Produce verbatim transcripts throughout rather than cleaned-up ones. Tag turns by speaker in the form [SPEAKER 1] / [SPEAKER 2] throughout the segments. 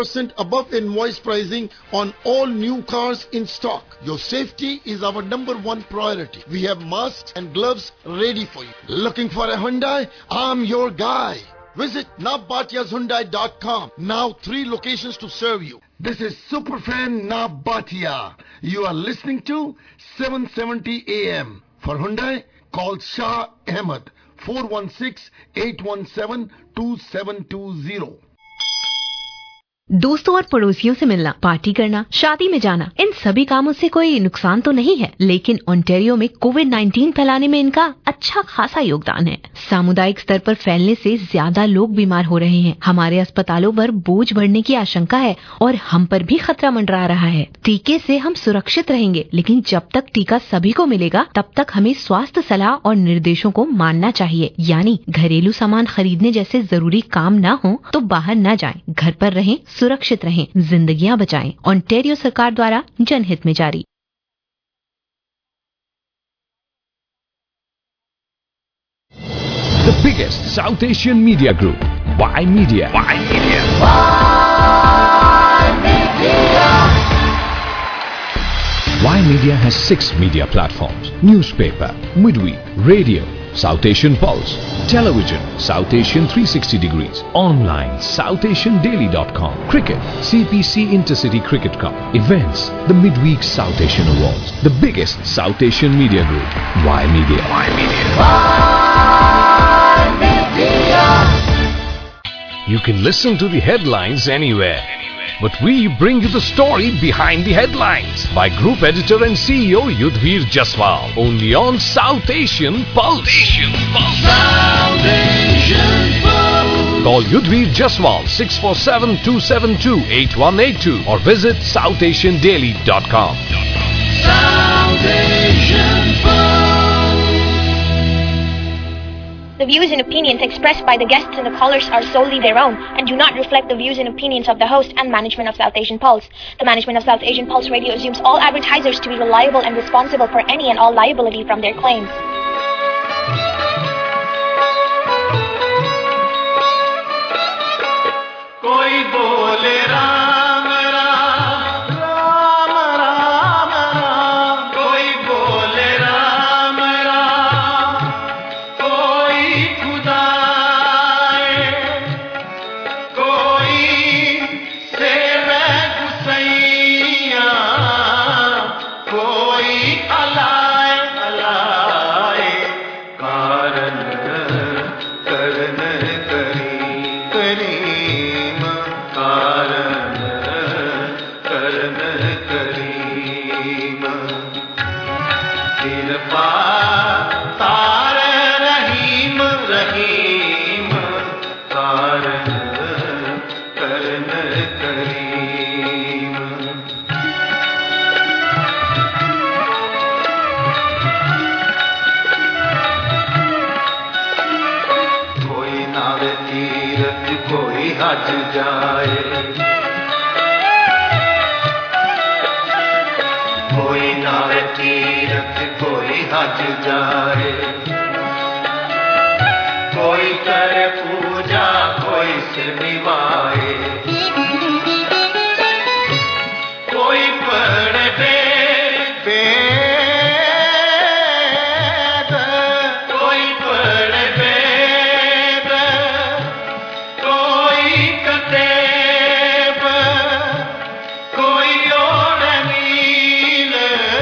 [SPEAKER 1] percent above invoice pricing on all new cars in stock. Your safety is our number one priority. We have masks and gloves ready for you. Looking for a Hyundai? I'm your guy. Visit nabatias hyundai dot com. Now three locations to serve you. This is Superfan Nabatia. You are listening to seven seventy A M. For Hyundai, call Shah Ahmed four one six, eight one seven, two seven two zero.
[SPEAKER 2] दोस्तों और पड़ोसियों से मिलना, party करना, शादी में जाना, इन सभी कामों से कोई नुकसान तो नहीं है, लेकिन ओंटारियो में कोविड नाइन्टीन फैलाने में इनका अच्छा खासा योगदान है। सामुदायिक स्तर पर फैलने से ज्यादा लोग बीमार हो रहे हैं। हमारे अस्पतालों पर बोझ बढ़ने की आशंका है और हम पर भी खतरा मंडरा रहा है। टीके से हम सुरक्षित रहेंगे, लेकिन जब तक टीका सभी को मिलेगा तब तक हमें स्वास्थ्य सलाह और निर्देशों को मानना चाहिए। यानी घरेलू सामान खरीदने जैसे जरूरी काम न हो तो बाहर न जाएं, घर पर रहें, सुरक्षित रहें, जिंदगियां बचाएं। ओंटारियो सरकार द्वारा जनहित में जारी।
[SPEAKER 3] The biggest South Asian media group, Y Media. Y Media. Y Media. Y Media has six media platforms: newspaper, midweek, radio, South Asian Pulse, television, South Asian three sixty degrees, online, south asian daily dot com, cricket, C P C Intercity Cricket Cup, events, the Midweek South Asian Awards, the biggest South Asian media group, Y Media. Y Media. Y Media. You can listen to the headlines anywhere, but we bring you the story behind the headlines by Group Editor and C E O Yudhvir Jaswal, only on South Asian Pulse. Asian Pulse. South Asian Pulse. Call Yudhvir Jaswal six four seven, two seven two, eight one eight two or visit south asian daily dot com. South Asian Pulse.
[SPEAKER 4] The views and opinions expressed by the guests and the callers are solely their own and do not reflect the views and opinions of the host and management of South Asian Pulse. The management of South Asian Pulse Radio assumes all advertisers to be reliable and responsible for any and all liability from their claims.
[SPEAKER 5] Koi bole Ram Ram, Ram Ram Ram. Koi bole Ram Ram, koi Khuda hai, koi seve Gusaiya, koi alai alai. Karan karan kari kari. हज जाए कोई नावे तीरथ कोई हज जाए कोई करे पूजा कोई सिर निभाए कोई पढ़े वेद कोई पढ़े वेद कोई कतेब कोई ओढ़ नील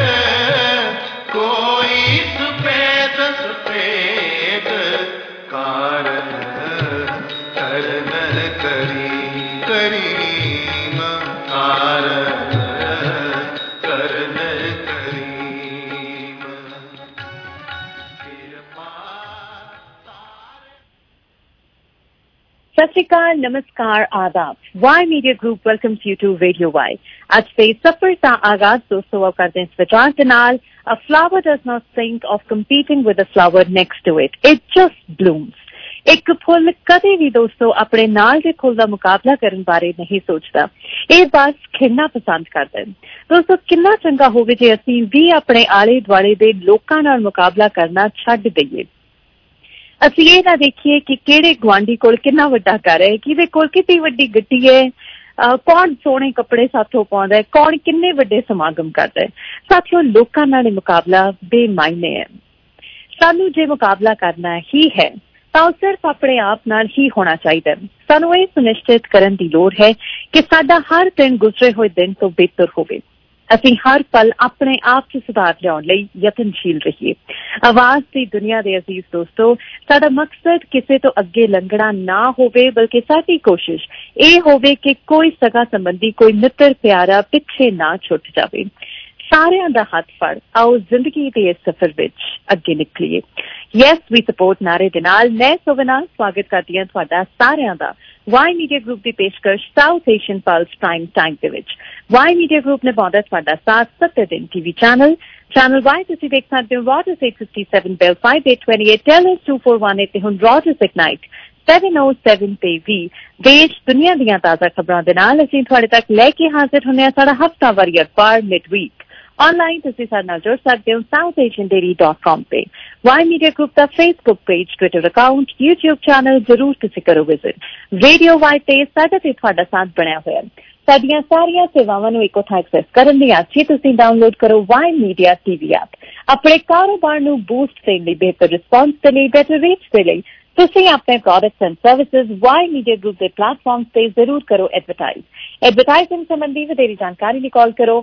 [SPEAKER 5] कोई सफेद सफेद कारण करन करी करीम कारण करन करीम
[SPEAKER 6] सत श्री अकाल, नमस्कार, आदाब। Y media group welcomes you to radio Y. आज से सफर का आगाज दोस्तों आप करते हैं इस विचार के नाल, a flower does not think of competing with the flower next to it, it just blooms। एक फुल कदे भी दोस्तों अपने नाल के फुल का मुकाबला करने बारे नहीं सोचता, ये बात खिड़ना पसंद करते हैं। दोस्तों कितना चंगा होवे जे असीं भी अपने आले दुआले दे लोकां नाल मुकाबला करना छड्ड दईए। ਅਸੀਂ ਇਹ ਨਾ ਦੇਖੀਏ ਕਿ ਕਿਹੜੇ ਗੁਆਂਢੀ ਕੋਲ ਕਿੰਨਾ ਵੱਡਾ ਘਰ ਹੈ, ਕਿਹਦੇ ਕੋਲ ਕਿੰਨੀ ਵੱਡੀ ਗੱਡੀ ਹੈ, कौन सोहने कपड़े साथों पाउंदा है, कौन किन्ने वड्डे समागम करदा है। साथियों, लोकां नाल मुकाबला बेमायने है। सानू जे मुकाबला करना ही है ਤਾਂ ਸਿਰਫ ਆਪਣੇ ਆਪ ਨਾਲ ਹੀ ਹੋਣਾ ਚਾਹੀਦਾ ਹੈ। ਸਾਨੂੰ ਇਹ ਸੁਨਿਸ਼ਚਿਤ ਕਰਨ ਦੀ ਲੋੜ ਹੈ ਕਿ ਸਾਡਾ ਹਰ ਦਿਨ ਗੁਜ਼ਰੇ ਹੋਏ ਦਿਨ ਤੋਂ ਬਿਹਤਰ ਹੋਵੇ। ਅਸੀਂ ਹਰ ਪਲ ਆਪਣੇ ਆਪ 'ਚ ਸੁਧਾਰ ਲਿਆਉਣ ਲਈ ਯਤਨਸ਼ੀਲ ਰਹੀਏ। ਆਵਾਜ਼ ਦੀ ਦੁਨੀਆ ਦੇ ਅਜ਼ੀਜ਼ ਦੋਸਤੋ, ਸਾਡਾ ਮਕਸਦ ਕਿਸੇ ਤੋਂ ਅੱਗੇ ਲੰਘਣਾ ਨਾ ਹੋਵੇ, ਬਲਕਿ ਸਾਡੀ ਕੋਸ਼ਿਸ਼ ਇਹ ਹੋਵੇ ਕਿ ਕੋਈ ਸਗਾ ਸੰਬੰਧੀ, ਕੋਈ ਮਿੱਤਰ ਪਿਆਰਾ ਪਿੱਛੇ ਨਾ ਛੁੱਟ ਜਾਵੇ। ਸਾਰਿਆਂ ਦਾ ਹੱਥ ਫੜ ਆਓ ਜ਼ਿੰਦਗੀ ਦੇ ਇਸ ਸਫ਼ਰ ਵਿੱਚ ਅੱਗੇ ਨਿਕਲੀਏ। ਯੈਸ ਵੀ ਸਪੋਰਟ ਨਾਰੇ ਦੇ ਨਾਲ ਮੈਂ ਸੋਵਨਾ ਸਵਾਗਤ ਕਰਦੀ ਹਾਂ ਤੁਹਾਡਾ ਸਾਰਿਆਂ ਦਾ ਵਾਈ ਮੀਡੀਆ ਗਰੁੱਪ ਦੀ ਪੇਸ਼ਕਸ਼ South Asian plus prime time ਦੇ ਵਿੱਚ। ਵਾਈ ਮੀਡੀਆ ਗਰੁੱਪ ਨੇ ਪਾਉਂਦਾ ਤੁਹਾਡਾ ਸਾਥ ਸੱਤ ਦਿਨ ਟੀਵੀ ਚੈਨਲ ਚੈਨਲ ਵਾਈ ਤੁਸੀਂ ਦੇਖ ਸਕਦੇ ਹੋ Rogers eight fifty-seven Bell five eight two eight Telus two four one eight ਤੇ ਹੁਣ Rogers Ignite seven oh seven ਤੇ ਵੀ ਦੇਸ਼ ਦੁਨੀਆ ਦੀਆਂ ਤਾਜ਼ਾ ਖਬਰਾਂ ਦੇ ਨਾਲ ਅਸੀਂ ਤੁਹਾਡੇ ਤੱਕ ਲੈ ਕੇ ਹਾਜ਼ਰ ਹੁੰਦੇ ਹਾਂ। ਸਾਡਾ ਹਫ਼ਤਾਵਾਰੀ ਅਖਬਾਰ ਮਿਡ ਵੀਕ ऑनलाइन तुसीं साडे नाल जुड़ सकते हो South Asian daily dot com पे। वाई मीडिया ग्रुप का Facebook page, Twitter account, YouTube channel जरूर तुसीं करो विजिट। रेडियो वाई ते साडा ते तुहाडा साथ बणिया होया। साडीआं सारियां सेवावां नूं इक्को थां एक्सेस करन लई अज ही तुसीं डाउनलोड करो वाई मीडिया टीवी ऐप। अपने कारोबार नूं बूस्ट देण लई, बेहतर रिस्पॉन्स दे लई, बेटर रीच दे लई तुसीं अपने products and services Y media group के प्लेटफॉर्म ते जरूर करो एडवरटाइज। एडवरटाइजिंग संबंधी वधेरी जानकारी लई कॉल करो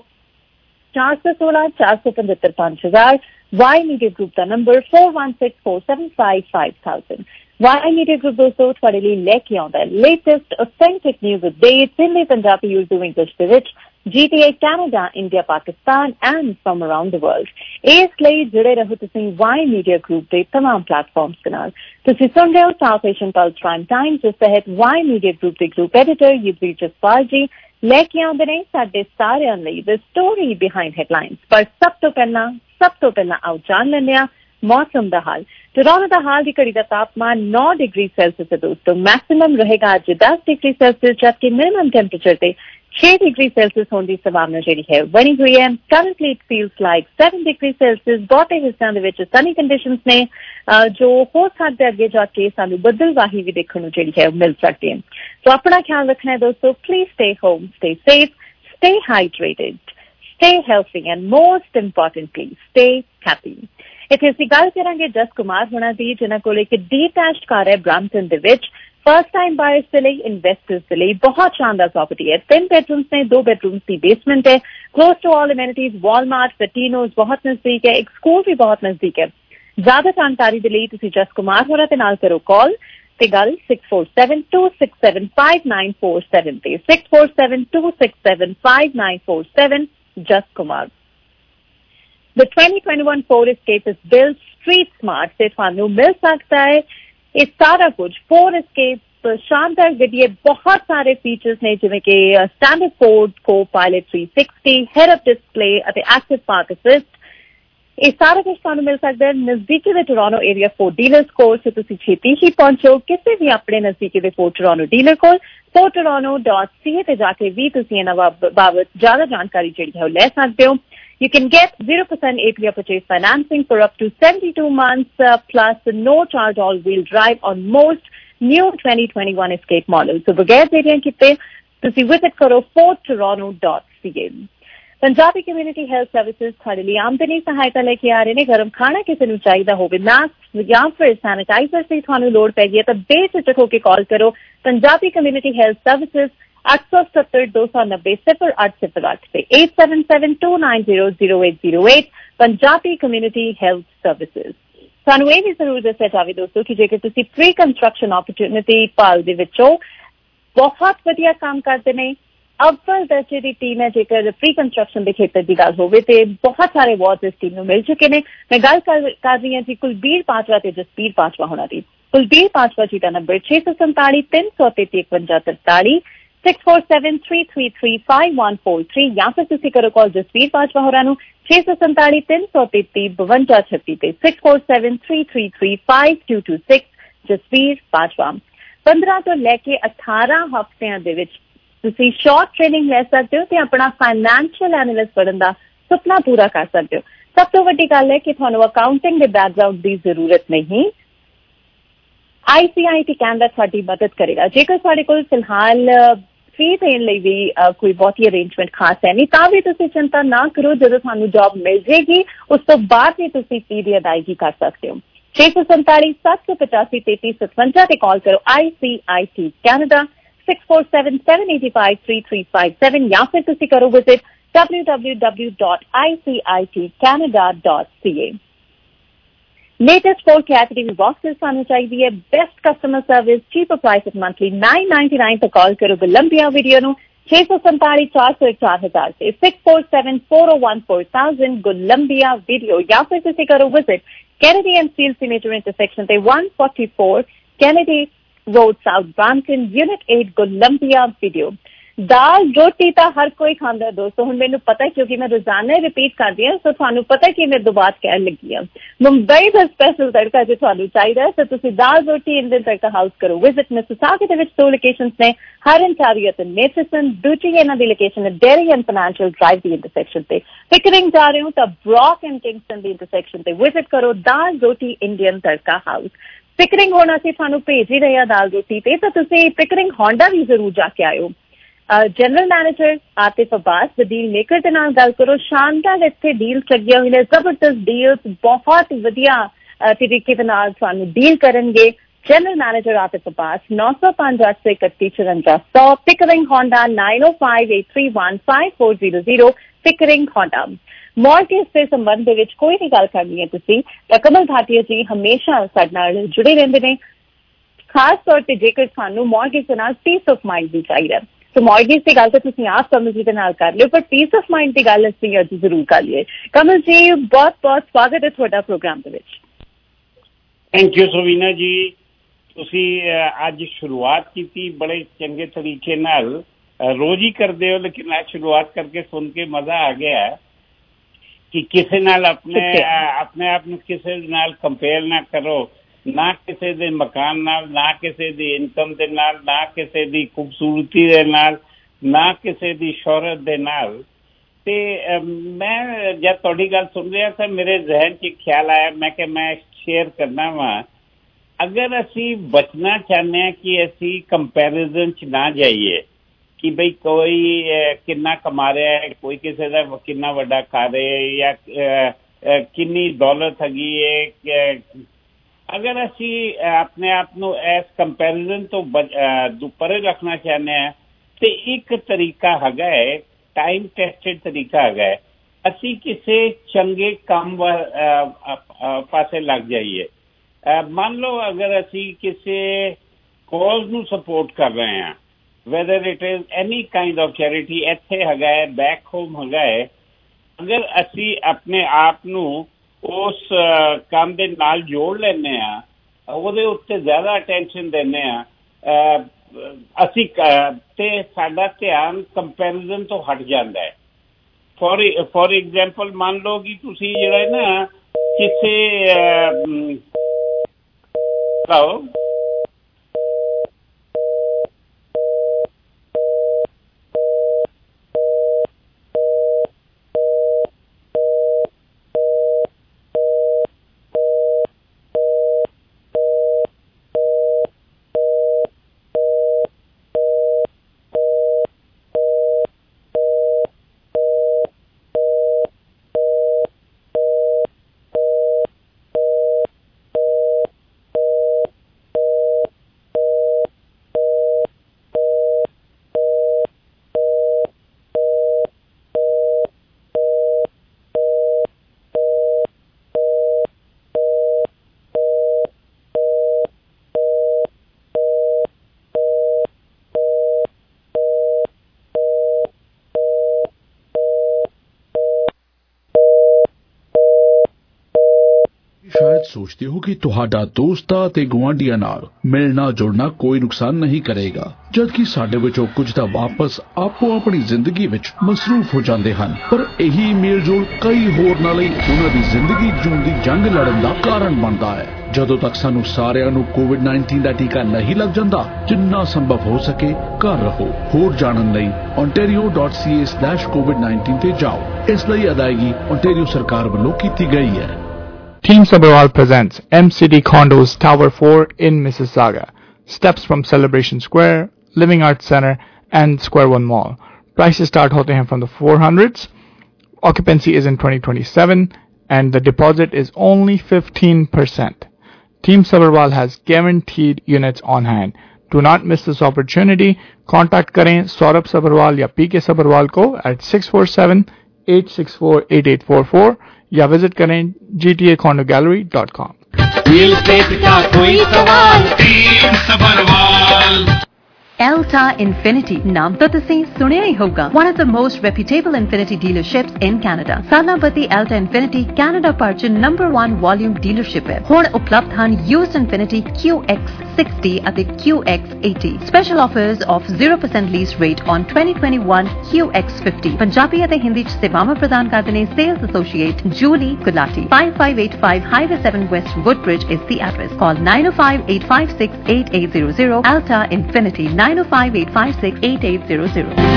[SPEAKER 6] चार सौ सोलह चार सौ पचहत्तर पांच हजार। वाई मीडिया ग्रुप का number four one six four seven five five thousand. Y media group दोस्तों ਤੁਹਾਡੇ ਲਈ ਲੈ ਕੇ ਆਉਂਦਾ ਹੈ latest authentic news updates Hindi, Punjabi, Urdu, English ਦੇ ਵਿੱਚ G T A, Canada, India, Pakistan and from around the world. ਇਸ ਲਈ ਜੁੜੇ ਰਹੋ ਤੁਸੀਂ ਵਾਈ ਮੀਡੀਆ ਗਰੁੱਪ ਦੇ ਤਮਾਮ ਪਲੇਟਫਾਰਮਸ ਦੇ ਨਾਲ। ਤੁਸੀਂ ਸੁਣ ਰਹੇ ਹੋ South Asian plus prime time, ਜਿਸ ਤਹਿਤ ਵਾਈ ਮੀਡੀਆ ਗਰੁੱਪ ਦੇ ਗਰੁੱਪ ਐਡੀਟਰ ਯੁਵਰਾਜ ਜਸਪਾਲ ਜੀ ਲੈ ਕੇ ਆਉਂਦੇ ਨੇ ਸਾਡੇ ਸਾਰਿਆਂ ਲਈ ਦ ਸਟੋਰੀ ਬਿਹਾਈਂਡ ਹੈਡਲਾਈਨਸ। ਪਰ ਸਭ ਤੋਂ ਪਹਿਲਾਂ ਸਭ ਤੋਂ ਪਹਿਲਾਂ ਆਓ ਜਾਣ ਲੈਂਦੇ ਹਾਂ ਮੌਸਮ ਦਾ ਹਾਲ। ਟੋਰਾਂਟੋ ਦਾ ਹਾਲ ਦੀ ਘੜੀ ਦਾ ਤਾਪਮਾਨ ਨੌ ਡਿਗਰੀ ਸੈਲਸੀਅਸ ਹੈ ਦੋਸਤੋ। ਮੈਕਸਿਮਮ ਰਹੇਗਾ ਅੱਜ ਦਸ ਡਿਗਰੀ ਸੈਲਸੀਅਸ, ਜਦਕਿ ਮਿਨੀਮਮ ਟੈਂਪਰੇਚਰ ਤੇ छह डिग्री सेल्सियस होने की संभावना जी है बनी हुई है। Currently it feels like seven degree Celsius. बहुते हिस्सों के सनी कंडीशंस ने जो हो सकते अगे जाके सानू बदलवाही भी देखने को जी है मिल सकती है। तो अपना ख्याल रखना है दोस्तों। Please stay home, stay safe, stay hydrated, stay healthy and most importantly stay happy. इत्थे असीं गल करांगे जस कुमार होना दी, जिन्हां कोल इक डीटैच्ड घर है ब्रैम्पटन दे विच। फर्स्ट टाइम बायर्स के लिए, इन्वेस्टर्स के लिए बहुत शानदार प्रॉपर्टी है। तीन बेडरूम्स ने, दो बेडरूम्स की बेसमेंट है, close to all amenities, Walmart, पेटिनोज बहुत नजदीक है, एक स्कूल भी बहुत नजदीक है। ज्यादा जानकारी के लिए तुसीं जस कुमार होना ते नाल करो कॉल ते गल six four seven two six seven five nine four seven ते six four seven two six seven five nine four seven Jas Kumar. The twenty twenty-one Ford Escape is built street smart से थानू मिल सकता है ये सारा कुछ। फोर्ड एस्केप शानदार गड्डी है, बहुत सारे फीचर्स ने जिवें कि standard Ford co-pilot three sixty, head up display ਅਤੇ एक्टिव पार्क असिस्ट। ਇਹ ਸਾਰਾ ਕੁਝ ਤੁਹਾਨੂੰ ਮਿਲ ਸਕਦਾ ਹੈ ਨਜ਼ਦੀਕੀ ਦੇ ਟੋਰਾਂਟੋ ਏਰੀਆ ਫੋਰਡ ਡੀਲਰਸ ਕੋਲ। ਸੋ ਤੁਸੀਂ ਛੇਤੀ ਹੀ ਪਹੁੰਚੋ ਕਿਸੇ ਵੀ ਆਪਣੇ ਨਜ਼ਦੀਕੀ ਦੇ ਫੋਰਡ ਟੋਰਾਂਟੋ ਡੀਲਰ ਕੋਲ। Ford Toronto dot C A ਤੇ ਜਾ ਕੇ ਵੀ ਤੁਸੀਂ ਇਹਨਾਂ ਬਾਬਤ ਜ਼ਿਆਦਾ ਜਾਣਕਾਰੀ ਜਿਹੜੀ ਹੈ ਉਹ ਲੈ ਸਕਦੇ ਹੋ। You can get zero percent A P R purchase financing for up to seventy-two months, uh, plus no charge all-wheel drive on most new twenty twenty-one Escape models. So, बगैर देरियां किते तुसी visit करो ford toronto dot c a। Punjabi community health services ਤੁਹਾਡੇ ਲਈ ਆਮਦਨੀ ਸਹਾਇਤਾ ਲੈ ਕੇ ਆ ਰਹੇ ਨੇ। ਗਰਮ ਖਾਣਾ ਕਿਸੇ ਨੂੰ ਚਾਹੀਦਾ ਹੋਵੇ, ਮਾਸਕ ਜਾਂ ਫਿਰ ਸੈਨੀਟਾਈਜ਼ਰ ਦੀ ਤੁਹਾਨੂੰ ਲੋੜ ਪੈ ਗਈ ਹੈ ਤਾਂ ਬੇਝਿਜਕ ਹੋ ਕੇ ਕਾਲ ਕਰੋ पंजाबी कम्युनिटी हेल्थ सर्विसेज आठ सौ सत्तर दो सौ नब्बे सिफर आठ सिफर आठ से eight seven seven two nine zero zero eight zero eight Punjabi community health services. ਸਾਨੂੰ ਇਹ ਵੀ ਜ਼ਰੂਰ ਦੱਸਿਆ ਜਾਵੇ ਦੋਸਤੋ ਕਿ ਜੇਕਰ ਤੁਸੀਂ ਪ੍ਰੀ ਕੰਸਟਰਕਸ਼ਨ ਓਪਰਚੁਨਿਟੀ ਪਾਲ ਦੇ ਵਿੱਚੋਂ ਬਹੁਤ ਵਧੀਆ ਕੰਮ ਕਰਦੇ ਨੇ, ਅਵਲ ਦਰਜੇ ਦੀ ਟੀਮ ਹੈ। ਜੇਕਰ ਪ੍ਰੀ ਕੰਸਟਰਕਸ਼ਨ ਦੇ ਖੇਤਰ ਦੀ ਗੱਲ ਹੋਵੇ ਤੇ ਬਹੁਤ ਸਾਰੇ ਅਵਾਰਡ ਇਸ ਟੀਮ ਨੂੰ ਮਿਲ ਚੁੱਕੇ ਨੇ। ਮੈਂ ਗੱਲ ਕਰ ਰਹੀ ਹਾਂ ਜੀ ਕੁਲਬੀਰ ਬਾਜਵਾ ਤੇ ਜਸਬੀਰ ਬਾਜਵਾ ਹੋਣਾ ਦੀ। ਕੁਲਬੀਰ ਬਾਜਵਾ ਜੀ ਦਾ ਨੰਬਰ ਛੇ ਸੌ ਸੰਤਾਲੀ ਤਿੰਨ ਸੌ ਤੇਤੀ ਇਕਵੰਜਾ ਤਰਤਾਲੀ six four seven three three three five one four three या फिर तुसी करो कॉल जसवीर बाजवा होरां नूं छे सौ संताली तीन सौ तेती बवंजा छत्ती ते six four seven three three three five two two six Jasvir Bajwa. पंद्रह तो लैके अठारह हफ्तियां दे विच तुसी शॉर्ट ट्रेनिंग ले सकते हो ते अपना फाइनैंशियल एनालिस्ट बनन दा सुपना पूरा कर सकते हो। सब तो वड्डी गल है कि तुहानूं अकाउंटिंग दे बैकग्राउंड दी जरूरत नहीं। आई सी आई टी कैनडा ਤੁਹਾਡੀ ਮਦਦ ਕਰੇਗਾ। ਜੇਕਰ ਤੁਹਾਡੇ ਕੋਲ ਫਿਲਹਾਲ ਫੀ ਦੇਣ ਲਈ ਵੀ ਕੋਈ ਬਹੁਤੀ ਅਰੇਂਜਮੈਂਟ ਖਾਸ ਹੈ ਨਹੀਂ, ਤਾਂ ਵੀ ਤੁਸੀਂ ਚਿੰਤਾ ਨਾ ਕਰੋ। ਜਦੋਂ ਤੁਹਾਨੂੰ ਜੌਬ ਮਿਲ ਜੇਗੀ ਉਸ ਤੋਂ ਬਾਅਦ ਵੀ ਤੁਸੀਂ ਫੀ ਦੀ ਅਦਾਇਗੀ ਕਰ ਸਕਦੇ ਹੋ। ਛੇ ਸੌ ਸੰਤਾਲੀ ਸੱਤ ਸੌ ਪਚਾਸੀ ਤੇਤੀ ਸਤਵੰਜਾ ਤੇ ਕਾਲ ਕਰੋ। I C I T Canada six four seven seven eight five three three five seven ਜਾਂ ਫਿਰ ਤੁਸੀਂ ਕਰੋ visit w w w dot i c i t canada dot c a। Latest four category boxes ਸਾਨੂੰ ਚਾਹੀਦੀ ਹੈ। Best customer service, cheaper price at monthly nine ninety-nine ਤੇ call ਕਰੋ Columbia Video ਨੂੰ ਛੇ ਸੌ ਸੰਤਾਲੀ ਚਾਰ ਸੌ ਚਾਰ ਹਜ਼ਾਰ ਤੇ six four seven four oh one four thousand Columbia Video ਜਾਂ ਫਿਰ ਤੁਸੀਂ ਕਰੋ visit Kennedy and Steel Signature Intersection ਤੇ one forty-four Kennedy Road South Brampton Unit eight Columbia Video। Dal Roti ਤਾਂ ਹਰ ਕੋਈ ਖਾਂਦਾ ਦੋਸਤੋ, ਹੁਣ ਮੈਨੂੰ ਪਤਾ ਕਿਉਂਕਿ ਮੈਂ ਰੋਜ਼ਾਨਾ ਰਿਪੀਟ ਕਰਦੀ ਹਾਂ, ਸੋ ਤੁਹਾਨੂੰ ਪਤਾ ਕਿ ਮੈਂ ਦੁਬਾਰਾ ਕਹਿਣ ਲੱਗੀ ਹਾਂ। ਮੁੰਬਈ ਦਾ ਸਪੈਸ਼ਲ ਤੜਕਾ ਜੇ ਤੁਹਾਨੂੰ ਚਾਹੀਦਾ ਤਾਂ ਤੁਸੀਂ ਦਾਲ ਰੋਟੀ ਇੰਡੀਅਨ ਤੜਕਾ ਹਾਊਸ ਕਰੋ ਵਿਜ਼ਿਟ। ਮਿਸਿਸਾਗਾ ਦੇ ਵਿੱਚ ਦੋ ਲੋਕੇਸ਼ਨਸ ਨੇ, ਹਰ ਇੰਟਾਰੀਓ ਤੇ ਮੇਥਿਸਨ। ਦੂਜੀ ਇਹਨਾਂ ਦੀ ਲੋਕੇਸ਼ਨ ਹੈ ਡੇਰੀ ਐਂਡ ਫਾਈਨੈਂਸ਼ੀਅਲ ਡਰਾਈਵ ਦੀ ਇੰਟਰਸੈਕਸ਼ਨ ਤੇ। ਪਿਕਰਿੰਗ ਜਾ ਰਹੇ ਹੋ ਤਾਂ ਬ੍ਰੌਕ ਐਂਡ ਕਿੰਗਸਟਨ ਦੀ ਇੰਟਰਸੈਕਸ਼ਨ ਤੇ ਵਿਜ਼ਿਟ ਕਰੋ ਦਾਲ ਰੋਟੀ ਇੰਡੀਅਨ ਤੜਕਾ ਹਾਊਸ। ਪਿਕਰਿੰਗ ਹੁਣ ਅਸੀਂ ਤੁਹਾਨੂੰ ਭੇਜ ਹੀ ਰਹੇ ਹਾਂ ਦਾਲ ਰੋਟੀ ਤੇ, ਤਾਂ ਤੁਸੀਂ ਪਿਕਰਿੰਗ ਹੋਂਡਾ ਵੀ ਜ਼ਰੂਰ ਜਾ ਕੇ ਆਇਓ। ਜਨਰਲ ਮੈਨੇਜਰ ਆਤਿਫ ਅਬਾਸ ਦੇ ਡੀਲ ਮੇਕਰ ਦੇ ਨਾਲ ਗੱਲ ਕਰੋ। ਸ਼ਾਨਦਾਰ ਇੱਥੇ ਡੀਲਸ ਲੱਗੀਆਂ ਹੋਈਆਂ ਨੇ, ਜ਼ਬਰਦਸਤ ਡੀਲਸ, ਬਹੁਤ ਵਧੀਆ ਤਰੀਕੇ ਦੇ ਨਾਲ ਤੁਹਾਨੂੰ ਡੀਲ ਕਰਨਗੇ। ਜਨਰਲ ਮੈਨੇਜਰ ਆਤਿਫ ਅਬਾਸ ਨੌ ਸੌ ਪੰਜ ਅੱਠ ਸੌ ਇਕੱਤੀ ਚੁਰੰਜਾ ਸੌ Pickering Honda nine oh five eight three one five four zero zero Pickering Honda. Mortgage ਦੇ ਸੰਬੰਧ ਦੇ ਵਿੱਚ ਕੋਈ ਵੀ ਗੱਲ ਕਰਨੀ ਹੈ ਤੁਸੀਂ ਤਾਂ ਕਮਲ ਭਾਟੀਆ ਜੀ ਹਮੇਸ਼ਾ ਸਾਡੇ ਨਾਲ ਜੁੜੇ ਰਹਿੰਦੇ ਨੇ, ਖਾਸ ਤੌਰ ਤੇ ਜੇਕਰ ਤੁਹਾਨੂੰ ਮੌਰਗੇਜ ਦੇ ਨਾਲ ਪੀਸ ਆਫ ਮਾਈਂਡ ਵੀ ਚਾਹੀਦਾ। ਸੋ ਮੌਰਗੇਜ ਦੀ ਗੱਲ ਤਾਂ ਤੁਸੀਂ ਆਪ ਕਮਲ ਜੀ ਦੇ ਨਾਲ ਕਰ ਲਿਓ, ਪਰ ਪੀਸ ਆਫ ਮਾਈਂਡ ਦੀ ਗੱਲ ਅਸੀਂ ਅੱਜ ਜ਼ਰੂਰ ਕਰ ਲਈਏ। ਕਮਲ ਜੀ ਬਹੁਤ ਬਹੁਤ ਸਵਾਗਤ ਹੈ ਤੁਹਾਡਾ ਪ੍ਰੋਗਰਾਮ ਦੇ ਵਿੱਚ।
[SPEAKER 7] ਥੈਂਕ ਯੂ ਸੋਵੀਨਾ ਜੀ, ਤੁਸੀਂ ਅੱਜ ਸ਼ੁਰੂਆਤ ਕੀਤੀ ਬੜੇ ਚੰਗੇ ਤਰੀਕੇ ਨਾਲ, ਰੋਜ਼ ਹੀ ਕਰਦੇ ਹੋ ਲੇਕਿਨ ਅੱਜ ਸ਼ੁਰੂਆਤ ਕਰਕੇ ਸੁਣ ਕੇ ਮਜ਼ਾ ਆ ਗਿਆ ਕਿ ਕਿਸੇ ਨਾਲ ਆਪਣੇ ਆਪਣੇ ਆਪ ਨੂੰ ਕਿਸੇ ਨਾਲ ਕੰਪੇਅਰ ਨਾ ਕਰੋ, ਨਾ ਕਿਸੇ ਦੇ ਮਕਾਨ ਨਾਲ, ਨਾ ਕਿਸੇ ਦੀ ਇਨਕਮ ਦੇ ਨਾਲ, ਨਾ ਕਿਸੇ ਦੀ ਖੂਬਸੂਰਤੀ ਦੇ ਨਾਲ, ਨਾ ਕਿਸੇ ਦੀ ਸ਼ੋਹਰਤ ਦੇ ਨਾਲ। ਤੇ ਮੈਂ ਜਦ ਤੁਹਾਡੀ ਗੱਲ ਸੁਣ ਰਿਹਾ ਤਾਂ ਮੇਰੇ ਜ਼ਿਹਨ 'ਚ ਇੱਕ ਖਿਆਲ ਆਇਆ, ਮੈਂ ਕਿ ਮੈਂ ਸ਼ੇਅਰ ਕਰਨਾ ਵਾ। ਅਗਰ ਅਸੀਂ ਬਚਣਾ ਚਾਹੁੰਦੇ ਹਾਂ ਕਿ ਅਸੀਂ ਕੰਪੈਰੀਜ਼ਨ 'ਚ ਨਾ ਜਾਈਏ ਕਿ ਬਈ ਕੋਈ ਕਿੰਨਾ ਕਮਾ ਰਿਹਾ ਹੈ, ਕੋਈ ਕਿਸੇ ਦਾ ਕਿੰਨਾ ਵੱਡਾ ਘਰ ਹੈ ਜਾਂ ਕਿੰਨੀ ਦੌਲਤ ਹੈਗੀ ਹੈ, ਅਗਰ ਅਸੀਂ ਆਪਣੇ ਆਪ ਨੂੰ ਇਸ ਕੰਪੈਰੀਜ਼ਨ ਤੋਂ ਪਰੇ ਰੱਖਣਾ ਚਾਹੁੰਦੇ ਹਾਂ ਤੇ ਇੱਕ ਤਰੀਕਾ ਹੈਗਾ ਹੈ, ਟਾਈਮ ਟੈਸਟਡ ਤਰੀਕਾ ਹੈਗਾ ਹੈ, ਅਸੀਂ ਕਿਸੇ ਚੰਗੇ ਕੰਮ ਪਾਸੇ ਲੱਗ ਜਾਈਏ। ਮੰਨ ਲਓ ਅਗਰ ਅਸੀਂ ਕਿਸੇ ਕਾਜ਼ ਨੂੰ ਸਪੋਰਟ ਕਰ ਰਹੇ ਹਾਂ, whether it is any kind of charity, ਇੱਥੇ ਹੈਗਾ ਹੈ, ਬੈਕ ਹੋਮ ਹੈਗਾ ਹੈ, ਅਗਰ ਅਸੀਂ ਆਪਣੇ ਆਪ ਨੂੰ ਉਸ ਕੰਮ ਦੇ ਨਾਲ ਜੋੜ ਲੈਂਦੇ ਹਾਂ, ਉਹਦੇ ਉੱਤੇ ਜ਼ਿਆਦਾ ਅਟੈਂਸ਼ਨ ਦਿੰਦੇ ਹਾਂ ਅਸੀਂ ਤੇ ਸਾਡਾ ਧਿਆਨ ਕੰਪੈਰੀਜ਼ਨ ਤੋਂ ਹਟ ਜਾਂਦਾ ਹੈ। ਫੋਰ ਫੋਰ ਐਗਜ਼ਾਮਪਲ ਮੰਨ ਲਓ ਕਿ ਤੁਸੀਂ ਜਿਹੜਾ ਨਾ ਕਿਸੇ ਲਓ
[SPEAKER 8] ਸ਼ਾਇਦ ਸੋਚਦੇ ਹੋ ਕਿ ਤੁਹਾਡਾ ਦੋਸਤਾਂ ਤੇ ਗੁਆਂਢੀਆਂ ਨਾਲ ਮਿਲਣਾ ਜੁਲਣਾ ਕੋਈ ਨੁਕਸਾਨ ਨਹੀਂ ਕਰੇਗਾ, ਜਦਕਿ ਸਾਡੇ ਵਿੱਚੋਂ ਕੁਝ ਤਾਂ ਵਾਪਸ ਆਪੋ ਆਪਣੀ ਜ਼ਿੰਦਗੀ ਵਿੱਚ ਮਸਰੂਫ ਹੋ ਜਾਂਦੇ ਹਨ, ਪਰ ਇਹੀ ਮੇਲ ਜੋਲ ਕਈ ਹੋਰਨਾਂ ਲਈ ਉਹਨਾਂ ਦੀ ਜ਼ਿੰਦਗੀ ਜੂਣ ਦੀ ਜੰਗ ਲੜਨ ਦਾ ਕਾਰਨ ਬਣਦਾ ਹੈ। ਜਦੋਂ ਤੱਕ ਸਾਨੂੰ ਸਾਰਿਆਂ ਨੂੰ ਕੋਵਿਡ ਨਾਈਨਟੀਨ ਦਾ ਟੀਕਾ ਨਹੀਂ ਲੱਗ ਜਾਂਦਾ, ਜਿੰਨਾ ਸੰਭਵ ਹੋ ਸਕੇ ਘਰ ਰਹੋ। ਹੋਰ ਜਾਣਨ ਲਈ ontario dot c a slash covid nineteen ਤੇ ਜਾਓ। ਇਸ ਲਈ ਅਦਾਇਗੀ ontario ਸਰਕਾਰ ਵੱਲੋਂ ਕੀਤੀ ਗਈ ਹੈ।
[SPEAKER 9] Team Sabharwal presents M C D Condos Tower four in Mississauga. Steps from Celebration Square, Living Arts Center and Square One Mall. Prices start hote hain from the four hundreds. Occupancy is in twenty twenty-seven and the deposit is only fifteen percent. Team Sabharwal has guaranteed units on hand. Do not miss this opportunity. Contact करें Saurabh Sabharwal या P K Sabharwal को at six four seven, eight six four, eight eight four four या visit करें G T A Condo Gallery dot com.
[SPEAKER 10] Real estate का कोई सवाल team Sabharwal.
[SPEAKER 11] Elta Infinity नाम तो तुसीं सुनिया ही होगा. One of the most reputable Infinity dealerships in Canada. सालाबती Elta Infinity Canada पर च number one volume dealership है. ਹੁਣ ਉਪਲਬਧ ਹਨ used Infinity Q X sixty ਅਤੇ Q X eighty. Special offers of zero percent lease rate on twenty twenty-one Q X fifty. Punjabi ਅਤੇ ਹਿੰਦੀ ਚ ਸੇਵਾਵਾਂ ਪ੍ਰਦਾਨ ਕਰਦੇ ਨੇ Sales Associate Julie Gulati. five five eight five Highway seven West Woodbridge is the address. Call nine oh five, eight five six, eight eight zero zero. Elta Infinity nine oh five, eight five six, eight eight zero zero.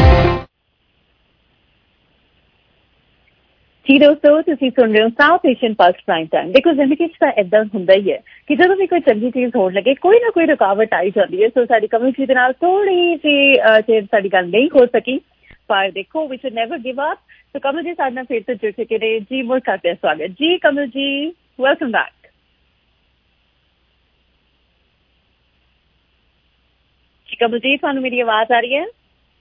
[SPEAKER 6] ਜੀ ਦੋਸਤੋ ਤੁਸੀਂ ਸੁਣ ਰਹੇ ਹੋ South Asian plus prime time. ਦੇਖੋ ਜ਼ਿੰਦਗੀ 'ਚ ਤਾਂ ਏਦਾਂ ਹੁੰਦਾ ਹੀ ਹੈ ਕਿ ਜਦੋਂ ਵੀ ਕੋਈ ਚੰਗੀ ਚੀਜ਼ ਹੋਣ ਲੱਗੇ ਕੋਈ ਨਾ ਕੋਈ ਰੁਕਾਵਟ ਆਈ ਜਾਂਦੀ ਹੈ. ਸੋ ਸਾਡੀ ਕਮਿਊਨਿਟੀ ਦੇ ਨਾਲ ਥੋੜੀ ਜਿਹੀ ਚਿਰ ਸਾਡੀ ਗੱਲ ਨਹੀਂ ਹੋ ਸਕੀ ਪਰ ਦੇਖੋ ਵੀ should never give up. So Kamal ji ਸਾਡੇ ਨਾਲ ਫਿਰ ਤੋਂ ਜੁੜ ਚੁੱਕੇ ਨੇ ਜੀ. ਮੁੜ ਕਰਦੇ ਸਵਾਗਤ ਜੀ ਕਮਲ ਜੀ. Welcome back. ਕਮਲ ਜੀ ਤੁਹਾਨੂੰ ਮੇਰੀ ਆਵਾਜ਼ ਆ ਰਹੀ ਹੈ?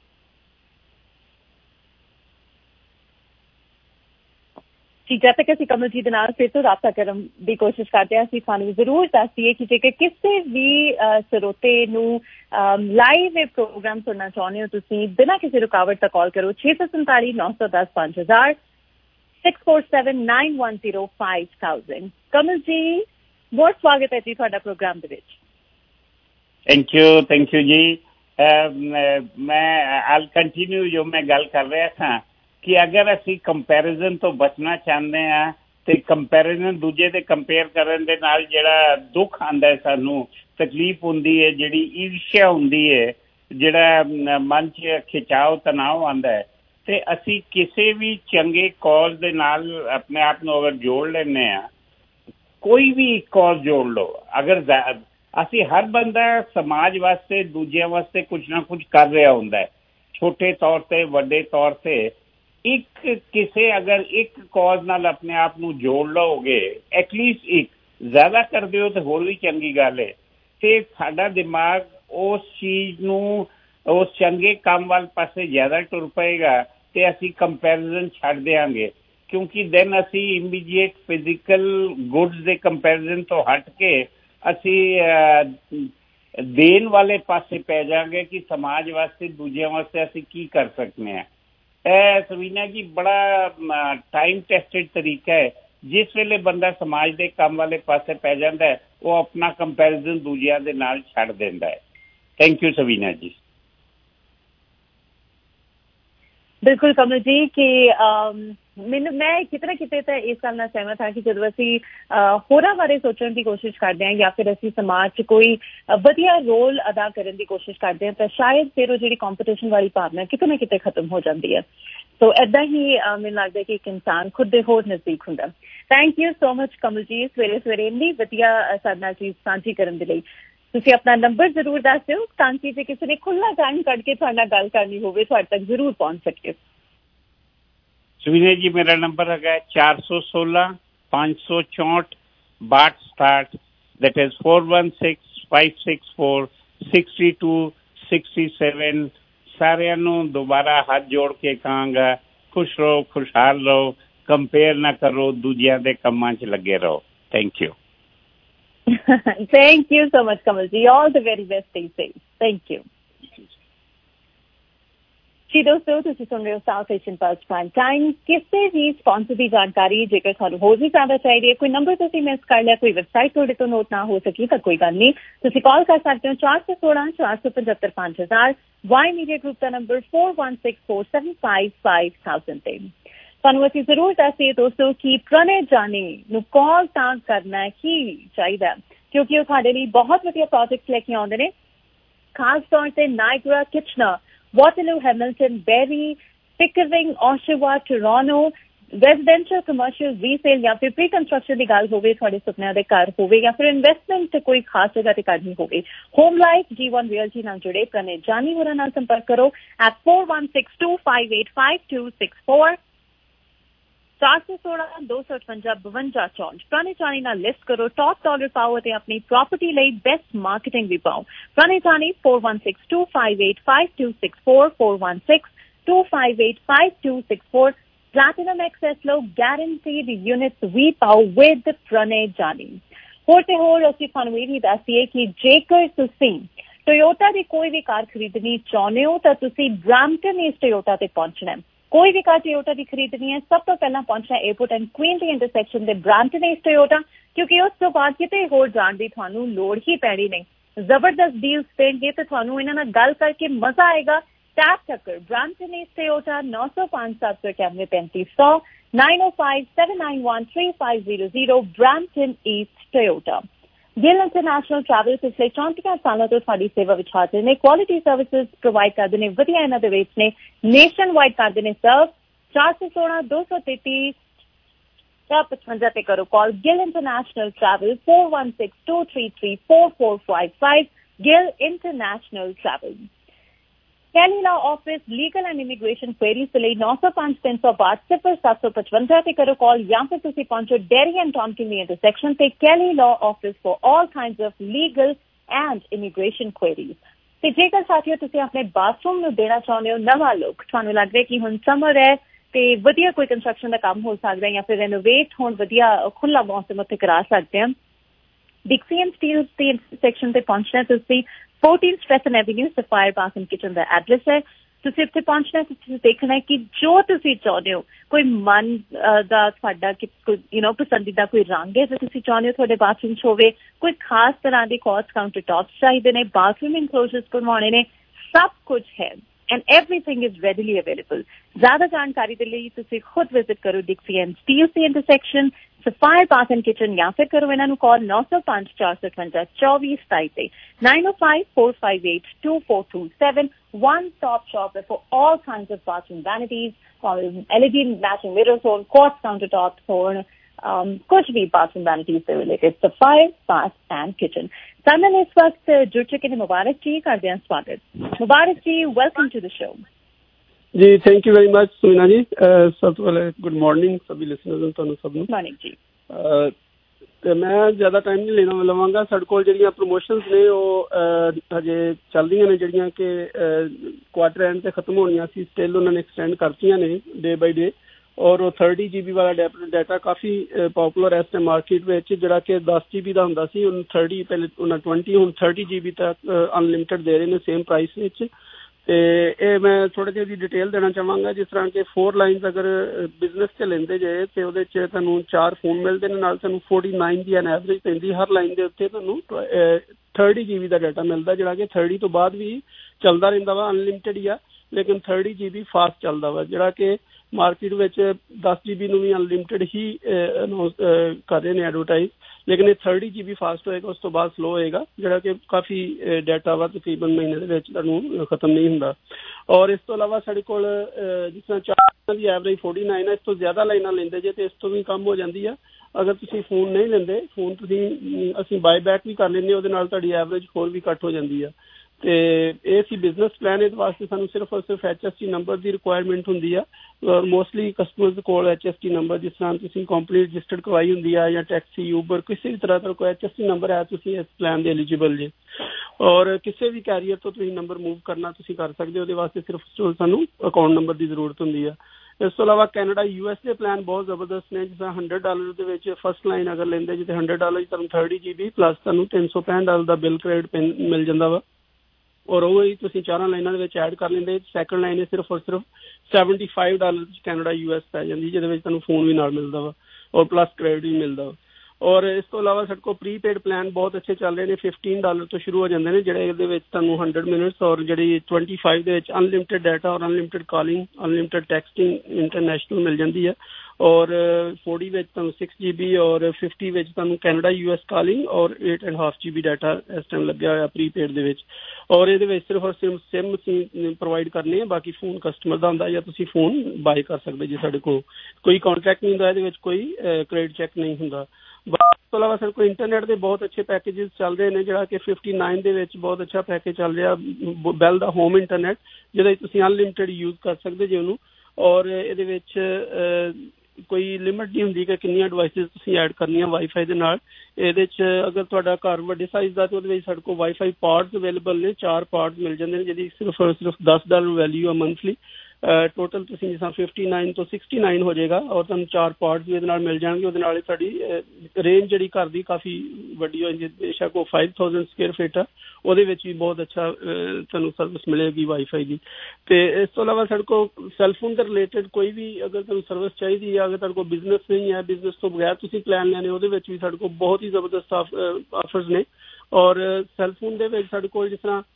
[SPEAKER 6] ਜੀ ਜਦ ਤੱਕ ਅਸੀਂ ਕਮਲ ਜੀ ਦੇ ਨਾਲ ਫਿਰ ਤੋਂ ਰਾਬਤਾ ਕਰਨ ਦੀ ਕੋਸ਼ਿਸ਼ ਕਰਦੇ ਹਾਂ ਅਸੀਂ ਤੁਹਾਨੂੰ ਜ਼ਰੂਰ ਦੱਸ ਦਈਏ ਕਿ ਜੇਕਰ ਕਿਸੇ ਵੀ ਸਰੋਤੇ ਨੂੰ ਲਾਈਵ ਇਹ ਪ੍ਰੋਗਰਾਮ ਸੁਣਨਾ ਚਾਹੁੰਦੇ ਹੋ ਤੁਸੀਂ ਬਿਨਾਂ ਕਿਸੇ ਰੁਕਾਵਟ ਦਾ ਕਾਲ ਕਰੋ ਛੇ ਸੌ ਸੰਤਾਲੀ ਨੌ ਸੌ ਦਸ ਪੰਜ ਹਜ਼ਾਰ six four seven nine one zero five thousand. Kamal ji ਬਹੁਤ ਸਵਾਗਤ ਹੈ ਜੀ ਤੁਹਾਡਾ ਪ੍ਰੋਗਰਾਮ ਦੇ ਵਿੱਚ.
[SPEAKER 7] ਥੈਂਕ ਯੂ ਥੈਂਕ ਯੂ ਜੀ. ਮੈਂ ਆਲ ਕੰਟੀਨਿਊ ਜੋ ਮੈਂ ਗੱਲ ਕਰ ਰਿਹਾ ਸਾਂ ਕਿ ਅਗਰ ਅਸੀਂ ਕੰਪੈਰੀਜ਼ਨ ਤੋਂ ਬਚਣਾ ਚਾਹੁੰਦੇ ਹਾਂ ਤੇ ਕੰਪੈਰੀਜ਼ਨ ਦੂਜੇ ਤੇ ਕੰਪੇਅਰ ਕਰਨ ਦੇ ਨਾਲ ਜਿਹੜਾ ਦੁੱਖ ਆਉਂਦਾ ਸਾਨੂੰ ਤਕਲੀਫ ਹੁੰਦੀ ਹੈ ਜਿਹੜੀ ਈਰਸ਼ਾ ਹੁੰਦੀ ਹੈ ਜਿਹੜਾ ਮਨ 'ਚ ਖਿਚਾਓ ਤਣਾਅ ਆਉਂਦਾ ਹੈ ਤੇ ਅਸੀਂ ਕਿਸੇ ਵੀ ਚੰਗੇ ਕਾਜ਼ ਦੇ ਨਾਲ ਆਪਣੇ ਆਪ ਨੂੰ ਅਗਰ ਜੋੜ ਲੈਂਦੇ ਹਾਂ ਕੋਈ ਵੀ ਕਾਜ਼ ਜੋੜ ਲਓ. ਅਗਰ ਅਸੀਂ ਹਰ ਬੰਦਾ ਸਮਾਜ ਵਾਸਤੇ ਦੂਜਿਆਂ ਵਾਸਤੇ ਕੁਛ ਨਾ ਕੁਛ ਕਰ ਰਿਹਾ ਹੁੰਦਾ ਹੈ ਛੋਟੇ ਤੌਰ ਤੇ ਵੱਡੇ ਤੌਰ ਤੇ. ਇੱਕ ਕਿਸੇ ਅਗਰ ਇੱਕ ਕਾਜ਼ ਨਾਲ ਆਪਣੇ ਆਪ ਨੂੰ ਜੋੜ ਲਓਗੇ ਐਟਲੀਸਟ ਇੱਕ ਜ਼ਿਆਦਾ ਕਰਦੇ ਹੋ ਤਾਂ ਹੋਰ ਵੀ ਚੰਗੀ ਗੱਲ ਹੈ ਤੇ ਸਾਡਾ ਦਿਮਾਗ ਉਸ ਚੀਜ਼ ਨੂੰ ਉਸ ਚੰਗੇ ਕੰਮ ਵੱਲ ਪਾਸੇ ਜ਼ਿਆਦਾ ਟੁਰ ਪਏਗਾ ਤੇ ਅਸੀਂ ਕੰਪੈਰੀਜ਼ਨ ਛੱਡ ਦਿਆਂਗੇ ਕਿਉਂਕਿ ਦੈਨ ਅਸੀਂ ਇਮੀਡੀਏਟ ਫਿਜ਼ੀਕਲ ਗੁੱਡਸ ਦੇ ਕੰਪੈਰੀਜ਼ਨ ਤੋਂ ਹਟ ਕੇ ਅਸੀਂ ਦੇਣ ਵਾਲੇ ਪਾਸੇ ਪੈ ਜਾਵਾਂਗੇ ਕਿ ਸਮਾਜ ਵਾਸਤੇ ਦੂਜਿਆਂ ਵਾਸਤੇ ਅਸੀਂ ਕੀ ਕਰ ਸਕਦੇ ਹਾਂ. ਇਹ ਸਵੀਨਾ ਜੀ ਬੜਾ ਟਾਈਮ ਟੈਸਟਡ ਤਰੀਕਾ ਹੈ. ਜਿਸ ਵੇਲੇ ਬੰਦਾ ਸਮਾਜ ਦੇ ਕੰਮ ਵਾਲੇ ਪਾਸੇ ਪੈ ਜਾਂਦਾ ਹੈ ਉਹ ਆਪਣਾ ਕੰਪੈਰੀਜ਼ਨ ਦੂਜਿਆਂ ਦੇ ਨਾਲ ਛੱਡ ਦਿੰਦਾ ਹੈ. ਥੈਂਕ ਯੂ ਸਵੀਨਾ ਜੀ.
[SPEAKER 6] ਬਿਲਕੁਲ ਕਮਲ ਜੀ ਕਿ ਮੈਨੂੰ ਮੈਂ ਕਿਤੇ ਨਾ ਕਿਤੇ ਤਾਂ ਇਸ ਗੱਲ ਨਾਲ ਸਹਿਮਤ ਹਾਂ ਕਿ ਜਦੋਂ ਅਸੀਂ ਹੋਰਾਂ ਬਾਰੇ ਸੋਚਣ ਦੀ ਕੋਸ਼ਿਸ਼ ਕਰਦੇ ਹਾਂ ਜਾਂ ਫਿਰ ਅਸੀਂ ਸਮਾਜ 'ਚ ਕੋਈ ਵਧੀਆ ਰੋਲ ਅਦਾ ਕਰਨ ਦੀ ਕੋਸ਼ਿਸ਼ ਕਰਦੇ ਹਾਂ ਤਾਂ ਸ਼ਾਇਦ ਫਿਰ ਉਹ ਜਿਹੜੀ ਕੰਪੀਟੀਸ਼ਨ ਵਾਲੀ ਭਾਵਨਾ ਕਿਤੇ ਨਾ ਕਿਤੇ ਖਤਮ ਹੋ ਜਾਂਦੀ ਹੈ. ਸੋ ਏਦਾਂ ਹੀ ਮੈਨੂੰ ਲੱਗਦਾ ਕਿ ਇੱਕ ਇਨਸਾਨ ਖੁਦ ਦੇ ਹੋਰ ਨਜ਼ਦੀਕ ਹੁੰਦਾ. Thank you so much Kamal ji ਸਵੇਰੇ ਸਵੇਰੇ ਇੰਨੀ ਵਧੀਆ ਸਾਡੇ ਨਾਲ ਚੀਜ਼ ਸਾਂਝੀ ਕਰਨ ਦੇ ਲਈ. ਤੁਸੀਂ ਆਪਣਾ ਨੰਬਰ ਜ਼ਰੂਰ ਦੱਸ ਦਿਓ ਤਾਂ ਕਿ ਜੇ ਕਿਸੇ ਨੇ ਖੁੱਲ੍ਹਾ ਟਾਈਮ ਕੱਢ ਕੇ ਤੁਹਾਡੇ ਨਾਲ ਗੱਲ ਕਰਨੀ ਹੋਵੇ ਤੁਹਾਡੇ ਤੱਕ ਜ਼ਰੂਰ ਪਹੁੰਚ ਸਕੇ.
[SPEAKER 7] ਸੁਵੀਨੇ ਜੀ ਮੇਰਾ ਨੰਬਰ ਹੈਗਾ ਚਾਰ ਸੌ ਸੋਲਾਂ ਪੰਜ ਸੌ ਚੌਂਹਠ ਬਾਹਠ ਸਤਾਹਠ that is four one six five six four sixty two sixty seven. ਸਾਰਿਆਂ ਨੂੰ ਦੁਬਾਰਾ ਹੱਥ ਜੋੜ ਕੇ ਕਹਾਂਗਾ ਖੁਸ਼ ਰਹੋ ਖੁਸ਼ਹਾਲ ਰਹੋ ਕੰਪੇਅਰ ਨਾ ਕਰੋ ਦੂਜਿਆਂ ਦੇ ਕੰਮਾਂ 'ਚ ਲੱਗੇ ਰਹੋ. Thank you.
[SPEAKER 6] Thank you so much, Kamal ji. All the very best. Stay safe. Thank you. ਜੀ ਦੋਸਤੋ ਤੁਸੀਂ ਸੁਣ ਰਹੇ ਹੋ South Asian plus prime time. ਕਿਸੇ ਵੀ ਸਪਾਂਸਰ ਦੀ ਜਾਣਕਾਰੀ ਜੇਕਰ ਤੁਹਾਨੂੰ ਹੋਰ ਵੀ ਜ਼ਿਆਦਾ ਚਾਹੀਦੀ ਹੈ ਕੋਈ ਨੰਬਰ ਤੁਸੀਂ ਮਿਸ ਕਰ ਲਿਆ ਕੋਈ ਵੈਬਸਾਈਟ ਤੁਹਾਡੇ ਤੋਂ ਨੋਟ ਨਾ ਹੋ ਸਕੀ ਤਾਂ ਕੋਈ ਗੱਲ ਨਹੀਂ ਤੁਸੀਂ ਕਾਲ ਕਰ ਸਕਦੇ ਹੋ ਚਾਰ ਸੌ ਸੋਲਾਂ ਚਾਰ ਸੌ ਪਝੱਤਰ ਪੰਜ ਹਜ਼ਾਰ ਵਾਈ ਮੀਡੀਆ ਗਰੁੱਪ ਦਾ number four one six four seven five five thousand ਤੇ. ਤੁਹਾਨੂੰ ਅਸੀਂ ਜ਼ਰੂਰ ਦੱਸੀਏ ਦੋਸਤੋ ਕਿ ਪ੍ਰਣੇ ਜਾਣੇ ਨੂੰ ਕਾਲ ਤਾਂ ਕਰਨਾ ਹੀ ਚਾਹੀਦਾ ਕਿਉਂਕਿ ਉਹ ਤੁਹਾਡੇ ਲਈ ਬਹੁਤ ਵਧੀਆ ਪ੍ਰੋਜੈਕਟ ਲੈ ਕੇ ਆਉਂਦੇ ਨੇ ਖਾਸ ਤੌਰ ਤੇ Niagara Kitchener Waterloo, Hamilton, Barrie, Pickering, Oshawa, Toronto, residential commercial resale या फिर प्री कंस्ट्रक्शन की गल होवे, तुहाडे सुपनिਆਂ ਦੇ घर होवे या फिर इन्वेस्टमेंट ते कोई खास जगह ते करनी होवे, home life G one realty नाल जुड़े प्रणय जानी होरां नाल संपर्क करो at four one six two five eight five two six four चार सौ सोलह दो सौ अठवंजा बवंजा चौंठ। प्रणय जानी नाल लिस्ट करो, टॉप डॉलर पाओ ते अपनी प्रॉपर्टी लई बेस्ट मार्केटिंग भी पाओ। Pranay Jani four one six two five eight five two six four four one six two five eight five two six four. Platinum Access लो guaranteed units we पाओ with Pranay Jani. होर ते होर असीं तुहानूं इह भी दस्सीए कि जेकर तुसीं टोयोटा दी कोई भी कार खरीदनी चाहुंदे हो तां तुसीं ब्रैम्पटन ईस्ट टोयोटा ते पहुंचना है। कोई भी कार टोयोटा दी खरीदनी है, सब तो पहला पहुंचना है एयरपोर्ट एंड क्वीन दी इंटरसेक्शन दे ब्रैम्पटन ईस्ट टोयोटा, क्योंकि उस तो बाद किते होर जाण दी तुहानूं लोड़ ही पैणी नहीं। जबरदस्त डील्स देणगे ते तुहानूं इन्हां नाल गल करके मजा आएगा। टैप टक्कर ब्रैम्पटन ईस्ट टोयोटा नौ सौ पांच सात सौ इक्यानवे पैंतीस सौ नाइन ओ five seven nine one three five zero zero Brampton East Toyota. Gill international travel पिछले चौंतीस सालों तो तुहाडी सेवा विच हाजिर ने। क्वालिटी सर्विसेज प्रोवाइड करदे ने, वधिया इन्हां दे रेट्स ने, नेशन वाइड करदे ने सर्व। चार सौ सोलह दो सौ तेतीस पचवंजा पे करो call. Gill international travel four one six two three three four four five five. Gill international travel. Kelly law office legal and immigration queries के लिए नौ सौ पांच तीन सौ बाठ सिफर सात सौ पचवंजा पे करो कॉल, या फिर तुसीं पहुंचो डेरी एंड टॉमकिन दी इंटरसेक्शन ते Kelly law office for all kinds of legal and immigration queries. ते जेकर साथियों तुसीं अपने बाथरूम नूं देना चाहुंदे हो नवां लुक, तुहानूं लग रिहा कि हुण समर है ते वधिया कोई कंस्ट्रक्शन दा काम हो सकदा है या फिर रेनोवेट होण वधिया खुला मौसम उत्थे करा सकदे हैं, डिक्सी एंड स्टील दी इंटरसेक्शन ते पहुंचना तुसीं fourteen Strathearn avenue Sapphire bath and kitchen का एड्रेस है। तुसीं उत्थे पहुंचना, तुसीं देखना है कि जो तुसीं चाहुंदे हो, कोई मन दा तुहाडा कि कोई यू नो पसंदीदा कोई रंग है जो तुसीं चाहुंदे हो तुहाडे बाथरूम च होवे, कोई खास तरह दी कॉस्ट काउंटर टॉप्स चाहिए ने, बाथरूम इनक्लोजर्स बनवाने ने, सब कुछ है and everything is readily available. ज्यादा जानकारी के लिए तुसीं खुद विजिट करो डिक्सी एंड स्टील दी intersection Sapphire bath and kitchen, या फिर करो इन्हां नूं कॉल नौ सौ पांच चार सौ अठवंजा चौबी सताई ते nine O five four five eight two four two seven. One stop shop for all kinds of bathroom vanities, L E D matching mirrors और quartz countertops और um, कुछ भी bathroom vanities से related Sapphire bath and kitchen. सामने में इस वक्त जुड़ चुके हैं मुबारक जी, करते हैं स्वागत। Mubarak ji, welcome to the show.
[SPEAKER 12] जी thank you very much Sumina ji. सब तो पहले गुड मॉर्निंग सभी लिसनर्स ਤੁਹਾਨੂੰ ਸਭ ਨੂੰ।
[SPEAKER 6] मॉर्निंग जी।
[SPEAKER 12] ਤੇ ਮੈਂ ਜ਼ਿਆਦਾ ਟਾਈਮ ਨਹੀਂ ਲੈਣਾ ਲਵਾਂਗਾ। ਸਾਡੇ ਕੋਲ ਜਿਹੜੀਆਂ ਪ੍ਰੋਮੋਸ਼ਨਸ ਨੇ ਉਹ ਹਜੇ ਚੱਲਦੀਆਂ ਨੇ, ਜਿਹੜੀਆਂ ਕਿ ਕੁਆਟਰ ਐਂਡ ਤੇ ਖਤਮ ਹੋਣੀਆਂ ਸੀ, ਸਟਿਲ ਉਹਨਾਂ ਨੇ ਐਕਸਟੈਂਡ ਕਰਤੀਆਂ ਨੇ ਡੇ ਬਾਈ ਡੇ। ਔਰ ਉਹ ਥਰਟੀ ਜੀ ਬੀ ਵਾਲਾ ਡਾਟਾ ਕਾਫੀ ਪੋਪੂਲਰ ਹੈ ਇਸ ਟਾਈਮ ਮਾਰਕੀਟ ਵਿੱਚ, ਜਿਹੜਾ ਕਿ ਦਸ ਜੀ ਬੀ ਦਾ ਹੁੰਦਾ ਸੀ, ਹੁਣ ਥਰਟੀ ਪਹਿਲੇ ਉਹਨਾਂ ਟਵੰਟੀ ਹੁਣ ਥਰਟੀ ਜੀ ਬੀ ਤੱਕ ਅਨਲਿਮਿਟਡ ਦੇ ਰਹੇ ਨੇ ਸੇਮ ਪ੍ਰਾਈਸ ਵਿੱਚ। ਤੇ ਇਹ ਮੈਂ ਥੋੜ੍ਹਾ ਜਿਹਾ ਦੀ ਡਿਟੇਲ ਦੇਣਾ ਚਾਹਾਂਗਾ। ਜਿਸ ਤਰ੍ਹਾਂ ਕਿ ਫੋਰ ਲਾਈਨਸ ਅਗਰ ਬਿਜ਼ਨਸ 'ਚ ਲੈਂਦੇ ਜੇ ਤੇ ਉਹਦੇ 'ਚ ਤੁਹਾਨੂੰ ਚਾਰ ਫੋਨ ਮਿਲਦੇ ਨੇ, ਨਾਲ ਤੁਹਾਨੂੰ ਫੋਰਟੀ ਨਾਈਨ ਦੀ ਐਨ ਐਵਰੇਜ ਪੈਂਦੀ ਹਰ ਲਾਈਨ ਦੇ ਉੱਤੇ। ਤੁਹਾਨੂੰ ਥਰਟੀ ਜੀ ਬੀ ਦਾ ਡਾਟਾ ਮਿਲਦਾ, ਜਿਹੜਾ ਕਿ ਥਰਟੀ ਤੋਂ ਬਾਅਦ ਵੀ ਚੱਲਦਾ ਰਹਿੰਦਾ ਵਾ, ਅਨਲਿਮਿਟਡ ਹੀ ਆ, ਲੇਕਿਨ ਥਰਟੀ ਜੀ ਬੀ ਫਾਸਟ ਚੱਲਦਾ ਵਾ, ਜਿਹੜਾ ਕਿ ਮਾਰਕੀਟ ਵਿੱਚ ਦਸ ਜੀ ਬੀ ਨੂੰ ਵੀ ਅਨਲਿਮਿਟਡ ਹੀ ਅਨਾਊਂਸ ਕਰ ਰਹੇ ਨੇ ਐਡਵਰਟਾਈਜ਼, ਲੇਕਿਨ ਇਹ ਥਰਟੀ ਜੀ ਬੀ ਫਾਸਟ ਹੋਏਗਾ, ਉਸ ਤੋਂ ਬਾਅਦ ਸਲੋ ਹੋਏਗਾ, ਜਿਹੜਾ ਕਿ ਕਾਫੀ ਡਾਟਾ ਵਾ ਤਕਰੀਬਨ ਮਹੀਨੇ ਦੇ ਵਿੱਚ ਤੁਹਾਨੂੰ ਖਤਮ ਨਹੀਂ ਹੁੰਦਾ। ਔਰ ਇਸ ਤੋਂ ਇਲਾਵਾ ਸਾਡੇ ਕੋਲ ਜਿਸ ਤਰ੍ਹਾਂ ਚਾਰ ਦੀ ਐਵਰੇਜ ਫੋਰਟੀ ਨਾਈਨ ਹੈ, ਇਸ ਤੋਂ ਜ਼ਿਆਦਾ ਲਾਈਨਾਂ ਲੈਂਦੇ ਜੇ ਤੇ ਇਸ ਤੋਂ ਵੀ ਕੰਮ ਹੋ ਜਾਂਦੀ ਆ। ਅਗਰ ਤੁਸੀਂ ਫੋਨ ਨਹੀਂ ਲੈਂਦੇ, ਫੋਨ ਤੁਸੀਂ ਅਸੀਂ ਬਾਈ ਬੈਕ ਵੀ ਕਰ ਲੈਂਦੇ, ਉਹਦੇ ਨਾਲ ਤੁਹਾਡੀ ਐਵਰੇਜ ਹੋਰ ਵੀ ਘੱਟ ਹੋ ਜਾਂਦੀ ਆ। ਤੇ ਇਹ ਸੀ ਬਿਜ਼ਨਸ ਪਲਾਨ। ਇਹਦੇ ਵਾਸਤੇ ਸਾਨੂੰ ਸਿਰਫ ਔਰ ਸਿਰਫ ਐਚ ਐਸ ਟੀ ਨੰਬਰ ਦੀ ਰਿਕੁਆਇਰਮੈਂਟ ਹੁੰਦੀ ਆ। ਮੋਸਟਲੀ ਕਸਟਮਰਸ ਕੋਲ ਐਚ ਐਸ ਟੀ ਨੰਬਰ, ਜਿਸ ਤਰ੍ਹਾਂ ਤੁਸੀਂ ਕੰਪਨੀ ਰਜਿਸਟਰਡ ਕਰਵਾਈ ਹੁੰਦੀ ਆ ਜਾਂ ਟੈਕਸੀ ਉਬਰ ਕਿਸੇ ਵੀ ਤਰ੍ਹਾਂ ਦਾ ਕੋਈ ਐਚ ਐਸ ਟੀ ਨੰਬਰ ਹੈ, ਤੁਸੀਂ ਇਸ ਪਲਾਨ ਦੇ ਐਲੀਜੀਬਲ ਜੇ। ਔਰ ਕਿਸੇ ਵੀ ਕੈਰੀਅਰ ਤੋਂ ਤੁਸੀਂ ਨੰਬਰ ਮੂਵ ਕਰਨਾ ਤੁਸੀਂ ਕਰ ਸਕਦੇ ਹੋ। ਉਹਦੇ ਵਾਸਤੇ ਸਿਰਫ ਸਾਨੂੰ ਅਕਾਊਂਟ ਨੰਬਰ ਦੀ ਜ਼ਰੂਰਤ ਹੁੰਦੀ ਆ। ਇਸ ਤੋਂ ਇਲਾਵਾ ਕੈਨੇਡਾ ਯੂ ਐਸ ਦੇ ਪਲਾਨ ਬਹੁਤ ਜ਼ਬਰਦਸਤ ਨੇ। ਜਿਸ ਤਰ੍ਹਾਂ ਹੰਡਰਡ ਡਾਲਰ ਦੇ ਵਿੱਚ ਫਸਟ ਲਾਈਨ ਅਗਰ ਲੈਂਦੇ ਜੇ ਤੇ ਹੰਡਰਡ ਡਾਲਰ ਤੁਹਾਨੂੰ ਥਰਟੀ ਜੀ ਬੀ ਪਲੱਸ ਤੁਹਾਨੂੰ ਤਿੰਨ ਸੌ ਪੈਂਹਠ ਡਾਲਰ ਦਾ ਬਿਲ ਕ੍ਰੈਡਿਟ ਮਿਲ ਜਾਂਦਾ ਵਾ। ਔਰ ਉਹ ਹੀ ਤੁਸੀਂ ਚਾਰਾਂ ਲਾਈਨਾਂ ਦੇ ਵਿੱਚ ਐਡ ਕਰ ਲੈਂਦੇ। ਸੈਕਿੰਡ ਲਾਈਨ ਸਿਰਫ ਔਰ ਸਿਰਫ seventy five dollar Canada U S ਪੈ ਜਾਂਦੀ, ਜਿਹਦੇ ਵਿੱਚ ਤੁਹਾਨੂੰ ਫੋਨ ਵੀ ਨਾਲ ਮਿਲਦਾ ਵਾ ਔਰ ਪਲੱਸ ਕ੍ਰੈਡਿਟ ਵੀ ਮਿਲਦਾ ਵਾ। ਔਰ ਇਸ ਤੋਂ ਇਲਾਵਾ ਸਾਡੇ ਕੋਲ ਪ੍ਰੀਪੇਡ ਪਲਾਨ ਬਹੁਤ ਅੱਛੇ ਚੱਲ ਰਹੇ ਨੇ। ਫਿਫਟੀਨ ਡਾਲਰ ਤੋਂ ਸ਼ੁਰੂ ਹੋ ਜਾਂਦੇ ਨੇ, ਜਿਹੜੇ ਇਹਦੇ ਵਿੱਚ ਤੁਹਾਨੂੰ ਹੰਡਰਡ ਮਿੰਟਸ ਔਰ ਜਿਹੜੀ ਟਵੰਟੀ ਫਾਈਵ ਦੇ ਵਿੱਚ ਅਨਲਿਮਿਟਡ ਡਾਟਾ ਔਰ unlimited calling, unlimited texting international ਮਿਲ ਜਾਂਦੀ ਹੈ। और फोर्टी ਵਿੱਚ ਤੁਹਾਨੂੰ सिक्स जी बी और फिफ्टी ਵਿੱਚ ਤੁਹਾਨੂੰ ਕੈਨੇਡਾ ਯੂ ਐਸ ਕਾਲਿੰਗ और eight and half G B data ਇਸ ਟਾਈਮ ਲੱਗਿਆ ਹੋਇਆ ਪ੍ਰੀਪੇਡ ਦੇ ਵਿੱਚ ਔਰ ਇਹਦੇ ਵਿੱਚ ਸਿਰਫ ਸਿਮ ਸਿਮ ਅਸੀਂ ਪ੍ਰੋਵਾਈਡ ਕਰਨੇ ਆ ਬਾਕੀ ਫੋਨ ਕਸਟਮਰ ਦਾ ਹੁੰਦਾ ਜਾਂ ਤੁਸੀਂ ਫੋਨ ਬਾਏ ਕਰ ਸਕਦੇ ਜੇ ਸਾਡੇ ਕੋਲ ਕੋਈ ਕੰਟਰੈਕਟ ਨਹੀਂ ਹੁੰਦਾ ਇਹਦੇ ਵਿੱਚ ਕੋਈ ਕ੍ਰੈਡਿਟ ਚੈੱਕ ਨਹੀਂ ਹੁੰਦਾ ਇਸ ਤੋਂ ਇਲਾਵਾ ਸਾਡੇ ਕੋਲ ਇੰਟਰਨੈਟ ਦੇ ਬਹੁਤ ਅੱਛੇ ਪੈਕੇजेस ਚੱਲਦੇ ਨੇ ਜਿਹੜਾ ਕਿ ਫਿਫਟੀ ਨਾਈਨ ਦੇ ਵਿੱਚ ਬਹੁਤ ਅੱਛਾ ਪੈਕੇਜ ਚੱਲ ਰਿਹਾ ਬੈਲ ਦਾ ਹੋਮ ਇੰਟਰਨੈਟ ਜਿਹਦੇ ਵਿੱਚ ਤੁਸੀਂ ਅਨਲਿਮਿਟਿਡ ਯੂਜ਼ ਕਰ ਸਕਦੇ ਜੇ ਉਹਨੂੰ ਔਰ ਇਹਦੇ ਵਿੱਚ ਕੋਈ ਲਿਮਿਟ ਨਹੀਂ ਹੁੰਦੀ ਕਿ ਕਿੰਨੀਆਂ ਡਿਵਾਈਸਿਸ ਤੁਸੀਂ ਐਡ ਕਰਨੀਆਂ ਵਾਈਫਾਈ ਦੇ ਨਾਲ ਇਹਦੇ 'ਚ ਅਗਰ ਤੁਹਾਡਾ ਘਰ ਵੱਡੇ ਸਾਈਜ਼ ਦਾ ਤਾਂ ਉਹਦੇ ਵਿੱਚ ਸਾਡੇ ਕੋਲ ਵਾਈਫਾਈ ਪਾਰਟਸ ਅਵੇਲੇਬਲ ਨੇ ਚਾਰ ਪਾਰਟਸ ਮਿਲ ਜਾਂਦੇ ਨੇ ਜਿਹਦੀ ਸਿਰਫ ਸਿਰਫ ਦਸ ਡਾਲਰ ਵੈਲਿਊ ਆ ਮੰਥਲੀ ਟੋਟਲ ਤੁਸੀਂ ਜਿਸ ਤਰ੍ਹਾਂ ਫਿਫਟੀ ਨਾਈਨ ਤੋਂ ਸਿਕਸਟੀ ਨਾਈਨ ਹੋ ਜਾਏਗਾ ਔਰ ਤੁਹਾਨੂੰ ਚਾਰ ਪਾਰਟਸ ਵੀ ਇਹਦੇ ਨਾਲ ਮਿਲ ਜਾਣਗੇ ਉਹਦੇ ਨਾਲ ਹੀ ਤੁਹਾਡੀ ਰੇਂਜ ਜਿਹੜੀ ਘਰ ਦੀ ਕਾਫੀ ਵੱਡੀ ਹੋ ਜਾਂਦੀ ਬੇਸ਼ੱਕ ਉਹ ਫਾਈਵ ਥਾਊਜ਼ੈਂਡ ਸਕੁਅਰ ਫੀਟ ਆ ਉਹਦੇ ਵਿੱਚ ਵੀ ਬਹੁਤ ਅੱਛਾ ਤੁਹਾਨੂੰ ਸਰਵਿਸ ਮਿਲੇਗੀ ਵਾਈਫਾਈ ਦੀ ਤੇ ਇਸ ਤੋਂ ਇਲਾਵਾ ਸਾਡੇ ਕੋਲ ਸੈਲਫੋਨ ਦੇ ਰਿਲੇਟਡ ਕੋਈ ਵੀ ਅਗਰ ਤੁਹਾਨੂੰ ਸਰਵਿਸ ਚਾਹੀਦੀ ਹੈ ਅਗਰ ਤੁਹਾਡੇ ਕੋਲ ਬਿਜ਼ਨਸ ਨਹੀਂ ਹੈ ਬਿਜ਼ਨਸ ਤੋਂ ਬਗੈਰ ਤੁਸੀਂ ਪਲਾਨ ਲੈਣੇ ਉਹਦੇ ਵਿੱਚ ਵੀ ਸਾਡੇ ਕੋਲ ਬਹੁਤ ਹੀ ਜ਼ਬਰਦਸਤ ਆਫਰਸ ਨੇ ਔਰ ਸੈਲਫੋਨ ਦੇ ਵਿੱਚ ਸਾਡੇ ਕੋਲ ਜਿਸ ਤਰ੍ਹਾਂ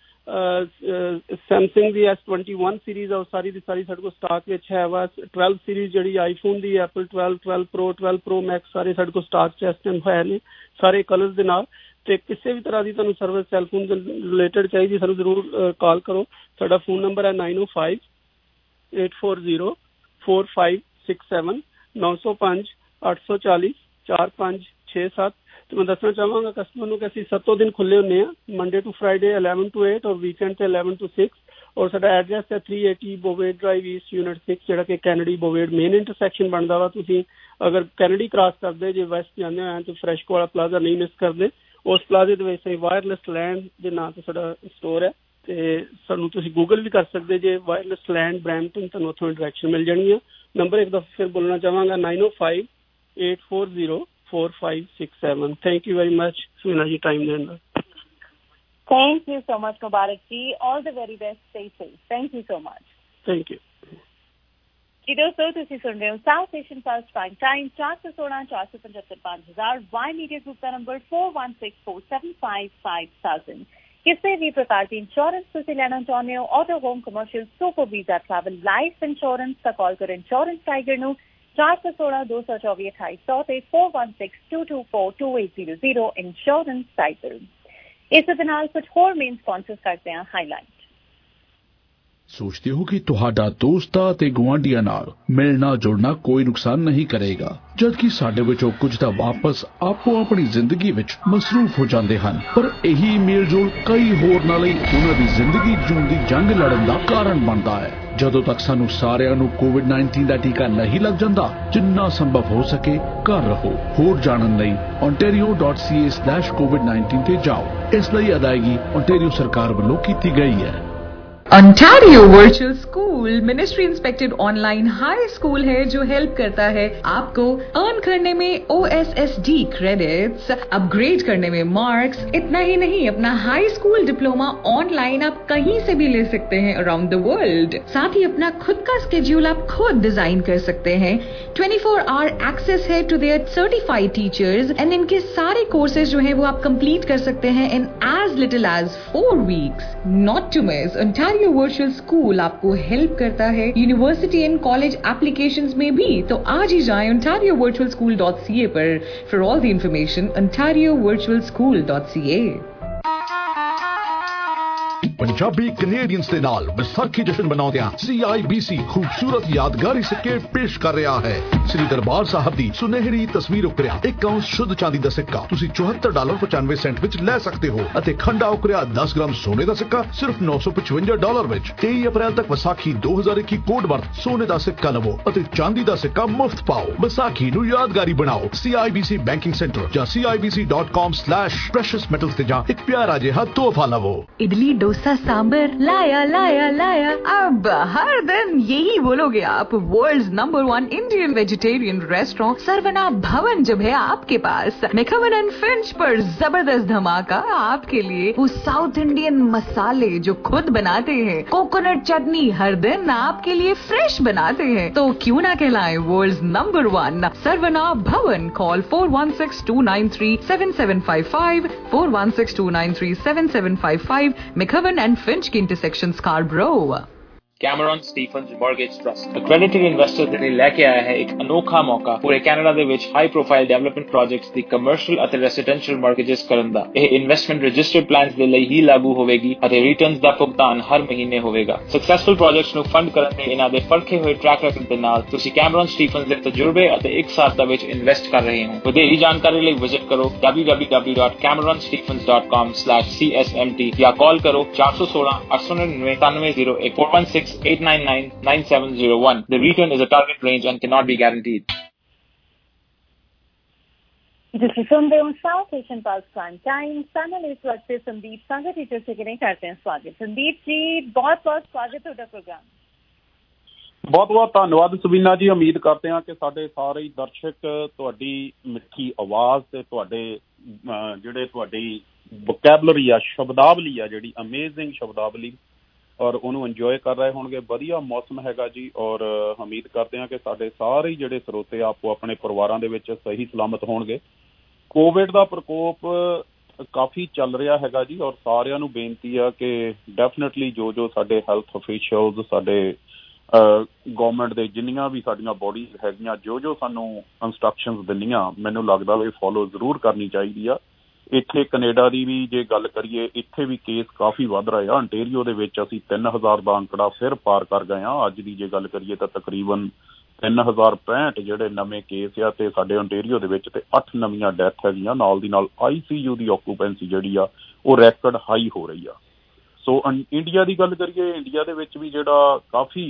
[SPEAKER 12] ਸੈਮਸੰਗ ਦੀ ਐਸ ਟਵੈਂਟੀ वन ਸੀਰੀਜ਼ ਆ ਉਹ ਸਾਰੀ ਦੀ ਸਾਰੀ ਸਾਡੇ ਕੋਲ ਸਟਾਕ ਵਿੱਚ ਹੈ ਵਾ ट्वेल्व ਸੀਰੀਜ਼ ਜਿਹੜੀ ਆਈਫੋਨ ਦੀ Apple twelve twelve pro twelve pro max ਸਾਰੇ ਸਾਡੇ ਕੋਲ ਸਟਾਕ 'ਚ ਇਸ ਟਾਈਮ ਹੈ ਨੇ ਸਾਰੇ ਕਲਰਸ ਦੇ ਨਾਲ ਤੇ ਕਿਸੇ ਵੀ ਤਰ੍ਹਾਂ ਦੀ ਤੁਹਾਨੂੰ ਸਰਵਿਸ ਸੈਲਫੋਨ ਦੇ ਰਿਲੇਟਡ ਚਾਹੀਦੀ ਸਾਨੂੰ ਜ਼ਰੂਰ ਕਾਲ ਕਰੋ ਸਾਡਾ ਫੋਨ ਨੰਬਰ ਹੈ नाइन ओ five eight four zero four five six seven नौ सौ पाँच आठ सौ चालीस चार पाँच छः सात तो मैं दसना चाहवागा कस्टमर ਨੂੰ ਕਿ ਅਸੀਂ ਸੱਤੋਂ ਦਿਨ ਖੁੱਲੇ ਹੁੰਦੇ ਆ Monday to Friday eleven to eight ਔਰ ਵੀਕਐਂਡ ਤੇ eleven to six ਔਰ ਸਾਡਾ ਐਡਰੈਸ ਹੈ three eighty Bovaird drive east unit six ਜਿਹੜਾ ਕਿ ਕੈਨੇਡੀ ਬੋਵੇਡ ਮੇਨ ਇੰਟਰਸੈਕਸ਼ਨ ਬਣਦਾ ਵਾ ਤੁਸੀਂ ਅਗਰ ਕੈਨੇਡੀ ਕ੍ਰਾਸ ਕਰਦੇ ਜੇ ਵੈਸਟ ਜਾਂਦੇ ਹੋ ਤਾਂ ਫਰੈਸ਼ਕੋ ਵਾਲਾ ਪਲਾਜ਼ਾ ਨਹੀਂ ਮਿਸ ਕਰਦੇ ਉਸ ਪਲਾਜ਼ੇ ਦੇ ਵਿੱਚ ਵਾਇਰਲੈਸ ਲੈਂਡ ਦੇ ਨਾਂ ਤੇ ਸਾਡਾ ਸਟੋਰ ਹੈ ਤੇ ਸਾਨੂੰ ਤੁਸੀਂ ਗੂਗਲ ਵੀ ਕਰ ਸਕਦੇ ਜੇ ਵਾਇਰਲੈਸ ਲੈਂਡ ਬ੍ਰੈਂਪਟਨ ਤੁਹਾਨੂੰ ਉੱਥੋਂ ਡਾਇਰੈਕਸ਼ਨ ਮਿਲ ਜਾਣਗੀਆਂ ਨੰਬਰ ਇੱਕ ਦਫਾ ਫਿਰ ਬੋਲਣਾ ਚਾਹਾਂਗਾ nine O five eight four zero four five six seven Thank you very much सुना जी टाइम देने ਦਾ
[SPEAKER 6] Thank you so much Mubarak ji all the very best stay safe Thank you so much
[SPEAKER 12] Thank you
[SPEAKER 6] जी दोस्तों ਤੁਸੀਂ ਸੁਣ ਰਹੇ ਹੋ South Asian plus prime Time ਚਾਰ ਸੌ ਸੋਲਾਂ ਚਾਰ ਸੌ ਪਚੱਤਰ ਪੰਜ ਹਜ਼ਾਰ ਵਾਈ ਮੀਡੀਆ ਗਰੁੱਪ ਦਾ number four one six four seven five five thousand ਕਿਸੇ ਵੀ ਪ੍ਰਕਾਰ ਦੀ ਇੰਸ਼ੋਰੈਂਸ ਤੁਸੀਂ ਲੈਣਾ ਚਾਹੁੰਦੇ ਹੋ auto home commercial super visa travel life insurance ਤਾਂ ਕਾਲ ਕਰੋ ਇੰਸ਼ੋਰੈਂਸ ਟਾਈਗਰ ਨੂੰ चार सौ सोलह दो सौ चौबीस अठाईस सौ से four one six two two four two eight zero zero insurance cycle इस दे नाल कुछ होर मेन स्पॉन्सर्स करते हैं हाईलाइट
[SPEAKER 8] सोचते हो कि ਤੁਹਾਡਾ ਦੋਸਤਾਂ ਤੇ ਗੁਆਂਢੀਆਂ ਨਾਲ ਮਿਲਣਾ ਜੁੜਨਾ ਕੋਈ ਨੁਕਸਾਨ ਨਹੀਂ ਕਰੇਗਾ ਜਦਕਿ ਸਾਡੇ ਵਿੱਚੋਂ ਕੁਝ ਤਾਂ ਵਾਪਸ ਆਪੋ ਆਪਣੀ ਜ਼ਿੰਦਗੀ ਵਿੱਚ ਮਸਰੂਫ ਹੋ ਜਾਂਦੇ ਹਨ ਪਰ ਇਹੀ ਮੇਲ ਜੋਲ ਕਈ ਹੋਰਨਾਂ ਲਈ ਉਹਨਾਂ ਦੀ ਜ਼ਿੰਦਗੀ ਜਿਉਣ ਦੀ ਜੰਗ ਲੜਨ ਦਾ ਕਾਰਨ ਬਣਦਾ ਹੈ ਜਦੋਂ ਤੱਕ ਸਾਨੂੰ ਸਾਰਿਆਂ ਨੂੰ ਕੋਵਿਡ ਨਾਈਨਟੀਨ ਦਾ ਟੀਕਾ ਨਹੀਂ ਲੱਗ ਜਾਂਦਾ ਜਿੰਨਾ ਸੰਭਵ ਹੋ ਸਕੇ ਘਰ ਰਹੋ ਹੋਰ ਜਾਣਨ ਲਈ ontario dot c a slash covid nineteen ਤੇ ਜਾਓ ਇਸ ਲਈ ਅਦਾਇਗੀ ontario ਸਰਕਾਰ ਵੱਲੋਂ ਕੀਤੀ ਗਈ ਹੈ
[SPEAKER 13] Ontario Virtual School ministry inspected online high school है जो हेल्प करता है आपको अर्न करने में O S S D credits upgrade करने में मार्क्स इतना ही नहीं अपना हाई स्कूल डिप्लोमा ऑनलाइन आप कहीं से भी ले सकते हैं अराउंड द वर्ल्ड साथ ही अपना खुद का स्केड्यूल आप खुद डिजाइन कर सकते हैं ट्वेंटी फोर आवर एक्सेस है to their certified teachers and इनके सारे कोर्सेज जो है वो आप कंप्लीट कर सकते हैं in as little as four weeks not to miss Ontario virtual school आपको हेल्प करता है यूनिवर्सिटी एंड कॉलेज एप्लीकेशंस में भी तो आज ही जाएं ontario virtual school dot c a पर for all the information ontario virtual school dot c a
[SPEAKER 14] Punjabi Canadians ਦੇ ਨਾਲ ਵਿਸਾਖੀ ਜਸ਼ਨ ਮਨਾਉਂਦਿਆਂ C I B C ਖੂਬਸੂਰਤ ਯਾਦਗਾਰੀ ਸਿੱਕੇ ਪੇਸ਼ ਕਰ ਰਿਹਾ ਹੈ ਸ੍ਰੀ ਦਰਬਾਰ ਸਾਹਿਬ ਦੀ ਸੁਨਹਿਰੀ ਤਸਵੀਰ ਉਕਰਿਆ ਇੱਕ ਆਉਂਸ ਸ਼ੁੱਧ ਚਾਂਦੀ ਦਾ ਸਿੱਕਾ ਤੁਸੀਂ ਚੌਹੱਤਰ ਡਾਲਰ ਪਚਾਨਵੇਂ ਸੈਂਟ ਵਿੱਚ ਲੈ ਸਕਦੇ ਹੋ ਅਤੇ ਖੰਡਾ ਉਕਰਿਆ ਦਸ ਗ੍ਰਾਮ ਸੋਨੇ ਦਾ ਸਿੱਕਾ ਸਿਰਫ ਨੌ ਸੌ ਪਚਵੰਜਾ ਡਾਲਰ ਵਿੱਚ ਤੇਈ ਅਪ੍ਰੈਲ ਤੱਕ ਵਿਸਾਖੀ ਦੋ ਹਜ਼ਾਰ ਇੱਕੀ ਕੋਡ ਵਰਤ ਸੋਨੇ ਦਾ ਸਿੱਕਾ ਲਵੋ ਅਤੇ ਚਾਂਦੀ ਦਾ ਸਿੱਕਾ ਮੁਫਤ ਪਾਓ ਵਿਸਾਖੀ ਨੂੰ ਯਾਦਗਾਰੀ ਬਣਾਓ C I B C banking centre ਜਾਂ C I B C dot com slash precious metals ਤੇ ਜਾ ਇੱਕ ਪਿਆਰਾ ਜਿਹਾ ਤੋਹਫਾ ਲਵੋ
[SPEAKER 13] इडली डोसा सांबर लाया लाया लाया अब हर दिन यही बोलोगे आप world's number one Indian vegetarian restaurant Saravana Bhavan जब है आपके पास मैकवन एंड फिंच पर जबरदस्त धमाका आपके लिए वो साउथ इंडियन मसाले जो खुद बनाते हैं कोकोनट चटनी हर दिन आपके लिए फ्रेश बनाते हैं तो क्यों ना कहलाए world's number one Saravana Bhavan call four one six two nine three seven seven five five four one six two nine three seven seven five five McCowan and Finch की intersection Scarborough
[SPEAKER 15] Cameron Stephens Mortgage Trust accredited investors ਦੇ ਲਈ ਲੈ ਕੇ ਆਇਆ ਹੈ ਇੱਕ ਅਨੋਖਾ ਮੌਕਾ ਪੂਰੇ ਕੈਨੇਡਾ ਦੇ ਵਿੱਚ ਹਾਈ ਪ੍ਰੋਫਾਈਲ ਡਿਵੈਲਪਮੈਂਟ ਪ੍ਰੋਜੈਕਟਸ ਦੀ ਕਮਰਸ਼ੀਅਲ ਅਤੇ ਰੈਜ਼ੀਡੈਂਸ਼ੀਅਲ ਮਾਰਗੇजेस ਕਰਨ ਦਾ। ਇਹ ਇਨਵੈਸਟਮੈਂਟ ਰਜਿਸਟਰਡ ਪਲਾਨਸ ਦੇ ਲਈ ਹੀ ਲਾਗੂ ਹੋਵੇਗੀ ਅਤੇ ਰਿਟਰਨਸ ਦਾ ਭੁਗਤਾਨ ਹਰ ਮਹੀਨੇ ਹੋਵੇਗਾ। ਸਕਸੈਸਫੁਲ ਪ੍ਰੋਜੈਕਟਸ ਨੂੰ ਫੰਡ ਕਰਨ ਦੇ ਇਹਨਾਂ ਦੇ ਪਰਖੇ ਹੋਏ ਟਰੈਕ ਰੈਕੋਰਡ ਦੇ ਨਾਲ ਤੁਸੀਂ ਕੈਮਰਨ ਸਟੀਫਨਸ ਦੇ ਤਜਰਬੇ ਅਤੇ ਇੱਕ ਸਾਲ ਦਾ ਵਿੱਚ ਇਨਵੈਸਟ ਕਰ ਰਹੇ ਹੋ। ਵਧੇਰੀ ਜਾਣਕਾਰੀ ਲਈ ਵਿਜ਼ਿਟ ਕਰੋ w w w dot cameron stephens dot com slash c s m t ਜਾਂ ਕਾਲ ਕਰੋ ਚਾਰ ਸੌ ਸੋਲਾਂ ਅੱਠ ਸੌ ਨੜਿਨਵੇਂ ਸਤਾਨਵੇਂ ਜ਼ੀਰੋ ਇੱਕ four one six eight nine nine nine seven zero one. The return is a target range and cannot be guaranteed.
[SPEAKER 6] जिसकी सुनते हो South Asian Pulse Prime Time channel इस वक्त से संदीप संगत टीचर से करें करते हैं स्वागत। संदीप जी बहुत बहुत स्वागत है प्रोग्राम।
[SPEAKER 16] ਬਹੁਤ ਬਹੁਤ ਧੰਨਵਾਦ ਸਬੀਨਾ ਜੀ। ਉਮੀਦ ਕਰਦੇ ਹਾਂ ਕਿ ਸਾਡੇ ਸਾਰੇ ਦਰਸ਼ਕ ਤੁਹਾਡੀ ਮਿੱਠੀ ਆਵਾਜ਼ ਤੇ ਤੁਹਾਡੇ ਜਿਹੜੇ ਤੁਹਾਡੀ ਵੋਕੈਬਲਰੀ ਆ, ਸ਼ਬਦਾਵਲੀ ਆ, ਜਿਹੜੀ ਅਮੇਜ਼ਿੰਗ ਸ਼ਬਦਾਵਲੀ, ਔਰ ਉਹਨੂੰ ਇੰਜੋਏ ਕਰ ਰਹੇ ਹੋਣਗੇ। ਵਧੀਆ ਮੌਸਮ ਹੈਗਾ ਜੀ, ਔਰ ਉਮੀਦ ਕਰਦੇ ਹਾਂ ਕਿ ਸਾਡੇ ਸਾਰੇ ਜਿਹੜੇ ਸਰੋਤੇ ਆਪੋ ਆਪਣੇ ਪਰਿਵਾਰਾਂ ਦੇ ਵਿੱਚ ਸਹੀ ਸਲਾਮਤ ਹੋਣਗੇ। ਕੋਵਿਡ ਦਾ ਪ੍ਰਕੋਪ ਕਾਫੀ ਚੱਲ ਰਿਹਾ ਹੈਗਾ ਜੀ, ਔਰ ਸਾਰਿਆਂ ਨੂੰ ਬੇਨਤੀ ਆ ਕਿ ਡੈਫੀਨੇਟਲੀ ਜੋ ਜੋ ਸਾਡੇ ਹੈਲਥ ਅਫੀਸ਼ੀਅਲਸ, ਸਾਡੇ ਗੌਰਮੈਂਟ ਦੇ ਜਿੰਨੀਆਂ ਵੀ ਸਾਡੀਆਂ ਬੋਡੀਜ਼ ਹੈਗੀਆਂ, ਜੋ ਜੋ ਸਾਨੂੰ ਇੰਸਟਰਕਸ਼ਨਸ ਦਿੰਦੀਆਂ, ਮੈਨੂੰ ਲੱਗਦਾ ਵੀ ਫੋਲੋ ਜ਼ਰੂਰ ਕਰਨੀ ਚਾਹੀਦੀ ਆ। ਇੱਥੇ ਕੈਨੇਡਾ ਦੀ ਵੀ ਜੇ ਗੱਲ ਕਰੀਏ, ਇੱਥੇ ਵੀ ਕੇਸ ਕਾਫੀ ਵੱਧ ਰਹੇ ਆ। ਅੰਟੇਰੀਓ ਦੇ ਵਿੱਚ ਅਸੀਂ ਤਿੰਨ ਹਜ਼ਾਰ ਦਾ ਅੰਕੜਾ ਫਿਰ ਪਾਰ ਕਰ ਗਏ ਹਾਂ। ਅੱਜ ਦੀ ਜੇ ਗੱਲ ਕਰੀਏ ਤਾਂ ਤਕਰੀਬਨ ਤਿੰਨ ਹਜ਼ਾਰ ਪੈਂਹਠ ਜਿਹੜੇ ਨਵੇਂ ਕੇਸ ਆ, ਤੇ ਸਾਡੇ ਅੰਟੇਰੀਓ ਦੇ ਵਿੱਚ ਤੇ ਅੱਠ ਨਵੀਆਂ ਡੈਥ ਹੈਗੀਆਂ। ਨਾਲ ਦੀ ਨਾਲ ਆਈ ਸੀ ਯੂ ਦੀ ਆਕੂਪੈਂਸੀ ਜਿਹੜੀ ਆ ਉਹ ਰੈਕਡ ਹਾਈ ਹੋ ਰਹੀ ਆ। ਸੋ ਇੰਡੀਆ ਦੀ ਗੱਲ ਕਰੀਏ, ਇੰਡੀਆ ਦੇ ਵਿੱਚ ਵੀ ਜਿਹੜਾ ਕਾਫੀ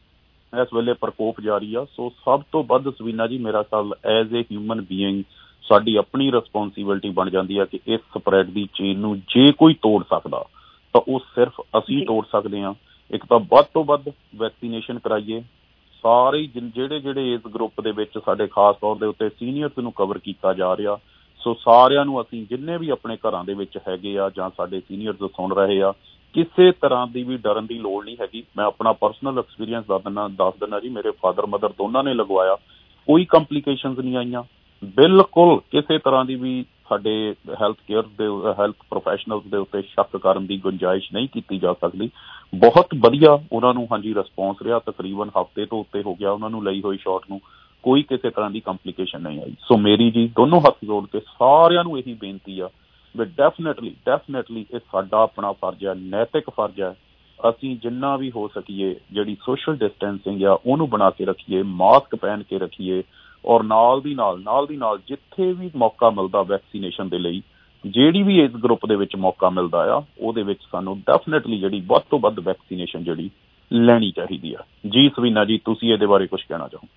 [SPEAKER 16] ਇਸ ਵੇਲੇ ਪ੍ਰਕੋਪ ਜਾਰੀ ਆ। ਸੋ ਸਭ ਤੋਂ ਵੱਧ ਸਵੀਨਾ ਜੀ ਮੇਰਾ ਖਿਆਲ ਐਜ਼ ਏ ਹਿਊਮਨ ਬੀਇੰਗ ਸਾਡੀ ਆਪਣੀ ਰਿਸਪੋਂਸੀਬਿਲਿਟੀ ਬਣ ਜਾਂਦੀ ਆ ਕਿ ਇਸ ਸਪਰੈਡ ਦੀ ਚੇਨ ਨੂੰ ਜੇ ਕੋਈ ਤੋੜ ਸਕਦਾ ਤਾਂ ਉਹ ਸਿਰਫ ਅਸੀਂ ਤੋੜ ਸਕਦੇ ਹਾਂ। ਇੱਕ ਤਾਂ ਵੱਧ ਤੋਂ ਵੱਧ ਵੈਕਸੀਨੇਸ਼ਨ ਕਰਾਈਏ। ਸਾਰੇ ਜਿਹੜੇ ਜਿਹੜੇ ਇਸ ਗਰੁੱਪ ਦੇ ਵਿੱਚ ਸਾਡੇ ਖਾਸ ਤੌਰ ਦੇ ਉੱਤੇ ਸੀਨੀਅਰਸ ਨੂੰ ਕਵਰ ਕੀਤਾ ਜਾ ਰਿਹਾ। ਸੋ ਸਾਰਿਆਂ ਨੂੰ ਅਸੀਂ ਜਿੰਨੇ ਵੀ ਆਪਣੇ ਘਰਾਂ ਦੇ ਵਿੱਚ ਹੈਗੇ ਆ ਜਾਂ ਸਾਡੇ ਸੀਨੀਅਰਸ ਸੁਣ ਰਹੇ ਆ, ਕਿਸੇ ਤਰ੍ਹਾਂ ਦੀ ਵੀ ਡਰਨ ਦੀ ਲੋੜ ਨਹੀਂ ਹੈਗੀ। ਮੈਂ ਆਪਣਾ ਪਰਸਨਲ ਐਕਸਪੀਰੀਅੰਸ ਦੱਸ ਦਿੰਦਾ ਦੱਸ ਦਿੰਦਾ ਜੀ ਮੇਰੇ ਫਾਦਰ ਮਦਰ ਦੋਨਾਂ ਨੇ ਲਗਵਾਇਆ, ਕੋਈ ਕੰਪਲੀਕੇਸ਼ਨਸ ਨਹੀਂ ਆਈਆਂ। ਬਿਲਕੁਲ ਕਿਸੇ ਤਰ੍ਹਾਂ ਦੀ ਵੀ ਸਾਡੇ ਹੈਲਥ ਕੇਅਰ ਦੇ ਹੈਲਥ ਪ੍ਰੋਫੈਸ਼ਨਲਸ ਦੇ ਉੱਤੇ ਸ਼ੱਕ ਕਰਨ ਦੀ ਗੁੰਜਾਇਸ਼ ਨਹੀਂ ਕੀਤੀ ਜਾ ਸਕਦੀ। ਬਹੁਤ ਵਧੀਆ ਉਹਨਾਂ ਨੂੰ ਹਾਂਜੀ ਰਿਸਪੌਂਸ ਰਿਹਾ। ਤਕਰੀਬਨ ਹਫ਼ਤੇ ਤੋਂ ਉੱਤੇ ਹੋ ਗਿਆ ਉਹਨਾਂ ਨੂੰ ਲਈ ਹੋਈ ਸ਼ਾਟ ਨੂੰ, ਕੋਈ ਕਿਸੇ ਤਰ੍ਹਾਂ ਦੀ ਕੰਪਲੀਕੇਸ਼ਨ ਨਹੀਂ ਆਈ। ਸੋ ਮੇਰੀ ਜੀ ਦੋਨੋਂ ਹੱਥ ਜੋੜ ਕੇ ਸਾਰਿਆਂ ਨੂੰ ਇਹੀ ਬੇਨਤੀ ਆ ਵੀ ਡੈਫੀਨੇਟਲੀ ਡੈਫੀਨੇਟਲੀ ਇਹ ਸਾਡਾ ਆਪਣਾ ਫਰਜ਼ ਹੈ, ਨੈਤਿਕ ਫਰਜ਼ ਹੈ। ਅਸੀਂ ਜਿੰਨਾ ਵੀ ਹੋ ਸਕੀਏ ਜਿਹੜੀ ਸੋਸ਼ਲ ਡਿਸਟੈਂਸਿੰਗ ਆ ਉਹਨੂੰ ਬਣਾ ਕੇ ਰੱਖੀਏ, ਮਾਸਕ ਪਹਿਨ ਕੇ ਰੱਖੀਏ, ਔਰ ਨਾਲ ਦੀ ਨਾਲ ਨਾਲ ਦੀ ਨਾਲ ਜਿੱਥੇ ਵੀ ਮੌਕਾ ਮਿਲਦਾ ਵੈਕਸੀਨੇਸ਼ਨ ਦੇ ਲਈ, ਜਿਹੜੀ ਵੀ ਇਸ ਗਰੁੱਪ ਦੇ ਵਿੱਚ ਮੌਕਾ ਮਿਲਦਾ ਆ ਉਹਦੇ ਵਿੱਚ ਸਾਨੂੰ ਡੈਫੀਨੇਟਲੀ ਜਿਹੜੀ ਵੱਧ ਤੋਂ ਵੱਧ ਵੈਕਸੀਨੇਸ਼ਨ ਜਿਹੜੀ ਲੈਣੀ ਚਾਹੀਦੀ ਆ। ਜੀ ਸਵੀਨਾ ਜੀ, ਤੁਸੀਂ ਇਹਦੇ ਬਾਰੇ ਕੁਝ ਕਹਿਣਾ ਚਾਹੋ?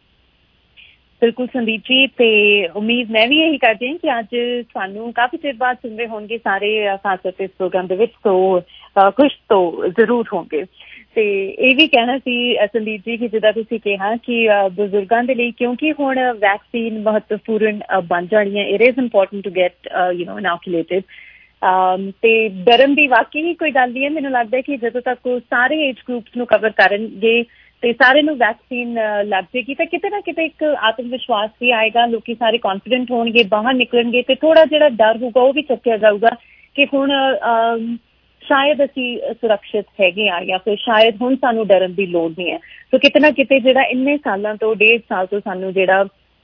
[SPEAKER 6] ਬਿਲਕੁਲ ਸੰਦੀਪ ਜੀ, ਤੇ ਉਮੀਦ ਮੈਂ ਵੀ ਇਹੀ ਕਰਦੀ ਹਾਂ ਕਿ ਅੱਜ ਸਾਨੂੰ ਕਾਫੀ ਚਿਰ ਬਾਅਦ ਸੁਣ ਰਹੇ ਹੋਣਗੇ ਸਾਰੇ, ਖਾਸ ਕਰਕੇ ਇਸ ਪ੍ਰੋਗਰਾਮ ਦੇ ਵਿੱਚ, ਤੋਂ ਖੁਸ਼ ਤੋਂ ਜ਼ਰੂਰ ਹੋਣਗੇ। ਤੇ ਇਹ ਵੀ ਕਹਿਣਾ ਸੀ ਸੰਦੀਪ ਜੀ ਕਿ ਜਿੱਦਾਂ ਤੁਸੀਂ ਕਿਹਾ ਕਿ ਬਜ਼ੁਰਗਾਂ ਦੇ ਲਈ ਕਿਉਂਕਿ ਹੁਣ ਵੈਕਸੀਨ ਮਹੱਤਵਪੂਰਨ ਬਣ ਜਾਣੀ ਹੈ, it is important to get you know inoculated. ਤੇ ਡਰਨ ਦੀ ਵਾਕਈ ਹੀ ਕੋਈ ਗੱਲ ਨਹੀਂ ਹੈ। ਮੈਨੂੰ ਲੱਗਦਾ ਕਿ ਜਦੋਂ ਤੱਕ ਉਹ ਸਾਰੇ ਏਜ ਗਰੁੱਪਸ ਨੂੰ ਕਵਰ ਕਰਨਗੇ ਤੇ ਸਾਰੇ ਨੂੰ ਵੈਕਸੀਨ ਲੱਗ ਜਾਏਗੀ ਤਾਂ ਕਿਤੇ ਨਾ ਕਿਤੇ ਇੱਕ ਆਤਮ ਵਿਸ਼ਵਾਸ ਵੀ ਆਏਗਾ, ਲੋਕੀ ਸਾਰੇ ਕੌਨਫੀਡੈਂਟ ਹੋਣਗੇ, ਬਾਹਰ ਨਿਕਲਣਗੇ ਤੇ ਥੋੜਾ ਜਿਹੜਾ ਡਰ ਹੋਊਗਾ ਉਹ ਵੀ ਚੁੱਕਿਆ ਜਾਊਗਾ ਕਿ ਹੁਣ ਸ਼ਾਇਦ ਅਸੀਂ ਸੁਰੱਖਿਅਤ ਹੈਗੇ ਆ ਜਾਂ ਫਿਰ ਸ਼ਾਇਦ ਹੁਣ ਸਾਨੂੰ ਡਰਨ ਦੀ ਲੋੜ ਨਹੀਂ ਹੈ। ਸੋ ਕਿਤੇ ਨਾ ਕਿਤੇ ਜਿਹੜਾ ਇੰਨੇ ਸਾਲਾਂ ਤੋਂ ਡੇਢ ਸਾਲ ਤੋਂ ਸਾਨੂੰ ਜਿਹੜਾ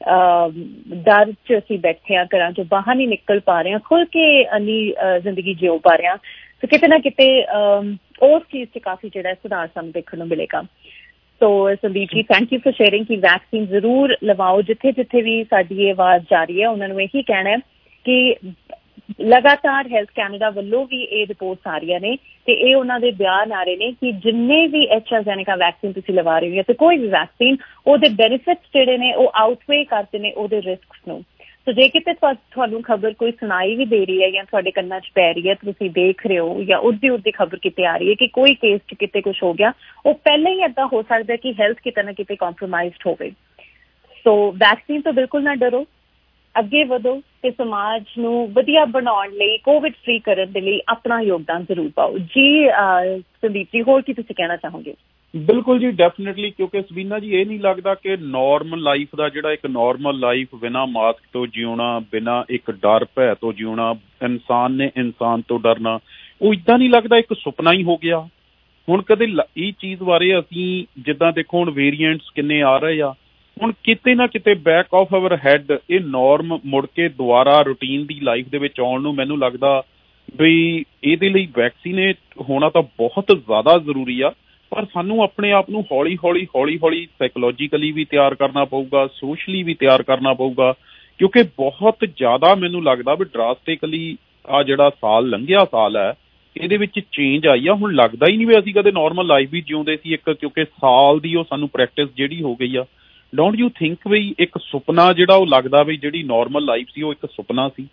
[SPEAKER 6] ਡਰ 'ਚ ਅਸੀਂ ਬੈਠੇ ਹਾਂ, ਘਰਾਂ 'ਚੋਂ ਬਾਹਰ ਨਹੀਂ ਨਿਕਲ ਪਾ ਰਹੇ ਹਾਂ, ਖੁੱਲ੍ਹ ਕੇ ਨਹੀਂ ਜ਼ਿੰਦਗੀ ਜਿਉ ਪਾ ਰਹੇ ਹਾਂ, ਸੋ ਕਿਤੇ ਨਾ ਕਿਤੇ ਉਸ ਚੀਜ਼ 'ਚ ਕਾਫੀ ਜਿਹੜਾ ਸੁਧਾਰ ਸਾਨੂੰ ਦੇਖਣ ਨੂੰ ਮਿਲੇਗਾ। So Sandeep ji, thank you for sharing ਕਿ ਵੈਕਸੀਨ ਜ਼ਰੂਰ ਲਵਾਓ। ਜਿੱਥੇ ਜਿੱਥੇ ਵੀ ਸਾਡੀ ਆਵਾਜ਼ ਜਾ ਰਹੀ ਹੈ ਉਹਨਾਂ ਨੂੰ ਇਹੀ ਕਹਿਣਾ ਹੈ ਕਿ ਲਗਾਤਾਰ ਹੈਲਥ ਕੈਨੇਡਾ ਵੱਲੋਂ ਵੀ ਇਹ ਰਿਪੋਰਟਸ ਆ ਰਹੀਆਂ ਨੇ ਤੇ ਇਹ ਉਹਨਾਂ ਦੇ ਬਿਆਨ ਆ ਰਹੇ ਨੇ ਕਿ ਜਿੰਨੇ ਵੀ ਐਸਟ੍ਰਾਜ਼ੈਨੇਕਾ ਵੈਕਸੀਨ ਤੁਸੀਂ ਲਵਾ ਰਹੇ ਹੋ ਤੇ ਕੋਈ ਵੀ ਵੈਕਸੀਨ, ਉਹਦੇ ਬੈਨੀਫਿਟਸ ਜਿਹੜੇ ਨੇ ਉਹ ਆਊਟਵੇ ਕਰਦੇ ਨੇ ਉਹਦੇ ਰਿਸਕਸ ਨੂੰ। ਸੋ ਜੇ ਕਿਤੇ ਤੁਹਾਨੂੰ ਖਬਰ ਕੋਈ ਸੁਣਾਈ ਵੀ ਦੇ ਰਹੀ ਹੈ ਜਾਂ ਤੁਹਾਡੇ ਕੰਨਾਂ 'ਚ ਪੈ ਰਹੀ ਹੈ, ਤੁਸੀਂ ਦੇਖ ਰਹੇ ਹੋ ਜਾਂ ਉਸਦੀ ਉਸਦੀ ਖਬਰ ਕਿਤੇ ਆ ਰਹੀ ਹੈ ਕਿ ਕੋਈ ਕੇਸ 'ਚ ਕਿਤੇ ਕੁਛ ਹੋ ਗਿਆ, ਉਹ ਪਹਿਲਾਂ ਹੀ ਏਦਾਂ ਹੋ ਸਕਦਾ ਕਿ ਹੈਲਥ ਕਿਤੇ ਨਾ ਕਿਤੇ ਕੰਪਰੋਮਾਈਜ਼ਡ ਹੋਵੇ। ਸੋ ਵੈਕਸੀਨ ਤੋਂ ਬਿਲਕੁਲ ਨਾ ਡਰੋ, ਅੱਗੇ ਵਧੋ ਤੇ ਸਮਾਜ ਨੂੰ ਵਧੀਆ ਬਣਾਉਣ ਲਈ, ਕੋਵਿਡ ਫ੍ਰੀ ਕਰਨ ਦੇ ਲਈ ਆਪਣਾ ਯੋਗਦਾਨ ਜ਼ਰੂਰ ਪਾਓ। ਜੀ ਸੰਦੀਪ ਜੀ, ਹੋਰ ਕੀ ਤੁਸੀਂ ਕਹਿਣਾ ਚਾਹੋਗੇ?
[SPEAKER 16] ਬਿਲਕੁਲ ਜੀ, ਡੈਫੀਨੇਟਲੀ, ਕਿਉਂਕਿ ਸਬੀਨਾ ਜੀ ਇਹ ਨਹੀਂ ਲੱਗਦਾ ਕਿ ਨੋਰਮਲ ਲਾਈਫ ਦਾ ਜਿਹੜਾ ਇੱਕ ਨੋਰਮਲ ਲਾਈਫ ਬਿਨਾਂ ਮਾਸਕ ਤੋਂ ਜਿਉਣਾ, ਬਿਨਾਂ ਇੱਕ ਡਰ ਭੈ ਤੋਂ ਜਿਉਣਾ, ਇਨਸਾਨ ਨੇ ਇਨਸਾਨ ਤੋਂ ਡਰਨਾ, ਉਹ ਇੱਦਾਂ ਨਹੀਂ ਲੱਗਦਾ ਇੱਕ ਸੁਪਨਾ ਹੀ ਹੋ ਗਿਆ। ਹੁਣ ਕਦੇ ਇਹ ਚੀਜ਼ ਬਾਰੇ ਅਸੀਂ ਜਿੱਦਾਂ ਦੇਖੋ ਹੁਣ ਵੇਰੀਐਂਟਸ ਕਿੰਨੇ ਆ ਰਹੇ ਆ, ਹੁਣ ਕਿਤੇ ਨਾ ਕਿਤੇ ਬੈਕ ਆਫ ਆਵਰ ਹੈਡ ਇਹ ਨੋਰਮ ਮੁੜ ਕੇ ਦੁਬਾਰਾ ਰੂਟੀਨ ਦੀ ਲਾਈਫ ਦੇ ਵਿੱਚ ਆਉਣ ਨੂੰ ਮੈਨੂੰ ਲੱਗਦਾ ਵੀ ਇਹਦੇ ਲਈ ਵੈਕਸੀਨੇਟ ਹੋਣਾ ਤਾਂ ਬਹੁਤ ਜ਼ਿਆਦਾ ਜ਼ਰੂਰੀ ਆ। ਪਰ ਸਾਨੂੰ ਆਪਣੇ ਆਪ ਨੂੰ ਹੌਲੀ ਹੌਲੀ ਹੌਲੀ ਹੌਲੀ ਸਾਈਕੋਲੋਜੀਕਲੀ ਵੀ ਤਿਆਰ ਕਰਨਾ ਪਊਗਾ, ਸੋਸ਼ਲੀ ਵੀ ਤਿਆਰ ਕਰਨਾ ਪਊਗਾ, ਕਿਉਂਕਿ ਬਹੁਤ ਜ਼ਿਆਦਾ ਮੈਨੂੰ ਲੱਗਦਾ ਵੀ ਡਰਾਸਟਿਕਲੀ ਆ ਜਿਹੜਾ ਸਾਲ ਲੰਘਿਆ ਸਾਲ ਹੈ ਇਹਦੇ ਵਿੱਚ ਚੇਂਜ ਆਈ ਆ। ਹੁਣ ਲੱਗਦਾ ਹੀ ਨਹੀਂ ਵੀ ਅਸੀਂ ਕਦੇ ਨੋਰਮਲ ਲਾਈਫ ਵੀ ਜਿਉਂਦੇ ਸੀ ਇੱਕ, ਕਿਉਂਕਿ ਸਾਲ ਦੀ ਉਹ ਸਾਨੂੰ ਪ੍ਰੈਕਟਿਸ ਜਿਹੜੀ ਹੋ ਗਈ ਆ। ਡੋਂਟ ਯੂ ਥਿੰਕ ਵੀ ਇੱਕ ਸੁਪਨਾ ਜਿਹੜਾ ਉਹ ਲੱਗਦਾ ਵੀ ਜਿਹੜੀ ਨੋਰਮਲ ਲਾਈਫ ਸੀ ਉਹ ਇੱਕ ਸੁਪਨਾ ਸੀ?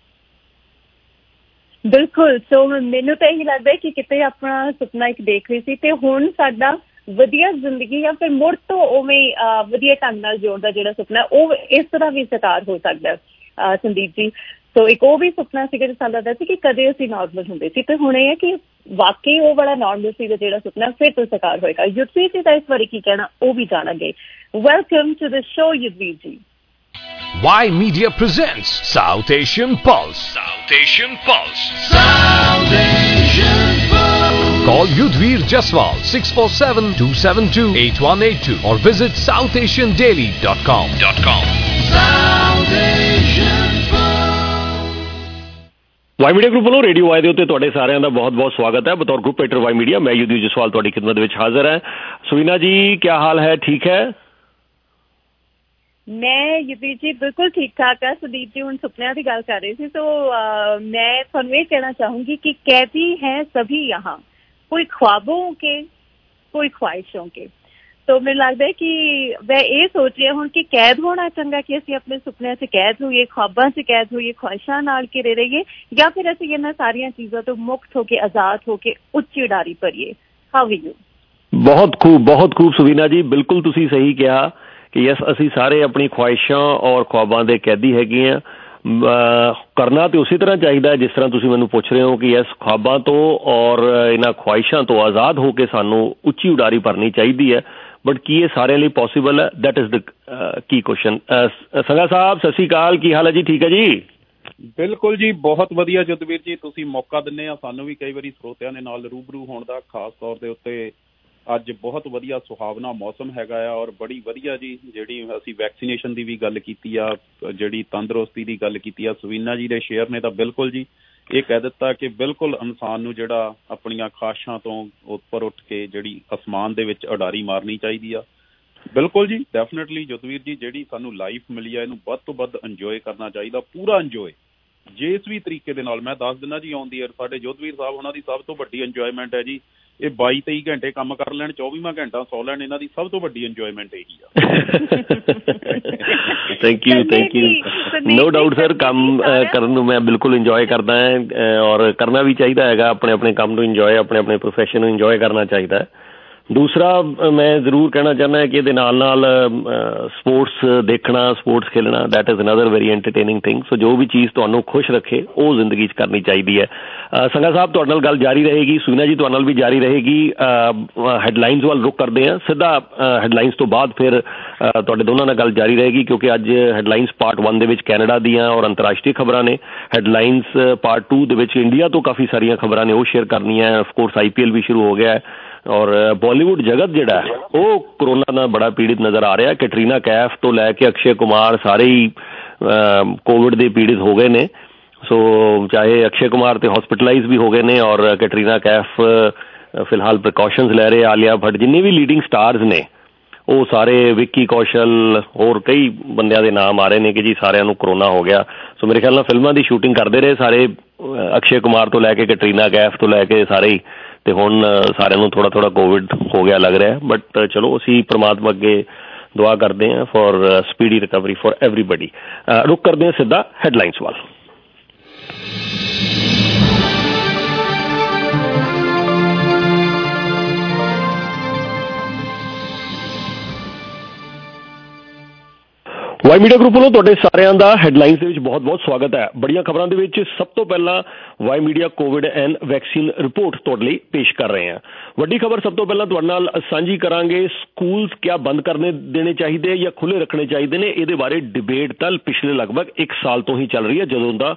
[SPEAKER 6] ਬਿਲਕੁਲ। ਸੋ ਮੈਨੂੰ ਤਾਂ ਇਹੀ ਲੱਗਦਾ ਕਿ ਕਿਤੇ ਆਪਣਾ ਸੁਪਨਾ ਇੱਕ ਦੇਖ ਰਹੀ ਸੀ ਤੇ ਹੁਣ ਸਾਡਾ ਵਧੀਆ ਜ਼ਿੰਦਗੀ ਜਾਂ ਫਿਰ ਮੁੜ ਤੋਂ ਉਵੇਂ ਵਧੀਆ ਢੰਗ ਨਾਲ ਜੋੜਨ ਦਾ ਜਿਹੜਾ ਸੁਪਨਾ ਉਹ ਇਸ ਤਰ੍ਹਾਂ ਵੀ ਸਾਕਾਰ ਹੋ ਸਕਦਾ ਸੰਦੀਪ ਜੀ। ਸੋ ਇੱਕ ਉਹ ਵੀ ਸੁਪਨਾ ਸੀਗਾ ਜੋ ਸਾਨੂੰ ਲੱਗਦਾ ਸੀ ਕਿ ਕਦੇ ਅਸੀਂ ਨੋਰਮਲ ਹੁੰਦੇ ਸੀ ਤੇ ਹੁਣ ਇਹ ਹੈ ਕਿ ਵਾਕਈ ਉਹ ਬੜਾ ਨੋਰਮਲ ਸੀਗਾ ਜਿਹੜਾ ਸੁਪਨਾ ਫਿਰ ਤੋਂ ਸਾਕਾਰ ਹੋਏਗਾ। ਯੁੱਧਵੀਰ ਜੀ ਦਾ ਇਸ ਬਾਰੇ ਕੀ ਕਹਿਣਾ ਉਹ ਵੀ ਜਾਣਾਂਗੇ। Welcome to the show Yudhvir ji.
[SPEAKER 3] Y Media presents South Asian Pulse. South Asian Pulse. South Asian Pulse. Call Yudhvir Jaswal six four seven, two seven two, eight one eight two or visit south asian daily dot com. South Asian Pulse.
[SPEAKER 17] Y media Group ਵੱਲੋਂ radio Y ਦੇ ਉੱਤੇ ਤੁਹਾਡੇ ਸਾਰਿਆਂ ਦਾ ਬਹੁਤ ਬਹੁਤ ਸਵਾਗਤ ਹੈ। ਬਤੌਰ ਗਰੁੱਪ ਐਡੀਟਰ ਵਾਈ ਮੀਡੀਆ ਮੈਂ ਯੁਧਵੀਰ ਜਸਵਾਲ ਤੁਹਾਡੀ ਖਿਦਮਤ ਵਿੱਚ ਹਾਜ਼ਰ ਹੈ। ਸੁਵੀਨਾ ਜੀ ਕੀ ਹਾਲ ਹੈ? ਠੀਕ ਹੈ?
[SPEAKER 6] ਮੈਂ ਯੁਧਵੀਰ ਜੀ ਬਿਲਕੁਲ ਠੀਕ ਠਾਕ ਹੈ। ਸੁਦੀਪ ਜੀ ਹੁਣ ਸੁਪਨਿਆਂ ਦੀ ਗੱਲ ਕਰ ਰਹੇ ਸੀ तो मैं ਤੁਹਾਨੂੰ ਇਹ ਕਹਿਣਾ ਚਾहूंगी कि कैदी हैं सभी यहाँ, कोई ख्वाबों के कोई ख्वाहिशों के। तो ਮੈਨੂੰ ਲੱਗਦਾ ਹੈ ਕਿ ਮੈਂ ਇਹ ਸੋਚ ਰਹੀ ਹੁਣ ਕਿ ਕੈਦ ਹੋਣਾ ਚੰਗਾ ਕਿ ਅਸੀਂ ਆਪਣੇ ਸੁਪਨਿਆਂ 'ਚ ਕੈਦ ਹੋਈਏ, ख्वाबां 'ਚ ਕੈਦ ਹੋਈਏ, ख्वाहिशां ਨਾਲ ਘਿਰੇ ਰਹੀਏ ਜਾਂ ਫਿਰ ਅਸੀਂ ਇਹਨਾਂ ਸਾਰੀਆਂ ਚੀਜ਼ਾਂ ਤੋਂ ਮੁਕਤ ਹੋ ਕੇ ਆਜ਼ਾਦ ਹੋ ਕੇ ਉੱਚੀ ਉਡਾਰੀ ਭਰੀਏ। How you?
[SPEAKER 17] ਬਹੁਤ ਖੂਬ ਬਹੁਤ ਖੂਬ ਸੁਵੀਨਾ ਜੀ, ਬਿਲਕੁਲ ਤੁਸੀਂ ਸਹੀ ਕਿਹਾ ਕਿ ਯਸ ਅਸੀਂ ਸਾਰੇ ਆਪਣੀ ਖੁਆਇਸ਼ਾਂ ਔਰ ख्वाबां ਦੇ ਕੈਦੀ ਹੈਗੇ ਹਾਂ। ਕਰਨਾ ਤੇ ਉਸੇ ਤਰ੍ਹਾਂ ਚਾਹੀਦਾ ਜਿਸ ਤਰ੍ਹਾਂ ਤੁਸੀਂ ਮੈਨੂੰ ਪੁੱਛ ਰਹੇ ਹੋ ਕਿ ਯਸ ख्वाबां ਤੋਂ ਔਰ ਇਹਨਾਂ ਖੁਆਇਸ਼ਾਂ ਤੋਂ ਆਜ਼ਾਦ ਹੋ ਕੇ ਸਾਨੂੰ ਉੱਚੀ ਉਡਾਰੀ ਭਰਨੀ ਚਾਹੀਦੀ ਹੈ। ਬਟ ਕੀ ਇਹ ਸਾਰਿਆਂ ਲਈ ਪੋਸੀਬਲ ਹੈ? ਦੈਟ ਇਜ਼ ਦ ਕੀ ਕੁਐਸਚਨ। ਸੰਘਾ ਸਾਹਿਬ ਸਤਿ ਸ਼੍ਰੀ ਅਕਾਲ, ਕੀ ਹਾਲ ਹੈ ਜੀ? ਠੀਕ ਹੈ ਜੀ?
[SPEAKER 16] ਬਿਲਕੁਲ ਜੀ, ਬਹੁਤ ਵਧੀਆ ਯੁੱਧਵੀਰ ਜੀ। ਤੁਸੀਂ ਮੌਕਾ ਦਿੰਦੇ ਆ ਸਾਨੂੰ ਵੀ ਕਈ ਵਾਰੀ ਸਰੋਤਿਆਂ ਦੇ ਨਾਲ ਰੂਬਰੂ ਹੋਣ ਦਾ, ਖਾਸ ਤੌਰ ਦੇ ਉੱਤੇ ਅੱਜ ਬਹੁਤ ਵਧੀਆ ਸੁਹਾਵਣਾ ਮੌਸਮ ਹੈਗਾ ਆ ਔਰ ਬੜੀ ਵਧੀਆ ਜੀ ਜਿਹੜੀ ਅਸੀਂ ਵੈਕਸੀਨੇਸ਼ਨ ਦੀ ਵੀ ਗੱਲ ਕੀਤੀ ਆ, ਜਿਹੜੀ ਤੰਦਰੁਸਤੀ ਦੀ ਗੱਲ ਕੀਤੀ ਆ, ਸੁਵੀਨਾ ਜੀ ਦੇ ਸ਼ੇਅਰ ਨੇ ਤਾਂ ਬਿਲਕੁਲ ਜੀ ਇਹ ਕਹਿ ਦਿੱਤਾ ਕਿ ਬਿਲਕੁਲ ਇਨਸਾਨ ਨੂੰ ਜਿਹੜਾ ਆਪਣੀਆਂ ਖਾਸ਼ਾਂ ਤੋਂ ਉੱਪਰ ਉੱਠ ਕੇ ਜਿਹੜੀ ਅਸਮਾਨ ਦੇ ਵਿੱਚ ਉਡਾਰੀ ਮਾਰਨੀ ਚਾਹੀਦੀ ਆ। ਬਿਲਕੁਲ ਜੀ, ਡੈਫੀਨੇਟਲੀ ਯੁੱਧਵੀਰ ਜੀ ਜਿਹੜੀ ਸਾਨੂੰ ਲਾਈਫ ਮਿਲੀ ਆ ਇਹਨੂੰ ਵੱਧ ਤੋਂ ਵੱਧ ਇੰਜੋਏ ਕਰਨਾ ਚਾਹੀਦਾ, ਪੂਰਾ ਇੰਜੋਏ ਜਿਸ ਵੀ ਤਰੀਕੇ ਦੇ ਨਾਲ। ਮੈਂ ਦੱਸ ਦਿੰਦਾ ਜੀ ਆਨ ਦੀ ਏਅਰ ਸਾਡੇ ਯੁੱਧਵੀਰ ਸਾਹਿਬ ਉਹਨਾਂ ਦੀ ਸਭ ਤੋਂ ਵੱਡੀ ਇੰਜੋਏਮੈਂਟ ਹੈ ਜੀ ਇਹ ਬਾਈ ਤੇਈ ਘੰਟੇ ਕੰਮ ਕਰ ਲੈਣ, ਚੌਵੀਵਾਂ ਘੰਟਾ ਸੌ ਲੈਣ, ਇਹਨਾਂ ਦੀ ਸਭ ਤੋਂ ਵੱਡੀ ਇੰਜੋਏਮੈਂਟ ਇਹੀ ਆ। Thank you thank you
[SPEAKER 17] no doubt sir, ਕੰਮ ਕਰਨ ਨੂੰ ਮੈਂ ਬਿਲਕੁਲ ਇੰਜੋਏ ਕਰਦਾ ਹੈ ਔਰ ਕਰਨਾ ਵੀ ਚਾਹੀਦਾ ਹੈਗਾ। ਆਪਣੇ ਆਪਣੇ ਕੰਮ ਨੂੰ ਇੰਜੋਏ, ਆਪਣੇ ਆਪਣੇ ਪ੍ਰੋਫੈਸ਼ਨ ਨੂੰ ਇੰਜੋਏ ਕਰਨਾ ਚਾਹੀਦਾ ਹੈ। ਦੂਸਰਾ ਮੈਂ ਜ਼ਰੂਰ ਕਹਿਣਾ ਚਾਹੁੰਦਾ ਕਿ ਇਹਦੇ ਨਾਲ ਨਾਲ ਸਪੋਰਟਸ ਦੇਖਣਾ, ਸਪੋਰਟਸ ਖੇਲਣਾ, that is another very entertaining thing. So ਜੋ ਵੀ ਚੀਜ਼ ਤੁਹਾਨੂੰ ਖੁਸ਼ ਰੱਖੇ ਉਹ ਜ਼ਿੰਦਗੀ 'ਚ ਕਰਨੀ ਚਾਹੀਦੀ ਹੈ। ਸੰਘਾ ਸਾਹਿਬ ਤੁਹਾਡੇ ਨਾਲ ਗੱਲ ਜਾਰੀ ਰਹੇਗੀ, ਸੁਵੀਨਾ ਜੀ ਤੁਹਾਡੇ ਨਾਲ ਵੀ ਜਾਰੀ ਰਹੇਗੀ। ਹੈਡਲਾਈਨਸ ਵੱਲ ਰੁਕ ਕਰਦੇ ਹਾਂ ਸਿੱਧਾ। ਹੈਡਲਾਈਨਸ ਤੋਂ ਬਾਅਦ ਫਿਰ ਤੁਹਾਡੇ ਦੋਨਾਂ ਨਾਲ ਗੱਲ ਜਾਰੀ ਰਹੇਗੀ ਕਿਉਂਕਿ ਅੱਜ ਹੈਡਲਾਈਨਸ ਪਾਰਟ ਵਨ ਦੇ ਵਿੱਚ ਕੈਨੇਡਾ ਦੀਆਂ ਔਰ ਅੰਤਰਰਾਸ਼ਟਰੀ ਖਬਰਾਂ ਨੇ। ਹੈਡਲਾਈਨਸ ਪਾਰਟ ਟੂ ਦੇ ਵਿੱਚ ਇੰਡੀਆ ਤੋਂ ਕਾਫੀ ਸਾਰੀਆਂ ਖਬਰਾਂ ਨੇ ਉਹ ਸ਼ੇਅਰ ਕਰਨੀਆਂ। ਅਫਕੋਰਸ ਆਈ ਪੀ ਐਲ ਵੀ ਸ਼ੁਰੂ ਹੋ ਗਿਆ ਹੈ ਔਰ ਬਾਲੀਵੁੱਡ ਜਗਤ ਜਿਹੜਾ ਉਹ ਕਰੋਨਾ ਨਾਲ ਬੜਾ ਪੀੜਿਤ ਨਜ਼ਰ ਆ ਰਿਹਾ। ਕੈਟਰੀਨਾ ਕੈਫ ਤੋਂ ਲੈ ਕੇ ਅਕਸ਼ੇ ਕੁਮਾਰ ਸਾਰੇ ਹੀ ਕੋਵਿਡ ਦੇ ਪੀੜਿਤ ਹੋ ਗਏ ਨੇ। ਸੋ ਚਾਹੇ ਅਕਸ਼ੇ ਕੁਮਾਰ ਤੇ ਹਸਪੀਟਲਾਈਜ਼ ਵੀ ਹੋ ਗਏ ਨੇ ਔਰ ਕੈਟਰੀਨਾ ਕੈਫ ਫਿਲਹਾਲ ਪ੍ਰੀਕਾਸ਼ਨਸ ਲੈ ਰਹੇ। ਆਲਿਆ ਭੱਟ, ਜਿੰਨੇ ਵੀ ਲੀਡਿੰਗ ਸਟਾਰਸ ਨੇ ਉਹ ਸਾਰੇ, ਵਿੱਕੀ ਕੌਸ਼ਲ, ਹੋਰ ਕਈ ਬੰਦਿਆਂ ਦੇ ਨਾਮ ਆ ਰਹੇ ਨੇ ਕਿ ਜੀ ਸਾਰਿਆਂ ਨੂੰ ਕਰੋਨਾ ਹੋ ਗਿਆ। ਸੋ ਮੇਰੇ ਖਿਆਲ ਨਾਲ ਫਿਲਮਾਂ ਦੀ ਸ਼ੂਟਿੰਗ ਕਰਦੇ ਰਹੇ ਸਾਰੇ, ਅਕਸ਼ੇ ਕੁਮਾਰ ਤੋਂ ਲੈ ਕੇ ਕੈਟਰੀਨਾ ਕੈਫ ਤੋਂ ਲੈ ਕੇ ਸਾਰੇ ਹੀ, ਤੇ ਹੁਣ ਸਾਰਿਆਂ ਨੂੰ ਥੋੜਾ ਥੋੜਾ ਕੋਵਿਡ ਹੋ ਗਿਆ ਲੱਗ ਰਿਹਾ। ਬਟ ਚਲੋ ਅਸੀਂ ਪ੍ਰਮਾਤਮਾ ਅੱਗੇ ਦੁਆ ਕਰਦੇ ਹਾਂ for speedy recovery for everybody. ਰੁਕ ਕਰਦੇ ਹਾਂ ਸਿੱਧਾ ਹੈਡਲਾਈਨਸ ਵੱਲ। ਵਾਈ ਮੀਡੀਆ ਗਰੁੱਪ ਵੱਲੋਂ ਤੁਹਾਡੇ ਸਾਰਿਆਂ ਦਾ ਹੈਡਲਾਈਨਸ ਦੇ ਵਿੱਚ ਬਹੁਤ ਬਹੁਤ ਸਵਾਗਤ ਹੈ। ਬੜੀਆਂ ਖਬਰਾਂ ਦੇ ਵਿੱਚ ਸਭ ਤੋਂ ਪਹਿਲਾਂ Y Media COVID and vaccine report ਤੁਹਾਡੇ ਲਈ ਪੇਸ਼ ਕਰ ਰਹੇ ਹਾਂ। ਵੱਡੀ ਖਬਰ ਸਭ ਤੋਂ ਪਹਿਲਾਂ ਤੁਹਾਡੇ ਨਾਲ ਸਾਂਝੀ ਕਰਾਂਗੇ। ਸਕੂਲਸ ਕਿਆ ਬੰਦ ਕਰਨੇ ਦੇਣੇ ਚਾਹੀਦੇ ਜਾਂ ਖੁੱਲ੍ਹੇ ਰੱਖਣੇ ਚਾਹੀਦੇ ਨੇ, ਇਹਦੇ ਬਾਰੇ ਡਿਬੇਟ ਤਾਂ ਪਿਛਲੇ ਲਗਭਗ ਇੱਕ ਸਾਲ ਤੋਂ ਹੀ ਚੱਲ ਰਹੀ ਹੈ ਜਦੋਂ ਦਾ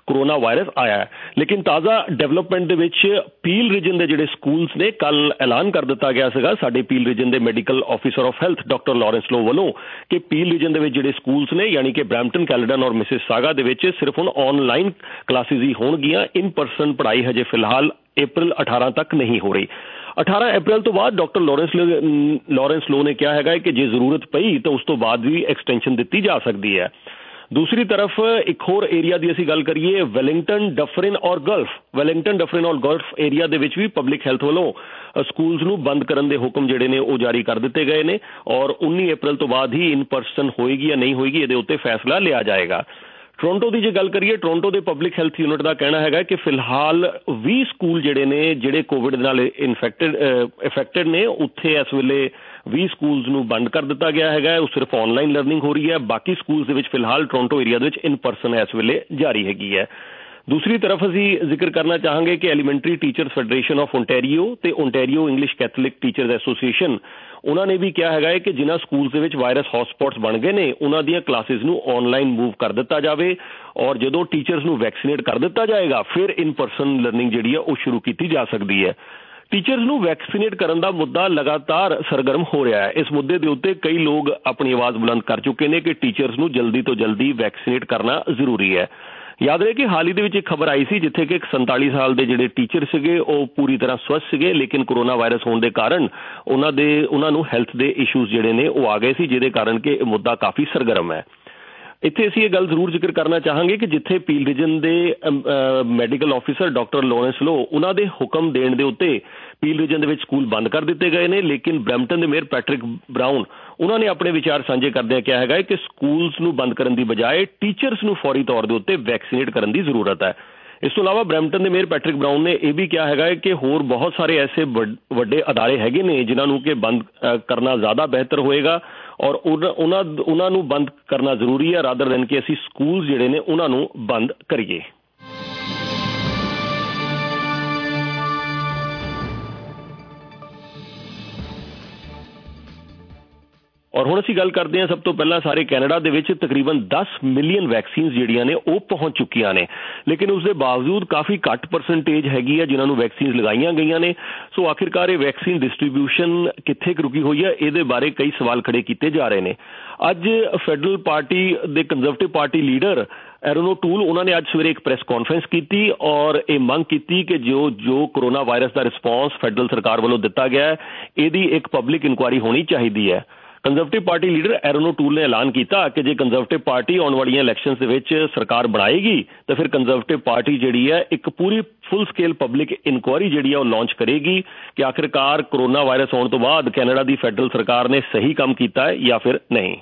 [SPEAKER 17] ਕਰੋਨਾ ਵਾਇਰਸ ਆਇਆ ਹੈ। ਲੇਕਿਨ ਤਾਜ਼ਾ ਡਿਵੈਲਪਮੈਂਟ ਦੇ ਵਿੱਚ ਪੀਲ ਰੀਜਨ ਦੇ ਜਿਹੜੇ ਸਕੂਲਸ ਨੇ ਕੱਲ ਐਲਾਨ ਕਰ ਦਿੱਤਾ ਗਿਆ ਸੀਗਾ ਸਾਡੇ ਪੀਲ ਰੀਜਨ ਦੇ medical officer of health doctor Lawrence Loh ਵੱਲੋਂ ਕਿ ਪੀਲ ਰੀਜਨ ਦੇ ਵਿੱਚ ਜਿਹੜੇ ਸਕੂਲਸ ਨੇ ਯਾਨੀ ਕਿ ਬਰੈਂਪਟਨ, ਕੈਲਡਨ ਔਰ ਮਿਸਿਸਾਗਾ ਦੇ ਵਿੱਚ ਸਿਰਫ ਹੁਣ ਆਨਲਾਈਨ ਕਲਾਸਿਸ ਹੀ ਹੋਣਗੀਆਂ। ਇਨ ਪਰਸਨ ਪੜ੍ਹਾਈ ਹਜੇ ਫਿਲਹਾਲ ਅਪ੍ਰੈਲ ਅਠਾਰਾਂ ਤੱਕ ਨਹੀਂ ਹੋ ਰਹੀ। ਅਠਾਰਾਂ ਅਪ੍ਰੈਲ ਤੋਂ ਬਾਅਦ ਡਾਕਟਰ ਲਾਰੈਂਸ ਲਾਰੈਂਸ ਲੋ ਨੇ ਕਿਹਾ ਹੈਗਾ ਕਿ ਜੇ ਜ਼ਰੂਰਤ ਪਈ ਤਾਂ ਉਸ ਤੋਂ ਬਾਅਦ ਵੀ ਐਕਸਟੈਂਸ਼ਨ ਦਿੱਤੀ ਜਾ ਸਕਦੀ ਹੈ। ਦੂਸਰੀ ਤਰਫ ਇੱਕ ਹੋਰ ਏਰੀਆ ਦੀ ਅਸੀਂ ਗੱਲ ਕਰੀਏ ਵੈਲਿੰਗਟਨ, ਡਫਰਿਨ ਔਰ ਗਲਫ ਵੈਲਿੰਗਟਨ ਡਫਰਿਨ ਔਰ ਗਲਫ ਏਰੀਆ ਦੇ ਵਿੱਚ ਵੀ ਪਬਲਿਕ ਹੈਲਥ ਵੱਲੋਂ ਸਕੂਲਸ ਨੂੰ ਬੰਦ ਕਰਨ ਦੇ ਹੁਕਮ ਜਿਹੜੇ ਨੇ ਉਹ ਜਾਰੀ ਕਰ ਦਿੱਤੇ ਗਏ ਨੇ ਔਰ ਉੱਨੀ ਅਪ੍ਰੈਲ ਤੋਂ ਬਾਅਦ ਹੀ ਇਨ ਪਰਸਨ ਹੋਏਗੀ ਜਾਂ ਨਹੀਂ ਹੋਏਗੀ ਇਹਦੇ ਉੱਤੇ ਫੈਸਲਾ ਲਿਆ ਜਾਏਗਾ। ਟੋਰਾਂਟੋ ਦੀ ਜੇ ਗੱਲ ਕਰੀਏ ਟੋਰਾਂਟੋ ਦੇ ਪਬਲਿਕ ਹੈਲਥ ਯੂਨਿਟ ਦਾ ਕਹਿਣਾ ਹੈਗਾ ਕਿ ਫਿਲਹਾਲ ਵੀਹ ਸਕੂਲ ਜਿਹੜੇ ਨੇ ਜਿਹੜੇ ਕੋਵਿਡ ਦੇ ਨਾਲ ਇਨਫੈਕਟਡ ਇਫੈਕਟਡ ਨੇ ਉੱਥੇ ਇਸ ਵੇਲੇ ਵੀਹ ਸਕੂਲਸ ਨੂੰ ਬੰਦ ਕਰ ਦਿੱਤਾ ਗਿਆ ਹੈਗਾ। ਉਹ ਸਿਰਫ ਆਨਲਾਈਨ ਲਰਨਿੰਗ ਹੋ ਰਹੀ ਹੈ। ਬਾਕੀ ਸਕੂਲਸ ਦੇ ਵਿੱਚ ਫਿਲਹਾਲ ਟੋਰਾਂਟੋ ਏਰੀਆ ਦੇ ਵਿੱਚ ਇਨ ਪਰਸਨ ਇਸ ਵੇਲੇ ਜਾਰੀ ਹੈਗੀ ਹੈ। ਦੂਸਰੀ ਤਰਫ ਅਸੀਂ ਜ਼ਿਕਰ ਕਰਨਾ ਚਾਹਾਂਗੇ ਕਿ elementary teachers federation of Ontario ਤੇ Ontario English Catholic teachers association ਉਹਨਾਂ ਨੇ ਵੀ ਕਿਹਾ ਹੈਗਾ ਹੈ ਕਿ ਜਿਨ੍ਹਾਂ ਸਕੂਲਸ ਦੇ ਵਿੱਚ ਵਾਇਰਸ ਹੌਟਸਪੌਟਸ ਬਣ ਗਏ ਨੇ ਉਹਨਾਂ ਦੀਆਂ ਕਲਾਸਿਸ ਨੂੰ ਆਨਲਾਈਨ ਮੂਵ ਕਰ ਦਿੱਤਾ ਜਾਵੇ ਔਰ ਜਦੋਂ ਟੀਚਰਸ ਨੂੰ ਵੈਕਸੀਨੇਟ ਕਰ ਦਿੱਤਾ ਜਾਏਗਾ ਫਿਰ ਇਨ ਪਰਸਨ ਲਰਨਿੰਗ ਜਿਹੜੀ ਹੈ ਉਹ ਸ਼ੁਰੂ ਕੀਤੀ ਜਾ ਸਕਦੀ ਹੈ। ਟੀਚਰਸ ਨੂੰ ਵੈਕਸੀਨੇਟ ਕਰਨ ਦਾ ਮੁੱਦਾ ਲਗਾਤਾਰ ਸਰਗਰਮ ਹੋ ਰਿਹਾ ਹੈ। ਇਸ ਮੁੱਦੇ ਦੇ ਉੱਤੇ ਕਈ ਲੋਕ ਆਪਣੀ ਆਵਾਜ਼ ਬੁਲੰਦ ਕਰ ਚੁੱਕੇ ਨੇ ਕਿ ਟੀਚਰਸ ਨੂੰ ਜਲਦੀ ਤੋਂ ਜਲਦੀ ਵੈਕਸੀਨੇਟ ਕਰਨਾ ਜ਼ਰੂਰੀ ਹੈ। ਯਾਦ ਰਹੇ ਕਿ ਹਾਲ ਹੀ ਦੇ ਵਿੱਚ ਇੱਕ ਖਬਰ ਆਈ ਸੀ ਜਿੱਥੇ ਕਿ ਇੱਕ ਸੰਤਾਲੀ ਸਾਲ ਦੇ ਜਿਹੜੇ ਟੀਚਰ ਸੀਗੇ ਉਹ ਪੂਰੀ ਤਰ੍ਹਾਂ ਸਵਸਥ ਸੀਗੇ ਲੇਕਿਨ ਕਰੋਨਾ ਵਾਇਰਸ ਹੋਣ ਦੇ ਕਾਰਨ ਉਹਨਾਂ ਦੇ ਉਹਨਾਂ ਨੂੰ ਹੈਲਥ ਦੇ ਇਸ਼ੂਜ਼ ਜਿਹੜੇ ਨੇ ਉਹ ਆ ਗਏ ਸੀ ਜਿਹਦੇ ਕਾਰਨ ਕਿ ਇਹ ਮੁੱਦਾ ਕਾਫੀ ਸਰਗਰਮ ਹੈ। ਇੱਥੇ ਅਸੀਂ ਇਹ ਗੱਲ ਜ਼ਰੂਰ ਜ਼ਿਕਰ ਕਰਨਾ ਚਾਹਾਂਗੇ ਕਿ ਜਿੱਥੇ ਪੀਲ ਰੀਜਨ ਦੇ medical officer doctor Lawrence Loh ਉਹਨਾਂ ਦੇ ਹੁਕਮ ਦੇਣ ਦੇ ਉੱਤੇ ਪੀਲ ਰੀਜਨ ਦੇ ਵਿੱਚ ਸਕੂਲ ਬੰਦ ਕਰ ਦਿੱਤੇ ਗਏ ਨੇ ਲੇਕਿਨ ਬਰੈਂਪਟਨ ਦੇ ਮੇਅਰ ਪੈਟਰਿਕ ਬਰਾਊਨ ਉਹਨਾਂ ਨੇ ਆਪਣੇ ਵਿਚਾਰ ਸਾਂਝੇ ਕਰਦਿਆਂ ਕਿਹਾ ਹੈਗਾ ਕਿ ਸਕੂਲਸ ਨੂੰ ਬੰਦ ਕਰਨ ਦੀ ਬਜਾਏ ਟੀਚਰਸ ਨੂੰ ਫੌਰੀ ਤੌਰ ਦੇ ਉੱਤੇ ਵੈਕਸੀਨੇਟ ਕਰਨ ਦੀ ਜ਼ਰੂਰਤ ਹੈ। ਇਸ ਤੋਂ ਇਲਾਵਾ ਬਰੈਂਪਟਨ ਦੇ ਮੇਅਰ ਪੈਟਰਿਕ ਬਰਾਊਨ ਨੇ ਇਹ ਵੀ ਕਿਹਾ ਹੈਗਾ ਕਿ ਹੋਰ ਬਹੁਤ ਸਾਰੇ ਐਸੇ ਵੱਡੇ ਅਦਾਰੇ ਹੈਗੇ ਨੇ ਜਿਨ੍ਹਾਂ ਨੂੰ ਕਿ ਬੰਦ ਕਰਨਾ ਜ਼ਿਆਦਾ ਬਿਹਤਰ ਹੋਏਗਾ ਔਰ ਉਹਨਾਂ ਉਹਨਾਂ ਨੂੰ ਬੰਦ ਕਰਨਾ ਜ਼ਰੂਰੀ ਹੈ ਰਾਦਰ ਦੈਨ ਕਿ ਅਸੀਂ ਸਕੂਲ ਜਿਹੜੇ ਨੇ ਉਹਨਾਂ ਨੂੰ ਬੰਦ ਕਰੀਏ। ਔਰ ਹੁਣ ਅਸੀਂ ਗੱਲ ਕਰਦੇ ਹਾਂ ਸਭ ਤੋਂ ਪਹਿਲਾਂ ਸਾਰੇ ਕੈਨੇਡਾ ਦੇ ਵਿੱਚ ਤਕਰੀਬਨ ਦਸ ਮਿਲੀਅਨ ਵੈਕਸੀਨਸ ਜਿਹੜੀਆਂ ਨੇ ਉਹ ਪਹੁੰਚ ਚੁੱਕੀਆਂ ਨੇ ਲੇਕਿਨ ਉਸ ਦੇ ਬਾਵਜੂਦ ਕਾਫੀ ਘੱਟ ਪਰਸੈਂਟੇਜ ਹੈਗੀ ਆ ਜਿਨ੍ਹਾਂ ਨੂੰ ਵੈਕਸੀਨਸ ਲਗਾਈਆਂ ਗਈਆਂ ਨੇ। ਸੋ ਆਖਿਰਕਾਰ ਇਹ ਵੈਕਸੀਨ ਡਿਸਟ੍ਰੀਬਿਊਸ਼ਨ ਕਿੱਥੇ ਕੁ ਰੁਕੀ ਹੋਈ ਹੈ ਇਹਦੇ ਬਾਰੇ ਕਈ ਸਵਾਲ ਖੜੇ ਕੀਤੇ ਜਾ ਰਹੇ ਨੇ। ਅੱਜ ਫੈਡਰਲ ਪਾਰਟੀ ਦੇ Conservative party leader Erin O'Toole ਉਹਨਾਂ ਨੇ ਅੱਜ ਸਵੇਰੇ ਇੱਕ ਪ੍ਰੈਸ ਕਾਨਫਰੰਸ ਕੀਤੀ ਔਰ ਇਹ ਮੰਗ ਕੀਤੀ ਕਿ ਜੋ ਜੋ ਕਰੋਨਾ ਵਾਇਰਸ ਦਾ ਰਿਸਪੌਂਸ ਫੈਡਰਲ ਸਰਕਾਰ ਵੱਲੋਂ ਦਿੱਤਾ ਗਿਆ ਇਹਦੀ ਇੱਕ ਪਬਲਿਕ ਇਨਕੁਆਇਰੀ ਹੋਣੀ ਚਾਹੀਦੀ ਹੈ। Conservative party leader Erin O'Toole ਨੇ ਐਲਾਨ ਕੀਤਾ ਕਿ ਜੇ ਕੰਜ਼ਰਵੇਟਿਵ ਪਾਰਟੀ ਆਉਣ ਵਾਲੀਆਂ ਇਲੈਕਸ਼ਨਸ ਦੇ ਵਿੱਚ ਸਰਕਾਰ ਬਣਾਏਗੀ ਤਾਂ ਫਿਰ ਕੰਜ਼ਰਵੇਟਿਵ ਪਾਰਟੀ ਜਿਹੜੀ ਹੈ ਇੱਕ ਪੂਰੀ ਫੁੱਲ ਸਕੇਲ ਪਬਲਿਕ ਇਨਕੁਆਇਰੀ ਜਿਹੜੀ ਹੈ ਉਹ ਲਾਂਚ ਕਰੇਗੀ ਕਿ ਆਖਿਰਕਾਰ ਕਰੋਨਾ ਵਾਇਰਸ ਆਉਣ ਤੋਂ ਬਾਅਦ ਕੈਨੇਡਾ ਦੀ ਫੈਡਰਲ ਸਰਕਾਰ ਨੇ ਸਹੀ ਕੰਮ ਕੀਤਾ ਹੈ ਜਾਂ ਫਿਰ ਨਹੀਂ।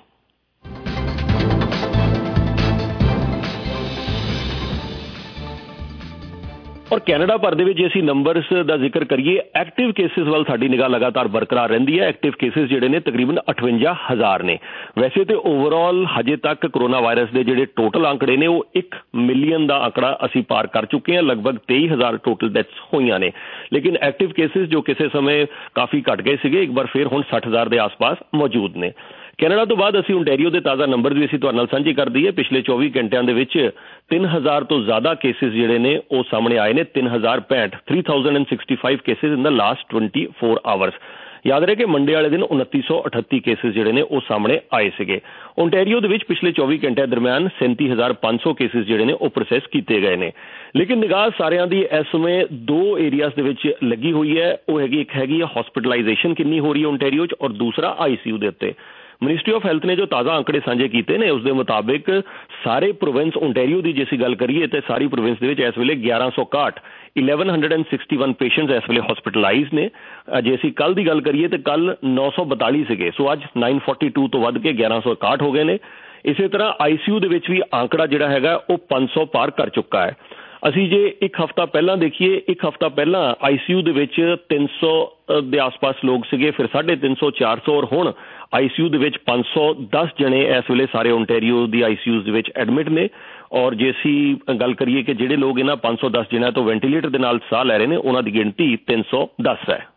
[SPEAKER 17] ਔਰ ਕੈਨੇਡਾ ਭਰ ਦੇ ਵਿੱਚ ਜੇ ਅਸੀਂ ਨੰਬਰਸ ਦਾ ਜ਼ਿਕਰ ਕਰੀਏ ਐਕਟਿਵ ਕੇਸਿਸ ਵੱਲ ਸਾਡੀ ਨਿਗਾਹ ਲਗਾਤਾਰ ਬਰਕਰਾਰ ਰਹਿੰਦੀ ਹੈ। ਐਕਟਿਵ ਕੇਸਿਸ ਜਿਹੜੇ ਨੇ ਤਕਰੀਬਨ ਅਠਵੰਜਾ ਹਜ਼ਾਰ ਨੇ। ਵੈਸੇ ਤੇ ਓਵਰਆਲ ਹਜੇ ਤੱਕ ਕਰੋਨਾ ਵਾਇਰਸ ਦੇ ਜਿਹੜੇ ਟੋਟਲ ਅੰਕੜੇ ਨੇ ਉਹ ਇੱਕ ਮਿਲੀਅਨ ਦਾ ਅੰਕੜਾ ਅਸੀਂ ਪਾਰ ਕਰ ਚੁੱਕੇ ਹਾਂ। ਲਗਭਗ ਤੇਈ ਹਜ਼ਾਰ ਟੋਟਲ ਡੈਥਸ ਹੋਈਆਂ ਨੇ ਲੇਕਿਨ ਐਕਟਿਵ ਕੇਸਿਸ ਜੋ ਕਿਸੇ ਸਮੇਂ ਕਾਫੀ ਘਟ ਗਏ ਸੀਗੇ ਇੱਕ ਵਾਰ ਫਿਰ ਹੁਣ ਸੱਠ ਹਜ਼ਾਰ ਦੇ ਆਸ-ਪਾਸ ਮੌਜੂਦ ਨੇ। ਕੈਨੇਡਾ ਤੋਂ ਬਾਅਦ ਅਸੀਂ ਓਨਟਾਰੀਓ ਦੇ ਤਾਜ਼ਾ ਨੰਬਰ ਵੀ ਅਸੀਂ ਤੁਹਾਡੇ ਨਾਲ ਸਾਂਝੇ ਕਰ ਦਈਏ। ਪਿਛਲੇ ਚੌਵੀ ਘੰਟਿਆਂ ਦੇ ਵਿੱਚ ਤਿੰਨ ਹਜ਼ਾਰ ਤੋਂ ਜ਼ਿਆਦਾ ਕੇਸਿਸ ਜਿਹੜੇ ਨੇ ਉਹ ਸਾਹਮਣੇ ਆਏ ਨੇ। ਤਿੰਨ ਹਜ਼ਾਰ ਪੈਂਹਠ three thousand and sixty five cases in the last twenty four hours. ਯਾਦ ਰਹੇ ਕਿ ਮੰਡੇ ਵਾਲੇ ਦਿਨ ਉਨੱਤੀ ਸੌ ਅਠੱਤੀ ਕੇਸਿਸ ਜਿਹੜੇ ਨੇ ਉਹ ਸਾਹਮਣੇ ਆਏ ਸੀਗੇ। ਓਨਟਾਰੀਓ ਦੇ ਵਿੱਚ ਪਿਛਲੇ ਚੌਵੀ ਘੰਟਿਆਂ ਦਰਮਿਆਨ ਸੈਂਤੀ ਹਜ਼ਾਰ ਪੰਜ ਸੌ ਕੇਸਿਸ ਜਿਹੜੇ ਨੇ ਉਹ ਪ੍ਰੋਸੈਸ ਕੀਤੇ ਗਏ ਨੇ ਲੇਕਿਨ ਨਿਗਾਹ ਸਾਰਿਆਂ ਦੀ ਇਸ ਸਮੇਂ ਦੋ ਏਰੀਆਜ਼ ਦੇ ਵਿੱਚ ਲੱਗੀ ਹੋਈ ਹੈ। ਉਹ ਹੈਗੀ ਇੱਕ ਹੈਗੀ ਹੈ ਹੌਸਪਿਟਲਾਈਜੇਸ਼ਨ ਕਿੰਨੀ ਹੋ ਰਹੀ ਹੈ ਓਨਟਾਰੀਓ 'ਚ ਔਰ ਦੂਸਰਾ ਆਈ ਸੀ ਯੂ ਦੇ ਉੱਤੇ। ਮਿਨਿਸਟਰੀ ਆਫ ਹੈਲਥ ਨੇ ਜੋ ਤਾਜ਼ਾ ਅੰਕੜੇ ਸਾਂਝੇ ਕੀਤੇ ਨੇ ਉਸ ਦੇ ਮੁਤਾਬਿਕ ਸਾਰੇ ਪ੍ਰੋਵਿੰਸ ਓਨਟਾਰੀਓ ਦੀ ਜੇ ਅਸੀਂ ਗੱਲ ਕਰੀਏ ਤਾਂ ਸਾਰੀ ਪ੍ਰੋਵਿੰਸ ਦੇ ਵਿੱਚ ਇਸ ਵੇਲੇ ਗਿਆਰਾਂ ਸੌ ਇਕਾਹਠ eleven hundred and sixty one patients ਇਸ ਵੇਲੇ ਹਸਪਿਟਲਾਈਜ਼ ਨੇ। ਜੇ ਅਸੀਂ ਕੱਲ ਦੀ ਗੱਲ ਕਰੀਏ ਤਾਂ ਕੱਲ ਨੌ ਸੌ ਬਤਾਲੀ ਸੀਗੇ ਸੋ ਅੱਜ ਨਾਈਨ ਫੋਰਟੀ ਟੂ ਤੋਂ ਵੱਧ ਕੇ ਗਿਆਰਾਂ ਸੌ ਇਕਾਹਠ ਹੋ ਗਏ ਨੇ। ਇਸੇ ਤਰ੍ਹਾਂ ਆਈ ਸੀ ਯੂ ਦੇ ਵਿੱਚ ਵੀ ਅੰਕੜਾ ਜਿਹੜਾ ਹੈਗਾ ਉਹ ਪੰਜ ਸੌ ਪਾਰ ਕਰ ਚੁੱਕਾ ਹੈ। ਅਸੀਂ ਜੇ ਇੱਕ ਹਫ਼ਤਾ ਪਹਿਲਾਂ ਦੇਖੀਏ ਇੱਕ ਹਫ਼ਤਾ ਪਹਿਲਾਂ ਆਈ ਸੀ ਯੂ ਦੇ ਵਿੱਚ ਤਿੰਨ ਸੌ ਦੇ ਆਸ-ਪਾਸ ਲੋਕ ਸੀਗੇ ਫਿਰ ਸਾਢੇ ਤਿੰਨ ਸੌ ਚਾਰ ਸੌ ਔਰ ਹੁਣ ਆਈ ਸੀ ਯੂ ਦੇ ਵਿੱਚ ਪੰਜ ਸੌ ਦਸ ਜਣੇ ਇਸ ਵੇਲੇ ਸਾਰੇ ਓਨਟਾਰੀਓ ਦੀ ਆਈ ਸੀ ਯੂਜ਼ ਦੇ ਵਿੱਚ ਐਡਮਿਟ ਨੇ। ਔਰ ਜੇ ਅਸੀਂ ਗੱਲ ਕਰੀਏ ਕਿ ਜਿਹੜੇ ਲੋਕ ਇਹਨਾਂ ਪੰਜ ਸੌ ਦਸ ਜਣਿਆਂ ਤੋਂ ਵੈਂਟੀਲੇਟਰ ਦੇ ਨਾਲ ਸਾਹ ਲੈ ਰਹੇ ਨੇ ਉਹਨਾਂ ਦੀ ਗਿਣਤੀ ਤਿੰਨ ਸੌ ਦਸ ਹੈ।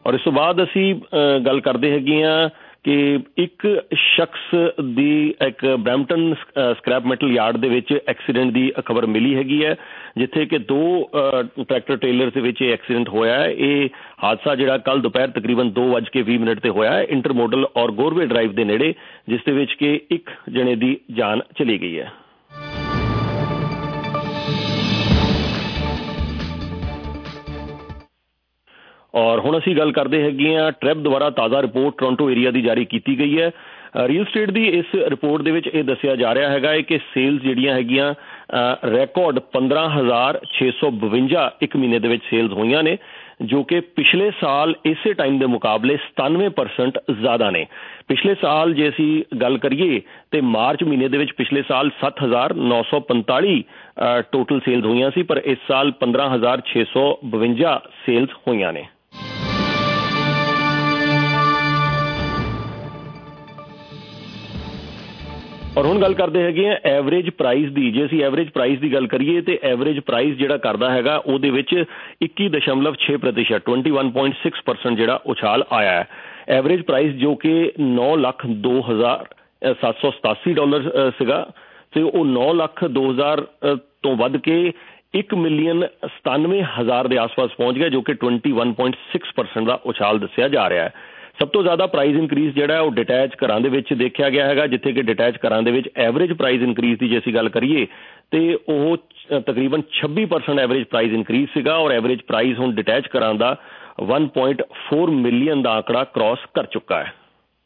[SPEAKER 17] ਔਰ ਇਸ ਤੋਂ ਬਾਅਦ ਅਸੀਂ ਗੱਲ ਕਰਦੇ ਹੈਗੇ ਹਾਂ ਕਿ ਇੱਕ ਸ਼ਖਸ ਦੀ ਇੱਕ ਬਰੈਂਪਟਨ ਸਕ੍ਰੈਪ ਮੈਟਲ ਯਾਰਡ ਦੇ ਵਿੱਚ ਐਕਸੀਡੈਂਟ ਦੀ ਖਬਰ ਮਿਲੀ ਹੈਗੀ ਹੈ, ਜਿੱਥੇ ਕਿ ਦੋ ਟਰੈਕਟਰ ਟ੍ਰੇਲਰ ਦੇ ਵਿੱਚ ਇਹ ਐਕਸੀਡੈਂਟ ਹੋਇਆ ਹੈ। ਇਹ ਹਾਦਸਾ ਜਿਹੜਾ ਕੱਲ ਦੁਪਹਿਰ ਤਕਰੀਬਨ ਦੋ ਵੱਜ ਕੇ ਵੀਹ ਮਿੰਟ ਤੇ ਹੋਇਆ ਹੈ ਇੰਟਰਮੋਡਲ ਔਰ ਗੋਰਵੇ ਡਰਾਈਵ ਦੇ ਨੇੜੇ, ਜਿਸ ਦੇ ਵਿੱਚ ਕਿ ਇੱਕ ਜਣੇ ਦੀ ਜਾਨ ਚਲੀ ਗਈ ਹੈ। ਔਰ ਹੁਣ ਅਸੀਂ ਗੱਲ ਕਰਦੇ ਹੈਗੇ ਹਾਂ ਟ੍ਰੈਬ ਦੁਆਰਾ ਤਾਜ਼ਾ ਰਿਪੋਰਟ ਟੋਰਾਂਟੋ ਏਰੀਆ ਦੀ ਜਾਰੀ ਕੀਤੀ ਗਈ ਹੈ। ਰੀਅਲ ਸਟੇਟ ਦੀ ਇਸ ਰਿਪੋਰਟ ਦੇ ਵਿੱਚ ਇਹ ਦੱਸਿਆ ਜਾ ਰਿਹਾ ਹੈਗਾ ਹੈ ਕਿ ਸੇਲਸ ਜਿਹੜੀਆਂ ਹੈਗੀਆਂ ਰੈਕੋਰਡ ਪੰਦਰਾਂ ਹਜ਼ਾਰ ਛੇ ਸੌ ਬਵੰਜਾ ਇੱਕ ਮਹੀਨੇ ਦੇ ਵਿੱਚ ਸੇਲਸ ਹੋਈਆਂ ਨੇ, ਜੋ ਕਿ ਪਿਛਲੇ ਸਾਲ ਇਸੇ ਟਾਈਮ ਦੇ ਮੁਕਾਬਲੇ ਸਤਾਨਵੇਂ ਪਰਸੈਂਟ ਜ਼ਿਆਦਾ ਨੇ। ਪਿਛਲੇ ਸਾਲ ਜੇ ਅਸੀਂ ਗੱਲ ਕਰੀਏ ਤੇ ਮਾਰਚ ਮਹੀਨੇ ਦੇ ਵਿੱਚ ਪਿਛਲੇ ਸਾਲ ਸੱਤ ਹਜ਼ਾਰ ਨੌ ਸੌ ਪੰਤਾਲੀ ਟੋਟਲ ਸੇਲਸ ਹੋਈਆਂ ਸੀ, ਪਰ ਇਸ ਸਾਲ ਪੰਦਰਾਂ ਹਜ਼ਾਰ ਛੇ ਸੌ ਬਵੰਜਾ ਸੇਲਸ ਹੋਈਆਂ ਨੇ। ਔਰ ਹੁਣ ਗੱਲ ਕਰਦੇ ਹੈਗੇ ਆ ਐਵਰੇਜ ਪ੍ਰਾਈਸ ਦੀ। ਜੇ ਅਸੀਂ ਐਵਰੇਜ ਪ੍ਰਾਈਸ ਦੀ ਗੱਲ ਕਰੀਏ ਤੇ ਐਵਰੇਜ ਪ੍ਰਾਈਸ ਜਿਹੜਾ ਕਰਦਾ ਹੈਗਾ ਉਹਦੇ ਵਿੱਚ ਇੱਕੀ ਦਸ਼ਮਲਵ ਛੇ ਪ੍ਰਤੀਸ਼ਤ twenty one point six percent ਜਿਹੜਾ ਉਛਾਲ ਆਇਆ ਹੈ। ਐਵਰੇਜ ਪ੍ਰਾਈਸ ਜੋ ਕਿ ਨੌ ਲੱਖ ਦੋ ਹਜ਼ਾਰ ਸੱਤ ਸੌ ਸਤਾਸੀ ਡਾਲਰ ਸੀਗਾ ਤੇ ਉਹ ਨੌ ਲੱਖ ਦੋ ਹਜ਼ਾਰ ਤੋਂ ਵੱਧ ਕੇ ਇੱਕ ਮਿਲੀਅਨ ਸਤਾਨਵੇਂ ਹਜ਼ਾਰ ਦੇ ਆਸ-ਪਾਸ ਪਹੁੰਚ ਗਿਆ, ਜੋ ਕਿ twenty one point six percent ਦਾ ਉਛਾਲ ਦੱਸਿਆ ਜਾ ਰਿਹਾ ਹੈ। ਸਭ ਤੋਂ ਜ਼ਿਆਦਾ ਪ੍ਰਾਈਸ ਇਨਕਰੀਜ਼ ਜਿਹੜਾ ਉਹ ਡਿਟੈਚ ਘਰਾਂ ਦੇ ਵਿੱਚ ਦੇਖਿਆ ਗਿਆ ਹੈਗਾ, ਜਿੱਥੇ ਕਿ ਡਿਟੈਚ ਘਰਾਂ ਦੇ ਵਿੱਚ ਐਵਰੇਜ ਪ੍ਰਾਈਸ ਇਨਕਰੀਜ਼ ਦੀ ਜੇ ਅਸੀਂ ਗੱਲ ਕਰੀਏ ਤੇ ਉਹ ਤਕਰੀਬਨ ਛੱਬੀ ਪਰਸੈਂਟ ਐਵਰੇਜ ਪ੍ਰਾਈਸ ਇਨਕਰੀਜ਼ ਸੀਗਾ ਔਰ ਐਵਰੇਜ ਪ੍ਰਾਈਸ ਹੁਣ ਡਿਟੈਚ ਘਰਾਂ ਦਾ ਇੱਕ ਪੁਆਇੰਟ ਚਾਰ ਮਿਲੀਅਨ ਦਾ ਆંકੜਾ ਕ੍ਰਾਸ ਕਰ ਚੁੱਕਾ ਹੈ।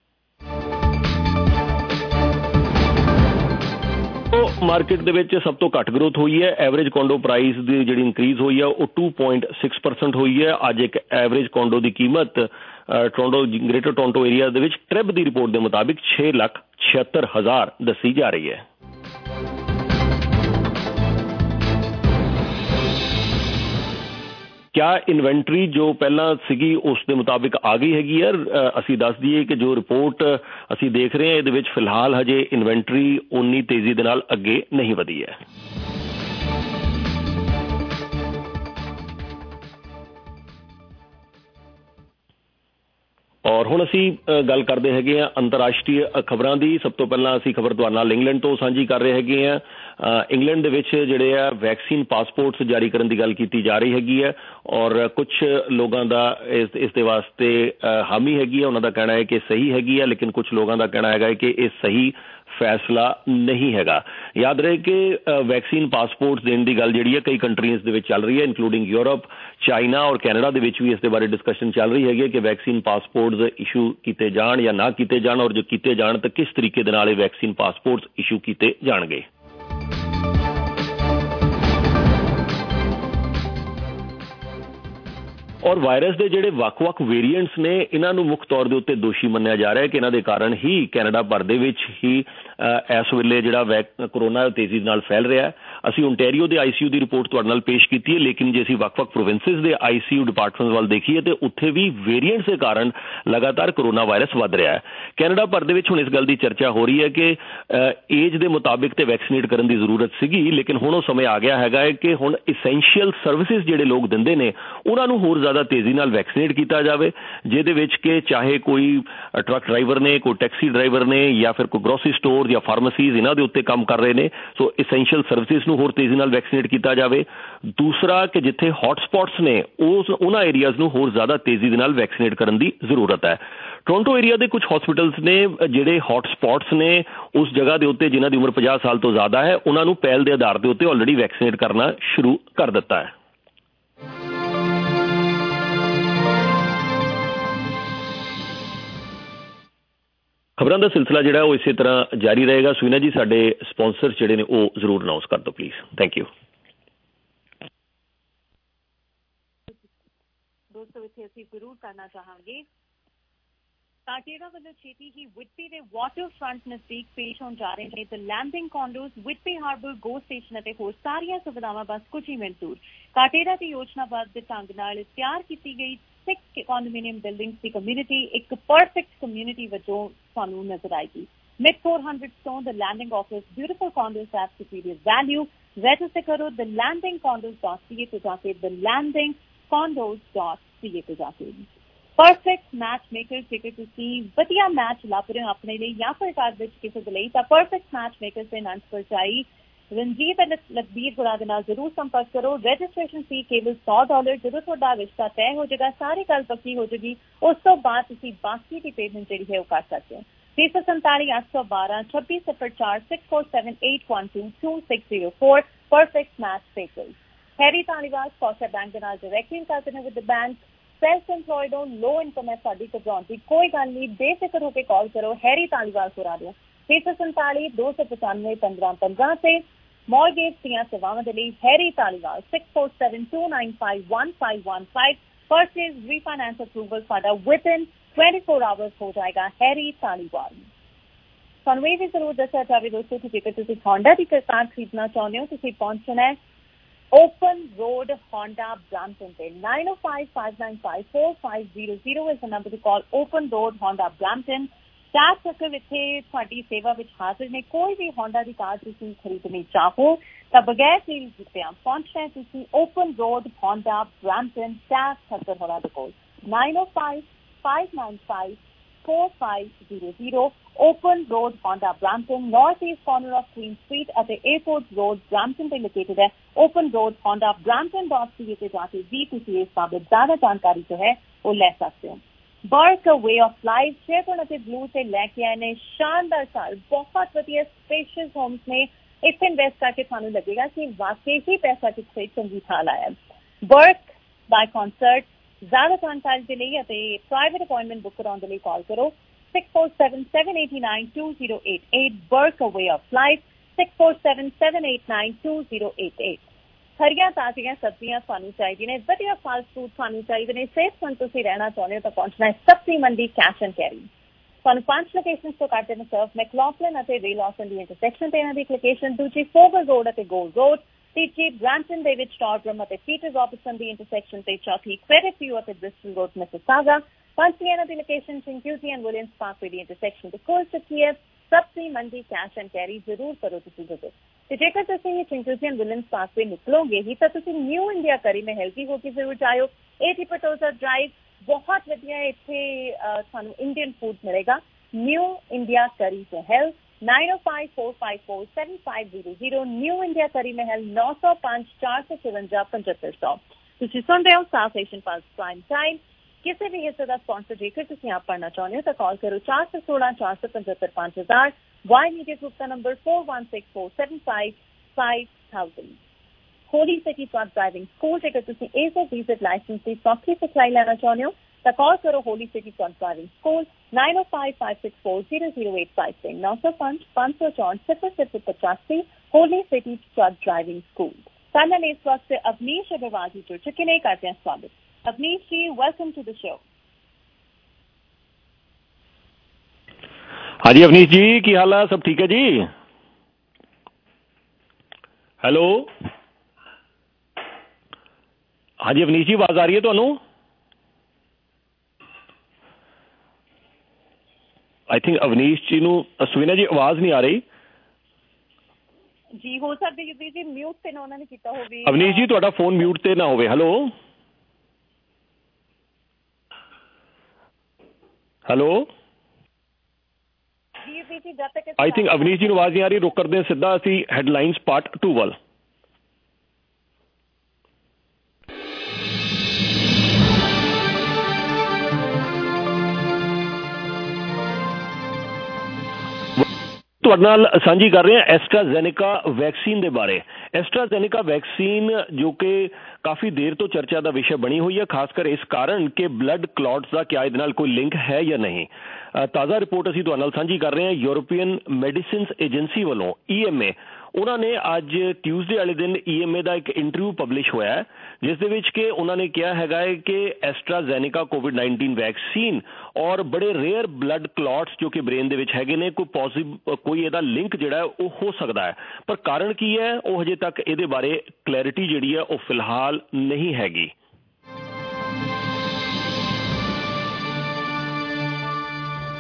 [SPEAKER 17] ਮਾਰਕੀਟ ਦੇ ਵਿੱਚ ਸਭ ਤੋਂ ਘੱਟ ਗਰੋਥ ਹੋਈ ਹੈ। ਐਵਰੇਜ ਕੋਂਡੋ ਪ੍ਰਾਈਸ ਦੀ ਜਿਹੜੀ ਇਨਕਰੀਜ਼ ਹੋਈ ਹੈ ਉਹ ਦੋ ਪੁਆਇੰਟ ਛੇ ਪਰਸੈਂਟ ਹੋਈ ਹੈ। ਅੱਜ ਇੱਕ ਐਵਰੇਜ ਕੋਂਡੋ ਦੀ ਕੀਮਤ ਟੋਰਾਂਟੋ ਗ੍ਰੇਟਰ ਟੋਰਾਂਟੋ ਏਰੀਆ ਦੇ ਵਿੱਚ ਟ੍ਰੈਬ ਦੀ ਰਿਪੋਰਟ ਦੇ ਮੁਤਾਬਿਕ ਛੇ ਲੱਖ ਛਿਹੱਤਰ ਹਜ਼ਾਰ ਦੱਸੀ ਜਾ ਰਹੀ ਹੈ। ਕਿਆ ਇਨਵੈਂਟਰੀ ਜੋ ਪਹਿਲਾਂ ਸੀਗੀ ਉਸ ਦੇ ਮੁਤਾਬਿਕ ਆ ਗਈ ਹੈਗੀ ਹੈ? ਅਸੀਂ ਦੱਸ ਦਈਏ ਕਿ ਜੋ ਰਿਪੋਰਟ ਅਸੀਂ ਦੇਖ ਰਹੇ ਹਾਂ ਇਹਦੇ ਵਿੱਚ ਫਿਲਹਾਲ ਹਜੇ ਇਨਵੈਂਟਰੀ ਉਨੀ ਤੇਜ਼ੀ ਦੇ ਨਾਲ ਅੱਗੇ ਨਹੀਂ ਵਧੀ ਹੈ। ਔਰ ਹੁਣ ਅਸੀਂ ਗੱਲ ਕਰਦੇ ਹੈਗੇ ਹਾਂ ਅੰਤਰਰਾਸ਼ਟਰੀ ਖਬਰਾਂ ਦੀ। ਸਭ ਤੋਂ ਪਹਿਲਾਂ ਅਸੀਂ ਖਬਰ ਤੁਹਾਡੇ ਨਾਲ ਇੰਗਲੈਂਡ ਤੋਂ ਸਾਂਝੀ ਕਰ ਰਹੇ ਹੈਗੇ ਹਾਂ। ਇੰਗਲੈਂਡ ਦੇ ਵਿੱਚ ਜਿਹੜੇ ਆ ਵੈਕਸੀਨ ਪਾਸਪੋਰਟਸ ਜਾਰੀ ਕਰਨ ਦੀ ਗੱਲ ਕੀਤੀ ਜਾ ਰਹੀ ਹੈਗੀ ਹੈ ਔਰ ਕੁਝ ਲੋਕਾਂ ਦਾ ਇਸ ਇਸ ਦੇ ਵਾਸਤੇ ਹਾਮੀ ਹੈਗੀ ਹੈ। ਉਹਨਾਂ ਦਾ ਕਹਿਣਾ ਹੈ ਕਿ ਸਹੀ ਹੈਗੀ ਹੈ, ਲੇਕਿਨ ਕੁਝ ਲੋਕਾਂ ਦਾ ਕਹਿਣਾ ਹੈਗਾ ਕਿ ਇਹ ਸਹੀ ਫੈਸਲਾ ਨਹੀਂ ਹੈਗਾ। ਯਾਦ ਰਹੇ ਕਿ ਵੈਕਸੀਨ ਪਾਸਪੋਰਟਸ ਦੇਣ ਦੀ ਗੱਲ ਜਿਹੜੀ ਹੈ ਕਈ ਕੰਟਰੀਜ਼ ਦੇ ਵਿੱਚ ਚੱਲ ਰਹੀ ਹੈ, ਇਨਕਲੂਡਿੰਗ ਯੂਰਪ, ਚਾਈਨਾ ਔਰ ਕੈਨੇਡਾ ਦੇ ਵਿੱਚ ਵੀ ਇਸ ਦੇ ਬਾਰੇ ਡਿਸਕਸ਼ਨ ਚੱਲ ਰਹੀ ਹੈਗੀ ਕਿ ਵੈਕਸੀਨ ਪਾਸਪੋਰਟਸ ਇਸ਼ੂ ਕੀਤੇ ਜਾਣ ਜਾਂ ਨਾ ਕੀਤੇ ਜਾਣ, ਔਰ ਜੋ ਕੀਤੇ ਜਾਣ ਤਾਂ ਕਿਸ ਤਰੀਕੇ ਦੇ ਨਾਲ ਇਹ ਵੈਕਸੀਨ ਪਾਸਪੋਰਟਸ ਇਸ਼ੂ ਕੀਤੇ ਜਾਣਗੇ। ਔਰ ਵਾਇਰਸ ਦੇ ਜਿਹੜੇ ਵੱਖ-ਵੱਖ ਵੇਰੀਐਂਟਸ ਨੇ ਇਹਨਾਂ ਨੂੰ ਮੁੱਖ ਤੌਰ ਦੇ ਉੱਤੇ ਦੋਸ਼ੀ ਮੰਨਿਆ ਜਾ ਰਿਹਾ ਹੈ ਕਿ ਇਹਨਾਂ ਦੇ ਕਾਰਨ ਹੀ ਕੈਨੇਡਾ ਭਰ ਦੇ ਵਿੱਚ ਹੀ ਇਸ ਵੇਲੇ ਜਿਹੜਾ ਕਰੋਨਾ ਤੇਜ਼ੀ ਨਾਲ ਫੈਲ ਰਿਹਾ ਹੈ। ਅਸੀਂ ਓਨਟਾਰੀਓ ਦੇ ਆਈਸੀਯੂ ਦੀ ਰਿਪੋਰਟ ਤੁਹਾਡੇ ਨਾਲ ਪੇਸ਼ ਕੀਤੀ ਹੈ, ਲੇਕਿਨ ਜੇ ਅਸੀਂ ਵੱਖ-ਵੱਖ ਪ੍ਰੋਵਿੰਸਿਸ ਦੇ ਆਈਸੀਯੂ ਡਿਪਾਰਟਮੈਂਟਸ ਵੱਲ ਦੇਖੀਏ ਤੇ ਉੱਥੇ ਵੀ ਵੇਰੀਐਂਟਸ ਦੇ ਕਾਰਨ ਲਗਾਤਾਰ ਕਰੋਨਾ ਵਾਇਰਸ ਵੱਧ ਰਿਹਾ ਹੈ। ਕੈਨੇਡਾ ਭਰ ਦੇ ਵਿੱਚ ਹੁਣ ਇਸ ਗੱਲ ਦੀ ਚਰਚਾ ਹੋ ਰਹੀ ਹੈ ਕਿ ਏਜ ਦੇ ਮੁਤਾਬਿਕ ਤੇ ਵੈਕਸੀਨੇਟ ਕਰਨ ਦੀ ਜ਼ਰੂਰਤ ਸੀਗੀ, ਲੇਕਿਨ ਹੁਣ ਉਹ ਸਮੇਂ ਆ ਗਿਆ ਹੈਗਾ ਹੈ ਕਿ ਹੁਣ ਇਸੈਂਸ਼ੀਅਲ ਸਰਵਿਸਿਜ਼ ਜਿਹੜੇ ਲੋਕ ਦਿੰਦੇ ਨੇ ਉਹਨਾਂ ਨੂੰ ਹੋਰ ਜ਼ਿਆਦਾ ਤੇਜ਼ੀ ਨਾਲ ਵੈਕਸੀਨੇਟ ਕੀਤਾ ਜਾਵੇ, ਜਿਹਦੇ ਵਿੱਚ ਕਿ ਚਾਹੇ ਕੋਈ ਟਰੱਕ ਡਰਾਈਵਰ ਨੇ, ਕੋਈ ਟੈਕਸੀ ਡਰਾਈਵਰ ਨੇ ਜਾਂ ਫਿਰ ਕੋਈ ਗਰੋਸਰੀ ਸਟੋਰ ਜਾਂ ਫਾਰਮੇਸੀਜ਼ ਇਹਨਾਂ ਦੇ ਉੱਤੇ ਕੰਮ ਕਰ ਰਹੇ ਨੇ। ਸੋ ਇਸੈਂਸ਼ੀਅਲ ਸਰਵਿਸਿਜ਼ ਨੂੰ ਹੋਰ ਤੇਜ਼ੀ ਨਾਲ ਵੈਕਸੀਨੇਟ ਕੀਤਾ ਜਾਵੇ। ਦੂਸਰਾ ਕਿ ਜਿੱਥੇ ਹੌਟ ਸਪੌਟਸ ਨੇ ਉਸ ਉਹਨਾਂ ਏਰੀਆਜ਼ ਨੂੰ ਹੋਰ ਜ਼ਿਆਦਾ ਤੇਜ਼ੀ ਦੇ ਨਾਲ ਵੈਕਸੀਨੇਟ ਕਰਨ ਦੀ ਜ਼ਰੂਰਤ ਹੈ। ਟੋਰਾਂਟੋ ਏਰੀਆ ਦੇ ਕੁਝ ਹਸਪੀਟਲਸ ਨੇ ਜਿਹੜੇ ਹੌਟ ਸਪੌਟਸ ਨੇ ਉਸ ਜਗ੍ਹਾ ਦੇ ਉੱਤੇ ਜਿਨ੍ਹਾਂ ਦੀ ਉਮਰ ਪੰਜਾਹ ਸਾਲ ਤੋਂ ਜ਼ਿਆਦਾ ਹੈ ਉਹਨਾਂ ਨੂੰ ਪਹਿਲ ਦੇ ਆਧਾਰ ਦੇ ਉੱਤੇ ਆਲਰੇਡੀ ਵੈਕਸੀਨੇਟ ਕਰਨਾ ਸ਼ੁਰੂ ਕਰ ਦਿੱਤਾ ਹੈ। ਖਬਰਾਂ ਦਾ ਸਿਲਸਿਲਾ ਜਿਹੜਾ ਉਹ ਇਸੇ ਤਰ੍ਹਾਂ ਜਾਰੀ ਰਹੇਗਾ। ਸੁਵੀਨਾ ਜੀ ਸਾਡੇ ਸਪਾਂਸਰ ਜਿਹੜੇ ਨੇ ਉਹ ਜ਼ਰੂਰ ਅਨਾਉਂਸ ਕਰ ਦਿਓ ਪਲੀਜ਼। Thank you.
[SPEAKER 6] ਦੋਸਤੋ ਇੱਥੇ ਅਸੀਂ ਜ਼ਰੂਰ ਕਰਨਾ ਚਾਹਾਂਗੇ ਕਾਟੇੜਾ ਵੱਲੋਂ ਛੇਤੀ ਹੀ ਵਿਟਬੀ ਦੇ ਵਾਟਰ ਫਰੰਟ ਨਜ਼ਦੀਕ ਪੇਸ਼ ਹੋਣ ਜਾ ਰਹੇ ਨੇ the Landing condos, Whitby Harbour, GO station ਅਤੇ ਹੋਰ ਸਾਰੀਆਂ ਸੁਵਿਧਾਵਾਂ ਬਸ ਕੁਝ ਹੀ ਮਿੰਟ ਦੂਰ। ਕਾਟੇੜਾ ਦੀ ਯੋਜਨਾਬੱਧ ਢੰਗ ਨਾਲ ਤਿਆਰ ਕੀਤੀ ਗਈ ਸਿਕਸ ਕੰਡੋਮੀਨੀਅਮ ਬਿਲਡਿੰਗਸ ਦੀ ਕਮਿਊਨਿਟੀ ਇੱਕ ਪਰਫੈਕਟ ਕਮਿਊਨਿਟੀ ਵਜੋਂ ਤੁਹਾਨੂੰ ਨਜ਼ਰ ਆਏਗੀ। ਮਿਡ four hundred ਤੋਂ the Landing office beautiful condos at superior value। Register ਕਰੋ the Landing condos dot c a ਤੇ ਜਾ ਕੇ the Landing condos dot c a ਤੇ ਜਾ ਕੇ। परफेक्ट मैच मेकर जेकर तुसी वधिया मैच लभ रहे हो अपने लिए या फिर घर विच किसी दे लई तां परफेक्ट मैच मेकर से अनंदपुर चाई रंजीत लखबीर गुड़ा के नाल जरूर संपर्क करो। रजिस्ट्रेशन फी केवल सौ डॉलर। जो तुहाडा रिश्ता तय हो जाएगा, सारी गल पक्की हो जाएगी, उस तो बाद तुसी बाकी की पेमेंट जिहड़ी है वो कर सकते हो। छे सौ संताली अठ सौ बारह छब्बीस सिफर चार six four seven eight one two two six zero four perfect matchmakers. Harry Dhaliwal Scotiabank के नाल डायरेक्टली करते हैं with the bank. Self employed हो, लो इनकम है, साडी घबराउण दी कोई गल नहीं, बेफिक्र होकर कॉल करो। हैरी तालीवाल को दो छे सौ संताली दो सौ पचानवे पंद्रह पंद्रह से मॉर्गेज दियां सेवावां दे लई Harry Dhaliwal six four seven two nine five one five one five. Purchase refinance approval साडा within twenty four hours हो जाएगा। हैरी तालीवाल ਤੁਹਾਨੂੰ ਇਹ ਵੀ ਜ਼ਰੂਰ ਦੱਸਿਆ ਜਾਵੇ ਦੋਸਤੋ ਕਿ ਜੇਕਰ ਤੁਸੀਂ ਹੋਂਡਾ ਦੀ ਕਾਰ ਖਰੀਦਣਾ ਚਾਹੁੰਦੇ ਹੋ ਤੁਸੀਂ ਪਹੁੰਚਣਾ ਹੈ ओपन रोड होंडा ब्रैम्पटन पे nine O five five nine five four five zero zero is the number to call. Open Road Honda Brampton चार चक्कर इत्थे तुहाडी सेवा विच हाजिर ने। कोई भी होंडा दी कार तुसीं खरीदनी चाहो तां बगैर डील कीतिआं पहुंचना है तुसीं ओपन रोड होंडा ब्रैम्पटन चार चक्कर होना दे call nine O five five nine five four five zero zero. Open Road Honda Brampton north east corner of Queen street और एयरपोर्ट रोड ब्रैम्पटन पे लोकेटेड है। Open Road Honda Brampton dot c a पे जाके भी तुसीं इस बाबत ज्यादा जानकारी जो है वो ले सकते हो। Burke way of life Sheraton और ब्लू से लैके आए ने शानदार साल बहुत वधिया स्पेशियस होम्स में इत्थे इन्वेस्ट करके थानू लगेगा कि वाकई ही पैसा कितने चंगी थाल आया। बर्क बाय कॉन्सर्ट ज्यादा जानकारी के लिए प्राइवेट अपॉइंटमेंट बुक कराने के लिए कॉल करो six four seven seven eight nine two zero eight eight. Burke way of life six four seven seven eight nine two zero eight eight. हरियां ताजियां सब्जियां थानू चाहिए ने, वधिया फल फ्रूट थानू चाहिए ने, सेहतमंद तुसीं रहना चाहुंदे हो तां पहुंचना है सब्जी मंडी कैश एंड कैरी। थानू पांच लोकेशंस तो करते हैं सर्व मैकलॉफलिन और रे लॉसन दी इंटरसेक्शन ते इन्हां दी लोकेशन दूजी फोगल रोड और गोल्ड रोड तीजी ब्रैम्पटन दे विच टॉरब्रम और पीटर्स ऑफिसन दी इंटरसेक्शन ते चौथी क्रेडिट व्यू और ब्रिस्टल रोड मिसिसागा। पंचमी इन्हां दी location Chinguacousy and Williams Parkway दी इंटरसेक्शन ते कोल चुकी है सब्जी मंडी कैश एंड कैरी जरूर करो तुसीं विजिट। ते जेकर तुसीं ये चिंक्यूटी एंड विलियम्स पार्कवे निकलोगे ही तां तुसीं न्यू इंडिया करी में हेल्दी होके जरूर जाओ। एटी पटोजा ड्राइव बहुत वधिया इत्थे सानू इंडियन फूड मिलेगा। न्यू इंडिया करी में हेल्थ नाइन ओ five four five four seven five zero zero. New India curry में हेल्थ नौ सौ पांच चार सौ चौवंजा पचहत्तर सौ। तुसीं सुन रहे हो South Asian Pulse Prime Time. किसी भी हिस्से का स्पॉन्सर जेकर तुसीं आप पढ़ना चाहते हो तो कॉल करो चार सौ सोलह चार सौ पचहत्तर पांच हजार। वाई मीडिया ग्रुप का number four one six four seven five five thousand. Holy City truck driving school जेकर तुसीं ए सौ फीसद लाइसेंस की सौखी सिखलाई लेना चाहते हो तो कॉल करो Holy City truck driving school nine ओ five five six four zero zero eight five से नौ सौ पांच पांच सौ चौंठ सिफर सिफर पचासी। Holy City truck driving school. Panel इस वक्त अवनीश अग्रवाल जी जुड़ चुके हैं, करते हैं स्वागत। Avnish ji welcome to the show.
[SPEAKER 17] हाँ जी अवनीश जी की हाल है, सब ठीक है जी? हेलो हाँ जी अवनीश जी आवाज आ रही है तुहानू? आई थिंक अवनीश जी नू सुविना जी आवाज नहीं आ रही
[SPEAKER 6] जी। हो सकता है जी म्यूट ते ना उन्होंने कीता होवे।
[SPEAKER 17] अवनीश जी तुहाडा फोन म्यूट ते ना होवे। Hello hello I think Avnish ji नू आवाज नहीं आ रही। रुक करदे सीधा असीं हैडलाइनस पार्ट टू वाल। ਤੁਹਾਡੇ ਨਾਲ ਸਾਂਝੀ ਕਰ ਰਹੇ ਹਾਂ ਐਸਟਰਾਜ਼ੈਨੇਕਾ ਵੈਕਸੀਨ ਦੇ ਬਾਰੇ। ਐਸਟਰਾਜ਼ੈਨੇਕਾ ਵੈਕਸੀਨ ਜੋ ਕਿ ਕਾਫੀ ਦੇਰ ਤੋਂ ਚਰਚਾ ਦਾ ਵਿਸ਼ਾ ਬਣੀ ਹੋਈ ਹੈ, ਖਾਸ ਕਰ ਇਸ ਕਾਰਨ ਕਿ ਬਲੱਡ ਕਲੌਟਸ ਦਾ ਕਿਆ ਇਹਦੇ ਨਾਲ ਕੋਈ ਲਿੰਕ ਹੈ ਜਾਂ ਨਹੀਂ। ਤਾਜ਼ਾ ਰਿਪੋਰਟ ਅਸੀਂ ਤੁਹਾਡੇ ਨਾਲ ਸਾਂਝੀ ਕਰ ਰਹੇ ਹਾਂ। ਯੂਰੋਪੀਅਨ ਮੈਡੀਸਿਨਸ ਏਜੰਸੀ ਵੱਲੋਂ ਈ ਐਮ ਏ ਉਹਨਾਂ ਨੇ ਅੱਜ ਟਿਊਜ਼ਡੇ ਵਾਲੇ ਦਿਨ ਈ ਐਮ ਏ ਦਾ ਇੱਕ ਇੰਟਰਵਿਊ ਪਬਲਿਸ਼ ਹੋਇਆ ਹੈ, ਜਿਸ ਦੇ ਵਿੱਚ ਕਿ ਉਹਨਾਂ ਨੇ ਕਿਹਾ ਹੈਗਾ ਹੈ ਕਿ ਐਸਟਰਾਜ਼ੈਨੇਕਾ ਕੋਵਿਡ ਨਾਈਨਟੀਨ ਵੈਕਸੀਨ ਔਰ ਬੜੇ ਰੇਅਰ ਬਲੱਡ ਕਲੌਟਸ ਜੋ ਕਿ ਬ੍ਰੇਨ ਦੇ ਵਿੱਚ ਹੈਗੇ ਨੇ ਕੋਈ ਪੋਜ਼ਿਟਿਵ ਕੋਈ ਇਹਦਾ ਲਿੰਕ ਜਿਹੜਾ ਉਹ ਹੋ ਸਕਦਾ ਹੈ, ਪਰ ਕਾਰਨ ਕੀ ਹੈ ਉਹ ਹਜੇ ਤੱਕ ਇਹਦੇ ਬਾਰੇ ਕਲੈਰਿਟੀ ਜਿਹੜੀ ਹੈ ਉਹ ਫਿਲਹਾਲ ਨਹੀਂ ਹੈਗੀ।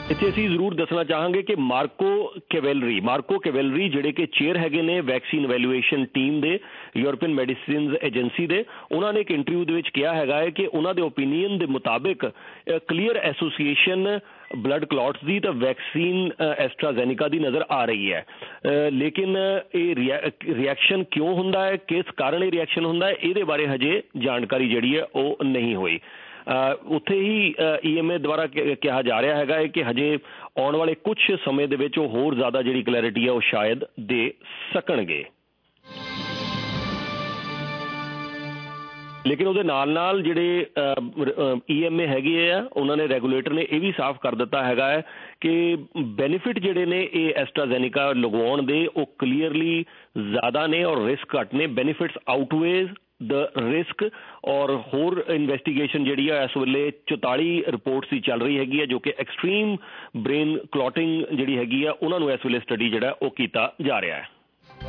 [SPEAKER 17] ਇੱਥੇ ਅਸੀਂ ਜ਼ਰੂਰ ਦੱਸਣਾ ਚਾਹਾਂਗੇ ਕਿ ਮਾਰਕੋ ਕੈਵੈਲਰੀ ਮਾਰਕੋ ਕੈਵੈਲਰੀ ਜਿਹੜੇ ਕਿ ਚੇਅਰ ਹੈਗੇ ਨੇ ਵੈਕਸੀਨ ਇਵੈਲੂਏਸ਼ਨ ਟੀਮ ਦੇ ਯੂਰਪੀਅਨ ਮੈਡੀਸਿਨਸ ਏਜੰਸੀ ਦੇ, ਉਹਨਾਂ ਨੇ ਇੱਕ ਇੰਟਰਵਿਊ ਦੇ ਵਿੱਚ ਕਿਹਾ ਹੈਗਾ ਹੈ ਕਿ ਉਹਨਾਂ ਦੇ ਓਪੀਨੀਅਨ ਦੇ ਮੁਤਾਬਿਕ ਕਲੀਅਰ ਐਸੋਸੀਏਸ਼ਨ ਬਲੱਡ ਕਲੌਟਸ ਦੀ ਤਾਂ ਵੈਕਸੀਨ ਐਸਟਰਾਜ਼ੈਨਿਕਾ ਦੀ ਨਜ਼ਰ ਆ ਰਹੀ ਹੈ, ਲੇਕਿਨ ਇਹ ਰਿਐਕਸ਼ਨ ਕਿਉਂ ਹੁੰਦਾ ਹੈ, ਕਿਸ ਕਾਰਨ ਇਹ ਰਿਐਕਸ਼ਨ ਹੁੰਦਾ ਹੈ, ਇਹਦੇ ਬਾਰੇ ਹਜੇ ਜਾਣਕਾਰੀ ਜਿਹੜੀ ਹੈ ਉਹ ਨਹੀਂ ਹੋਈ। ਉੱਥੇ ਹੀ ਈ ਐਮ ਏ ਦੁਆਰਾ ਕਿਹਾ ਜਾ ਰਿਹਾ ਹੈਗਾ ਹੈ ਕਿ ਹਜੇ ਆਉਣ ਵਾਲੇ ਕੁਝ ਸਮੇਂ ਦੇ ਵਿੱਚ ਉਹ ਹੋਰ ਜ਼ਿਆਦਾ ਜਿਹੜੀ ਕਲੈਰਿਟੀ ਹੈ ਉਹ ਸ਼ਾਇਦ ਦੇ ਸਕਣਗੇ। ਲੇਕਿਨ ਉਹਦੇ ਨਾਲ ਨਾਲ ਜਿਹੜੇ ਈ ਐਮ ਏ ਹੈਗੇ ਆ ਉਹਨਾਂ ਨੇ ਰੈਗੂਲੇਟਰ ਨੇ ਇਹ ਵੀ ਸਾਫ਼ ਕਰ ਦਿੱਤਾ ਹੈਗਾ ਹੈ ਕਿ ਬੈਨੀਫਿਟ ਜਿਹੜੇ ਨੇ ਇਹ ਐਸਟਰਾਜ਼ੈਨਿਕਾ ਲਗਵਾਉਣ ਦੇ ਉਹ ਕਲੀਅਰਲੀ ਜ਼ਿਆਦਾ ਨੇ ਔਰ ਰਿਸਕ ਘੱਟ ਨੇ। ਬੈਨੀਫਿਟਸ ਆਊਟਵੇਜ਼ ਦ ਰਿਸਕ ਔਰ ਹੋਰ ਇਨਵੈਸਟੀਗੇਸ਼ਨ ਜਿਹੜੀ ਆ ਇਸ ਵੇਲੇ ਚੁਤਾਲੀ ਰਿਪੋਰਟਸ ਦੀ ਚੱਲ ਰਹੀ ਹੈਗੀ ਹੈ ਜੋ ਕਿ ਐਕਸਟ੍ਰੀਮ ਬ੍ਰੇਨ ਕਲੌਟਿੰਗ ਜਿਹੜੀ ਹੈਗੀ ਆ ਉਹਨਾਂ ਨੂੰ ਇਸ ਵੇਲੇ ਸਟੱਡੀ ਜਿਹੜਾ ਉਹ ਕੀਤਾ ਜਾ ਰਿਹਾ ਹੈ।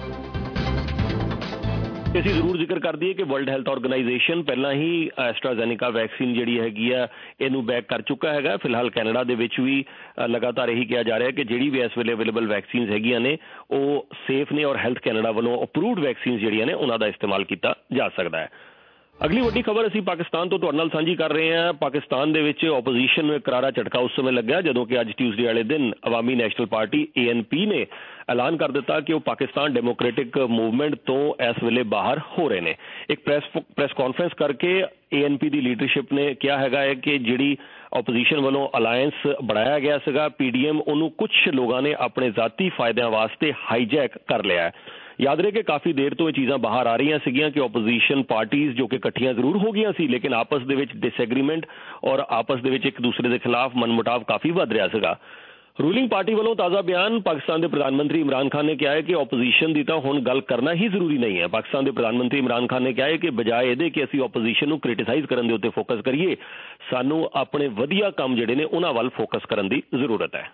[SPEAKER 17] ਅਸੀਂ ਜ਼ਰੂਰ ਜ਼ਿਕਰ ਕਰ ਦਈਏ ਕਿ ਵਰਲਡ ਹੈਲਥ ਆਰਗੇਨਾਈਜੇਸ਼ਨ ਪਹਿਲਾਂ ਹੀ ਐਸਟਰਾਜ਼ੈਨਿਕਾ ਵੈਕਸੀਨ ਜਿਹੜੀ ਹੈਗੀ ਆ ਇਹਨੂੰ ਬੈਕ ਕਰ ਚੁੱਕਾ ਹੈਗਾ। ਫਿਲਹਾਲ ਕੈਨੇਡਾ ਦੇ ਵਿੱਚ ਵੀ ਲਗਾਤਾਰ ਇਹੀ ਕਿਹਾ ਜਾ ਰਿਹਾ ਕਿ ਜਿਹੜੀ ਵੀ ਇਸ ਵੇਲੇ ਅਵੇਲੇਬਲ ਵੈਕਸੀਨਸ ਹੈਗੀਆਂ ਨੇ ਉਹ ਸੇਫ ਨੇ ਔਰ ਹੈਲਥ ਕੈਨੇਡਾ ਵੱਲੋਂ ਅਪਰੂਵਡ ਵੈਕਸੀਨਸ ਜਿਹੜੀਆਂ ਨੇ ਉਹਨਾਂ ਦਾ ਇਸਤੇਮਾਲ ਕੀਤਾ ਜਾ ਸਕਦਾ ਹੈ। ਅਗਲੀ ਵੱਡੀ ਖਬਰ ਅਸੀਂ ਪਾਕਿਸਤਾਨ ਤੋਂ ਤੁਹਾਡੇ ਨਾਲ ਸਾਂਝੀ ਕਰ ਰਹੇ ਹਾਂ। ਪਾਕਿਸਤਾਨ ਦੇ ਵਿੱਚ ਓਪੋਜੀਸ਼ਨ ਨੂੰ ਇੱਕ ਕਰਾਰਾ ਝਟਕਾ ਉਸ ਸਮੇਂ ਲੱਗਿਆ ਜਦੋਂ ਕਿ ਅੱਜ ਟਿਊਜ਼ਡੇ ਵਾਲੇ ਦਿਨ ਅਵਾਮੀ ਨੈਸ਼ਨਲ ਪਾਰਟੀ ਏ ਐਨ ਪੀ ਨੇ ਐਲਾਨ ਕਰ ਦਿੱਤਾ ਕਿ ਉਹ ਪਾਕਿਸਤਾਨ ਡੈਮੋਕ੍ਰੈਟਿਕ ਮੂਵਮੈਂਟ ਤੋਂ ਇਸ ਵੇਲੇ ਬਾਹਰ ਹੋ ਰਹੇ ਨੇ। ਇੱਕ ਪ੍ਰੈਸ ਪ੍ਰੈਸ ਕਾਨਫਰੰਸ ਕਰਕੇ ਏ ਐਨ ਪੀ ਦੀ ਲੀਡਰਸ਼ਿਪ ਨੇ ਕਿਹਾ ਹੈਗਾ ਹੈ ਕਿ ਜਿਹੜੀ ਓਪੋਜੀਸ਼ਨ ਵੱਲੋਂ ਅਲਾਇੰਸ ਬਣਾਇਆ ਗਿਆ ਸੀਗਾ ਪੀ ਡੀ ਐਮ ਉਹਨੂੰ ਕੁਝ ਲੋਕਾਂ ਨੇ ਆਪਣੇ ਜ਼ਾਤੀ ਫਾਇਦਿਆਂ ਵਾਸਤੇ ਹਾਈਜੈਕ ਕਰ ਲਿਆ ਹੈ। ਯਾਦ ਰਹੇ ਕਿ ਕਾਫੀ ਦੇਰ ਤੋਂ ਇਹ ਚੀਜ਼ਾਂ ਬਾਹਰ ਆ ਰਹੀਆਂ ਸੀਗੀਆਂ ਕਿ ਓਪੋਜੀਸ਼ਨ ਪਾਰਟੀਆਂ ਜੋ ਕਿ ਇਕੱਠੀਆਂ ਜ਼ਰੂਰ ਹੋ ਗਈਆਂ ਸੀ ਲੇਕਿਨ ਆਪਸ ਦੇ ਵਿੱਚ ਡਿਸਐਗਰੀਮੈਂਟ ਔਰ ਆਪਸ ਦੇ ਵਿੱਚ ਇੱਕ ਦੂਸਰੇ ਦੇ ਖਿਲਾਫ ਮਨਮੁਟਾਵ ਕਾਫੀ ਵੱਧ ਰਿਹਾ ਸੀਗਾ। ਰੂਲਿੰਗ ਪਾਰਟੀ ਵੱਲੋਂ ਤਾਜ਼ਾ ਬਿਆਨ ਪਾਕਿਸਤਾਨ ਦੇ ਪ੍ਰਧਾਨ ਮੰਤਰੀ ਇਮਰਾਨ ਖਾਨ ਨੇ ਕਿਹਾ ਹੈ ਕਿ ਓਪੋਜੀਸ਼ਨ ਦੀ ਤਾਂ ਹੁਣ ਗੱਲ ਕਰਨਾ ਹੀ ਜ਼ਰੂਰੀ ਨਹੀਂ ਹੈ। ਪਾਕਿਸਤਾਨ ਦੇ ਪ੍ਰਧਾਨ ਮੰਤਰੀ ਇਮਰਾਨ ਖਾਨ ਨੇ ਕਿਹਾ ਹੈ ਕਿ ਬਜਾਏ ਇਹਦੇ ਕਿ ਅਸੀਂ ਓਪੋਜੀਸ਼ਨ ਨੂੰ ਕ੍ਰਿਟਿਸਾਈਜ਼ ਕਰਨ ਦੇ ਉੱਤੇ ਫੋਕਸ ਕਰੀਏ, ਸਾਨੂੰ ਆਪਣੇ ਵਧੀਆ ਕੰਮ ਜਿਹੜੇ ਨੇ ਉਹਨਾਂ ਵੱਲ ਫੋਕਸ ਕਰਨ ਦੀ ਜ਼ਰੂਰਤ ਹੈ।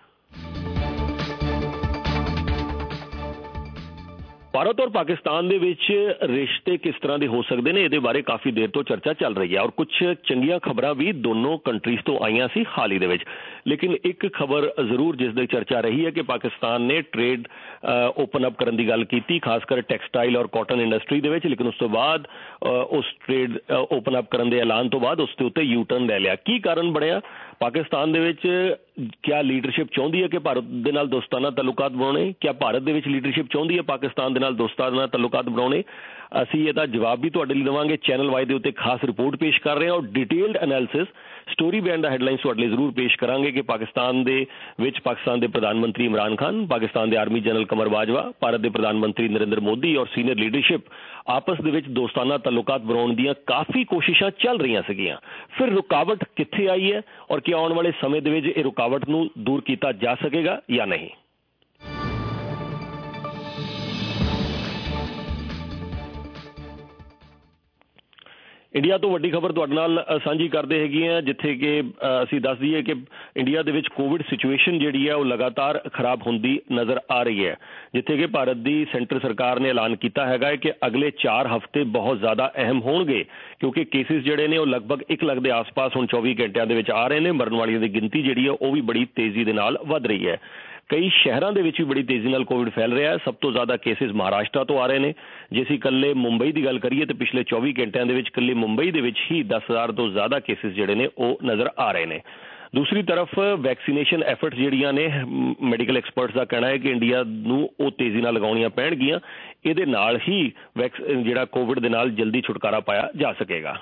[SPEAKER 17] ਭਾਰਤ ਔਰ ਪਾਕਿਸਤਾਨ ਦੇ ਵਿੱਚ ਰਿਸ਼ਤੇ ਕਿਸ ਤਰ੍ਹਾਂ ਦੇ ਹੋ ਸਕਦੇ ਨੇ ਇਹਦੇ ਬਾਰੇ ਕਾਫੀ ਦੇਰ ਤੋਂ ਚਰਚਾ ਚੱਲ ਰਹੀ ਹੈ ਔਰ ਕੁਝ ਚੰਗੀਆਂ ਖਬਰਾਂ ਵੀ ਦੋਨੋਂ ਕੰਟਰੀਜ਼ ਤੋਂ ਆਈਆਂ ਸੀ ਹਾਲ ਹੀ ਦੇ ਵਿੱਚ। ਲੇਕਿਨ ਇੱਕ ਖਬਰ ਜ਼ਰੂਰ ਜਿਸ ਦੀ ਚਰਚਾ ਰਹੀ ਹੈ ਕਿ ਪਾਕਿਸਤਾਨ ਨੇ ਟ੍ਰੇਡ ਓਪਨ ਅਪ ਕਰਨ ਦੀ ਗੱਲ ਕੀਤੀ, ਖਾਸ ਕਰ ਟੈਕਸਟਾਈਲ ਔਰ ਕਾਟਨ ਇੰਡਸਟਰੀ ਦੇ ਵਿੱਚ, ਲੇਕਿਨ ਉਸ ਤੋਂ ਬਾਅਦ ਉਸ ਟ੍ਰੇਡ ਓਪਨ ਅਪ ਕਰਨ ਦੇ ਐਲਾਨ ਤੋਂ ਬਾਅਦ ਉਸ ਦੇ ਉੱਤੇ ਯੂ ਟਰਨ ਲੈ ਲਿਆ। ਕੀ ਕਾਰਨ ਬਣਿਆ? ਪਾਕਿਸਤਾਨ ਦੇ ਵਿੱਚ ਕਿਆ ਲੀਡਰਸ਼ਿਪ ਚਾਹੁੰਦੀ ਹੈ ਕਿ ਭਾਰਤ ਦੇ ਨਾਲ ਦੋਸਤਾਨਾ ਤਾਲੁਕਾਤ ਬਣਾਉਣੇ? ਕਿਆ ਭਾਰਤ ਦੇ ਵਿੱਚ ਲੀਡਰਸ਼ਿਪ ਚਾਹੁੰਦੀ ਹੈ ਪਾਕਿਸਤਾਨ ਦੇ ਨਾਲ ਦੋਸਤਾਨਾ ਤਾਲੁਕਾਤ ਬਣਾਉਣੇ? ਅਸੀਂ ਇਹਦਾ ਜਵਾਬ ਵੀ ਤੁਹਾਡੇ ਲਈ ਦੇਵਾਂਗੇ। ਚੈਨਲ ਵਾਈ ਦੇ ਉੱਤੇ ਖਾਸ ਰਿਪੋਰਟ ਪੇਸ਼ ਕਰ ਰਹੇ ਹਾਂ ਔਰ detailed analysis story behind the headlines ਤੁਹਾਡੇ ਲਈ ਜ਼ਰੂਰ ਪੇਸ਼ ਕਰਾਂਗੇ ਕਿ ਪਾਕਿਸਤਾਨ ਦੇ ਵਿੱਚ ਪਾਕਿਸਤਾਨ ਦੇ ਪ੍ਰਧਾਨ ਮੰਤਰੀ ਇਮਰਾਨ ਖਾਨ, ਪਾਕਿਸਤਾਨ ਦੇ ਆਰਮੀ ਜਨਰਲ ਕਮਰ ਬਾਜਵਾ, ਭਾਰਤ ਦੇ ਪ੍ਰਧਾਨ ਮੰਤਰੀ ਨਰਿੰਦਰ ਮੋਦੀ ਔਰ ਸੀਨੀਅਰ ਲੀਡਰਸ਼ਿਪ ਆਪਸ ਦੇ ਵਿੱਚ ਦੋਸਤਾਨਾ ਤਾਲੁਕਾਤ ਬਣਾਉਣ ਦੀਆਂ ਕਾਫੀ ਕੋਸ਼ਿਸ਼ਾਂ ਚੱਲ ਰਹੀਆਂ ਸੀਗੀਆਂ। ਫਿਰ ਰੁਕਾਵਟ ਕਿੱਥੇ ਆਈ ਹੈ ਔਰ ਕੀ ਆਉਣ ਵਾਲੇ ਸਮੇਂ ਦੇ ਵਿੱਚ ਇਹ ਰੁਕਾਵਟ ਨੂੰ ਦੂਰ ਕੀਤਾ ਜਾ ਸਕੇਗਾ ਜਾਂ ਨਹੀਂ? ਇੰਡੀਆ ਤੋਂ ਵੱਡੀ ਖਬਰ ਤੁਹਾਡੇ ਨਾਲ ਸਾਂਝੀ ਕਰਦੇ ਹੈਗੇ ਆ ਜਿੱਥੇ ਕਿ ਅਸੀਂ ਦੱਸ ਦਈਏ ਕਿ ਇੰਡੀਆ ਦੇ ਵਿੱਚ ਕੋਵਿਡ ਸਿਚੁਏਸ਼ਨ ਜਿਹੜੀ ਹੈ ਉਹ ਲਗਾਤਾਰ ਖਰਾਬ ਹੁੰਦੀ ਨਜ਼ਰ ਆ ਰਹੀ ਹੈ। ਜਿੱਥੇ ਕਿ ਭਾਰਤ ਦੀ ਸੈਂਟਰ ਸਰਕਾਰ ਨੇ ਐਲਾਨ ਕੀਤਾ ਹੈਗਾ ਹੈ ਕਿ ਅਗਲੇ ਚਾਰ ਹਫ਼ਤੇ ਬਹੁਤ ਜ਼ਿਆਦਾ ਅਹਿਮ ਹੋਣਗੇ ਕਿਉਂਕਿ ਕੇਸਿਸ ਜਿਹੜੇ ਨੇ ਉਹ ਲਗਭਗ ਇੱਕ ਲੱਖ ਦੇ ਆਸ-ਪਾਸ ਹੁਣ ਚੌਵੀ ਘੰਟਿਆਂ ਦੇ ਵਿੱਚ ਆ ਰਹੇ ਨੇ। ਮਰਨ ਵਾਲਿਆਂ ਦੀ ਗਿਣਤੀ ਜਿਹੜੀ ਹੈ ਉਹ ਵੀ ਬੜੀ ਤੇਜ਼ੀ ਦੇ ਨਾਲ ਵੱਧ ਰਹੀ ਹੈ। ਕਈ ਸ਼ਹਿਰਾਂ ਦੇ ਵਿੱਚ ਵੀ ਬੜੀ ਤੇਜ਼ੀ ਨਾਲ ਕੋਵਿਡ ਫੈਲ ਰਿਹਾ ਹੈ। ਸਭ ਤੋਂ ਜ਼ਿਆਦਾ ਕੇਸਿਸ ਮਹਾਰਾਸ਼ਟਰ ਤੋਂ ਆ ਰਹੇ ਨੇ। ਜੇ ਅਸੀਂ ਇਕੱਲੇ ਮੁੰਬਈ ਦੀ ਗੱਲ ਕਰੀਏ ਤਾਂ ਪਿਛਲੇ ਚੌਵੀ ਘੰਟਿਆਂ ਦੇ ਵਿੱਚ ਇਕੱਲੇ ਮੁੰਬਈ ਦੇ ਵਿੱਚ ਹੀ ਦਸ ਹਜ਼ਾਰ ਤੋਂ ਜ਼ਿਆਦਾ ਕੇਸਿਸ ਜਿਹੜੇ ਨੇ ਉਹ ਨਜ਼ਰ ਆ ਰਹੇ ਨੇ। ਦੂਸਰੀ ਤਰਫ ਵੈਕਸੀਨੇਸ਼ਨ ਐਫਰਟਸ ਜਿਹੜੀਆਂ ਨੇ ਮੈਡੀਕਲ ਐਕਸਪਰਟਸ ਦਾ ਕਹਿਣਾ ਹੈ ਕਿ ਇੰਡੀਆ ਨੂੰ ਉਹ ਤੇਜ਼ੀ ਨਾਲ ਲਗਾਉਣੀਆਂ ਪੈਣਗੀਆਂ। ਇਹਦੇ ਨਾਲ ਹੀ ਵੈਕਸ ਜਿਹੜਾ ਕੋਵਿਡ ਦੇ ਨਾਲ ਜਲਦੀ ਛੁਟਕਾਰਾ ਪਾਇਆ ਜਾ ਸਕੇਗਾ।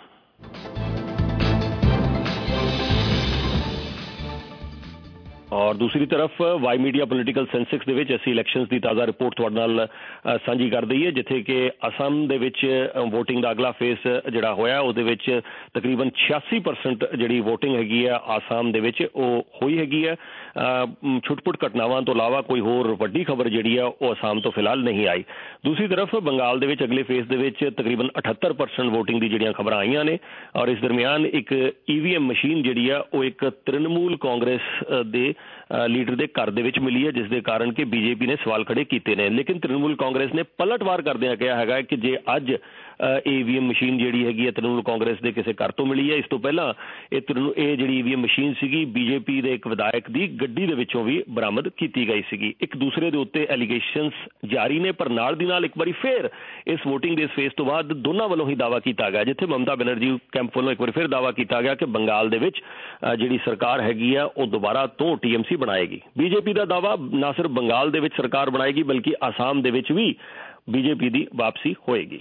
[SPEAKER 17] ਔਰ ਦੂਸਰੀ ਤਰਫ ਵਾਈ ਮੀਡੀਆ ਪੋਲੀਟੀਕਲ ਸੈਂਸਿਕਸ ਦੇ ਵਿੱਚ ਅਸੀਂ ਇਲੈਕਸ਼ਨਸ ਦੀ ਤਾਜ਼ਾ ਰਿਪੋਰਟ ਤੁਹਾਡੇ ਨਾਲ ਸਾਂਝੀ ਕਰ ਦਈਏ ਜਿੱਥੇ ਕਿ ਅਸਮ ਦੇ ਵਿੱਚ ਵੋਟਿੰਗ ਦਾ ਅਗਲਾ ਫੇਸ ਜਿਹੜਾ ਹੋਇਆ ਉਹਦੇ ਵਿੱਚ ਤਕਰੀਬਨ ਛਿਆਸੀ ਪਰਸੈਂਟ ਜਿਹੜੀ ਵੋਟਿੰਗ ਹੈਗੀ ਆ ਆਸਾਮ ਦੇ ਵਿੱਚ ਉਹ ਹੋਈ ਹੈਗੀ ਹੈ। ਛੁੱਟ-ਪੁੱਟ ਘਟਨਾਵਾਂ ਤੋਂ ਇਲਾਵਾ ਕੋਈ ਹੋਰ ਵੱਡੀ ਖਬਰ ਜਿਹੜੀ ਆ ਉਹ ਅਸਾਮ ਤੋਂ ਫਿਲਹਾਲ ਨਹੀਂ ਆਈ। ਦੂਸਰੀ ਤਰਫ ਬੰਗਾਲ ਦੇ ਵਿੱਚ ਅਗਲੇ ਫੇਸ ਦੇ ਵਿੱਚ ਤਕਰੀਬਨ ਅਠੱਤਰ ਪਰਸੈਂਟ ਵੋਟਿੰਗ ਦੀ ਜਿਹੜੀਆਂ ਖਬਰਾਂ ਆਈਆਂ ਨੇ ਔਰ ਇਸ ਦਰਮਿਆਨ ਇੱਕ ਈ ਵੀ ਐਮ ਮਸ਼ੀਨ ਜਿਹੜੀ ਆ ਉਹ ਇੱਕ ਤ੍ਰਿਣਮੂਲ ਕਾਂਗਰਸ ਦੇ ਲੀਡਰ ਦੇ ਘਰ ਦੇ ਵਿੱਚ ਮਿਲੀ ਹੈ ਜਿਸ ਦੇ ਕਾਰਨ ਕਿ ਬੀਜੇਪੀ ਨੇ ਸਵਾਲ ਖੜੇ ਕੀਤੇ ਨੇ। ਲੇਕਿਨ ਤ੍ਰਿਣਮੂਲ ਕਾਂਗਰਸ ਨੇ ਪਲਟਵਾਰ ਕਰਦਿਆਂ ਕਿਹਾ ਹੈਗਾ ਕਿ ਜੇ ਅੱਜ ਈਵੀਐਮ ਮਸ਼ੀਨ ਜਿਹੜੀ ਹੈਗੀ ਹੈ ਤ੍ਰਿਣਮੂਲ ਕਾਂਗਰਸ ਦੇ ਕਿਸੇ ਘਰ ਤੋਂ ਮਿਲੀ ਹੈ। ਇਸ ਤੋਂ ਪਹਿਲਾਂ ਇਹ ਤ੍ਰਿਣਮੂਲ ਇਹ ਜਿਹੜੀ ਈਵੀਐਮ ਮਸ਼ੀਨ ਸੀਗੀ ਬੀਜੇਪੀ ਦੇ ਇੱਕ ਵਿਧਾਇਕ ਦੀ ਗੱਡੀ ਦੇ ਵਿੱਚੋਂ ਵੀ ਬਰਾਮਦ ਕੀਤੀ ਗਈ ਸੀਗੀ। ਇੱਕ ਦੂਸਰੇ ਦੇ ਉੱਤੇ ਐਲੀਗੇਸ਼ਨਸ ਜਾਰੀ ਨੇ, ਪਰ ਨਾਲ ਦੀ ਨਾਲ ਇੱਕ ਵਾਰੀ ਫੇਰ ਇਸ ਵੋਟਿੰਗ ਦੇ ਇਸ ਫੇਸ ਤੋਂ ਬਾਅਦ ਦੋਨਾਂ ਵੱਲੋਂ ਹੀ ਦਾਅਵਾ ਕੀਤਾ ਗਿਆ, ਜਿੱਥੇ ਮਮਤਾ ਬੈਨਰਜੀ ਕੈਂਪ ਵੱਲੋਂ ਇੱਕ ਵਾਰੀ ਫਿਰ ਦਾਅਵਾ ਕੀਤਾ ਗਿਆ ਕਿ ਬੰਗਾਲ ਦੇ ਵਿੱਚ ਜਿਹੜੀ ਸਰਕਾਰ ਹੈਗੀ ਆ ਉਹ ਦੁਬਾਰਾ ਤੋਂ ਟੀਐਮਸੀ ਬਣਾਏਗੀ। ਬੀਜੇਪੀ ਦਾ ਦਾਅਵਾ ਨਾ ਸਿਰਫ ਬੰਗਾਲ ਦੇ ਵਿੱਚ ਸਰਕਾਰ ਬਣਾਏਗੀ ਬਲਕਿ ਆਸਾਮ ਦੇ ਵਿੱਚ ਵੀ ਬੀਜੇਪੀ ਦੀ ਵਾਪਸੀ ਹੋਏਗੀ।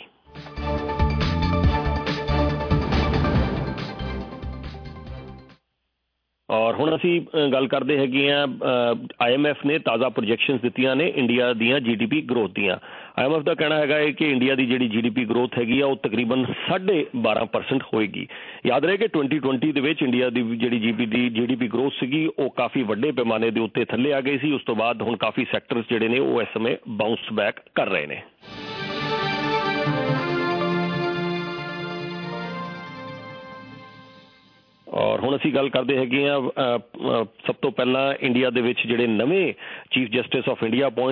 [SPEAKER 17] ਔਰ ਹੁਣ ਅਸੀਂ ਗੱਲ ਕਰਦੇ ਹੈਗੇ ਹਾਂ, ਆਈ ਐਮ ਐਫ ਨੇ ਤਾਜ਼ਾ ਪ੍ਰੋਜੈਕਸ਼ਨਸ ਦਿੱਤੀਆਂ ਨੇ ਇੰਡੀਆ ਦੀਆਂ ਜੀ ਡੀ ਪੀ ਗਰੋਥ ਦੀਆਂ। ਆਈ ਐਮ ਐਫ ਦਾ ਕਹਿਣਾ ਹੈਗਾ ਹੈ ਕਿ ਇੰਡੀਆ ਦੀ ਜਿਹੜੀ ਜੀ ਡੀ ਪੀ ਗਰੋਥ ਹੈਗੀ ਆ ਉਹ ਤਕਰੀਬਨ ਸਾਢੇ ਬਾਰਾਂ ਪਰਸੈਂਟ ਹੋਏਗੀ। ਯਾਦ ਰਹੇ ਕਿ ਟਵੈਂਟੀ ਟਵੈਂਟੀ ਦੇ ਵਿੱਚ ਇੰਡੀਆ ਦੀ ਜਿਹੜੀ ਜੀ ਪੀ ਦੀ ਜੀ ਡੀ ਪੀ ਗਰੋਥ ਸੀਗੀ ਉਹ ਕਾਫੀ ਵੱਡੇ ਪੈਮਾਨੇ ਦੇ ਉੱਤੇ ਥੱਲੇ ਆ ਗਈ ਸੀ। ਉਸ ਤੋਂ ਬਾਅਦ ਹੁਣ ਕਾਫੀ ਸੈਕਟਰਸ ਜਿਹੜੇ ਨੇ ਉਹ ਇਸ ਸਮੇਂ ਬਾਉਂਸ ਬੈਕ ਕਰ ਰਹੇ ਨੇ। ਔਰ ਹੁਣ ਅਸੀਂ ਗੱਲ ਕਰਦੇ ਹੈਗੇ ਹਾਂ, ਸਭ ਤੋਂ ਪਹਿਲਾਂ ਇੰਡੀਆ ਦੇ ਵਿੱਚ ਜਿਹੜੇ ਨਵੇਂ chief justice of India appoint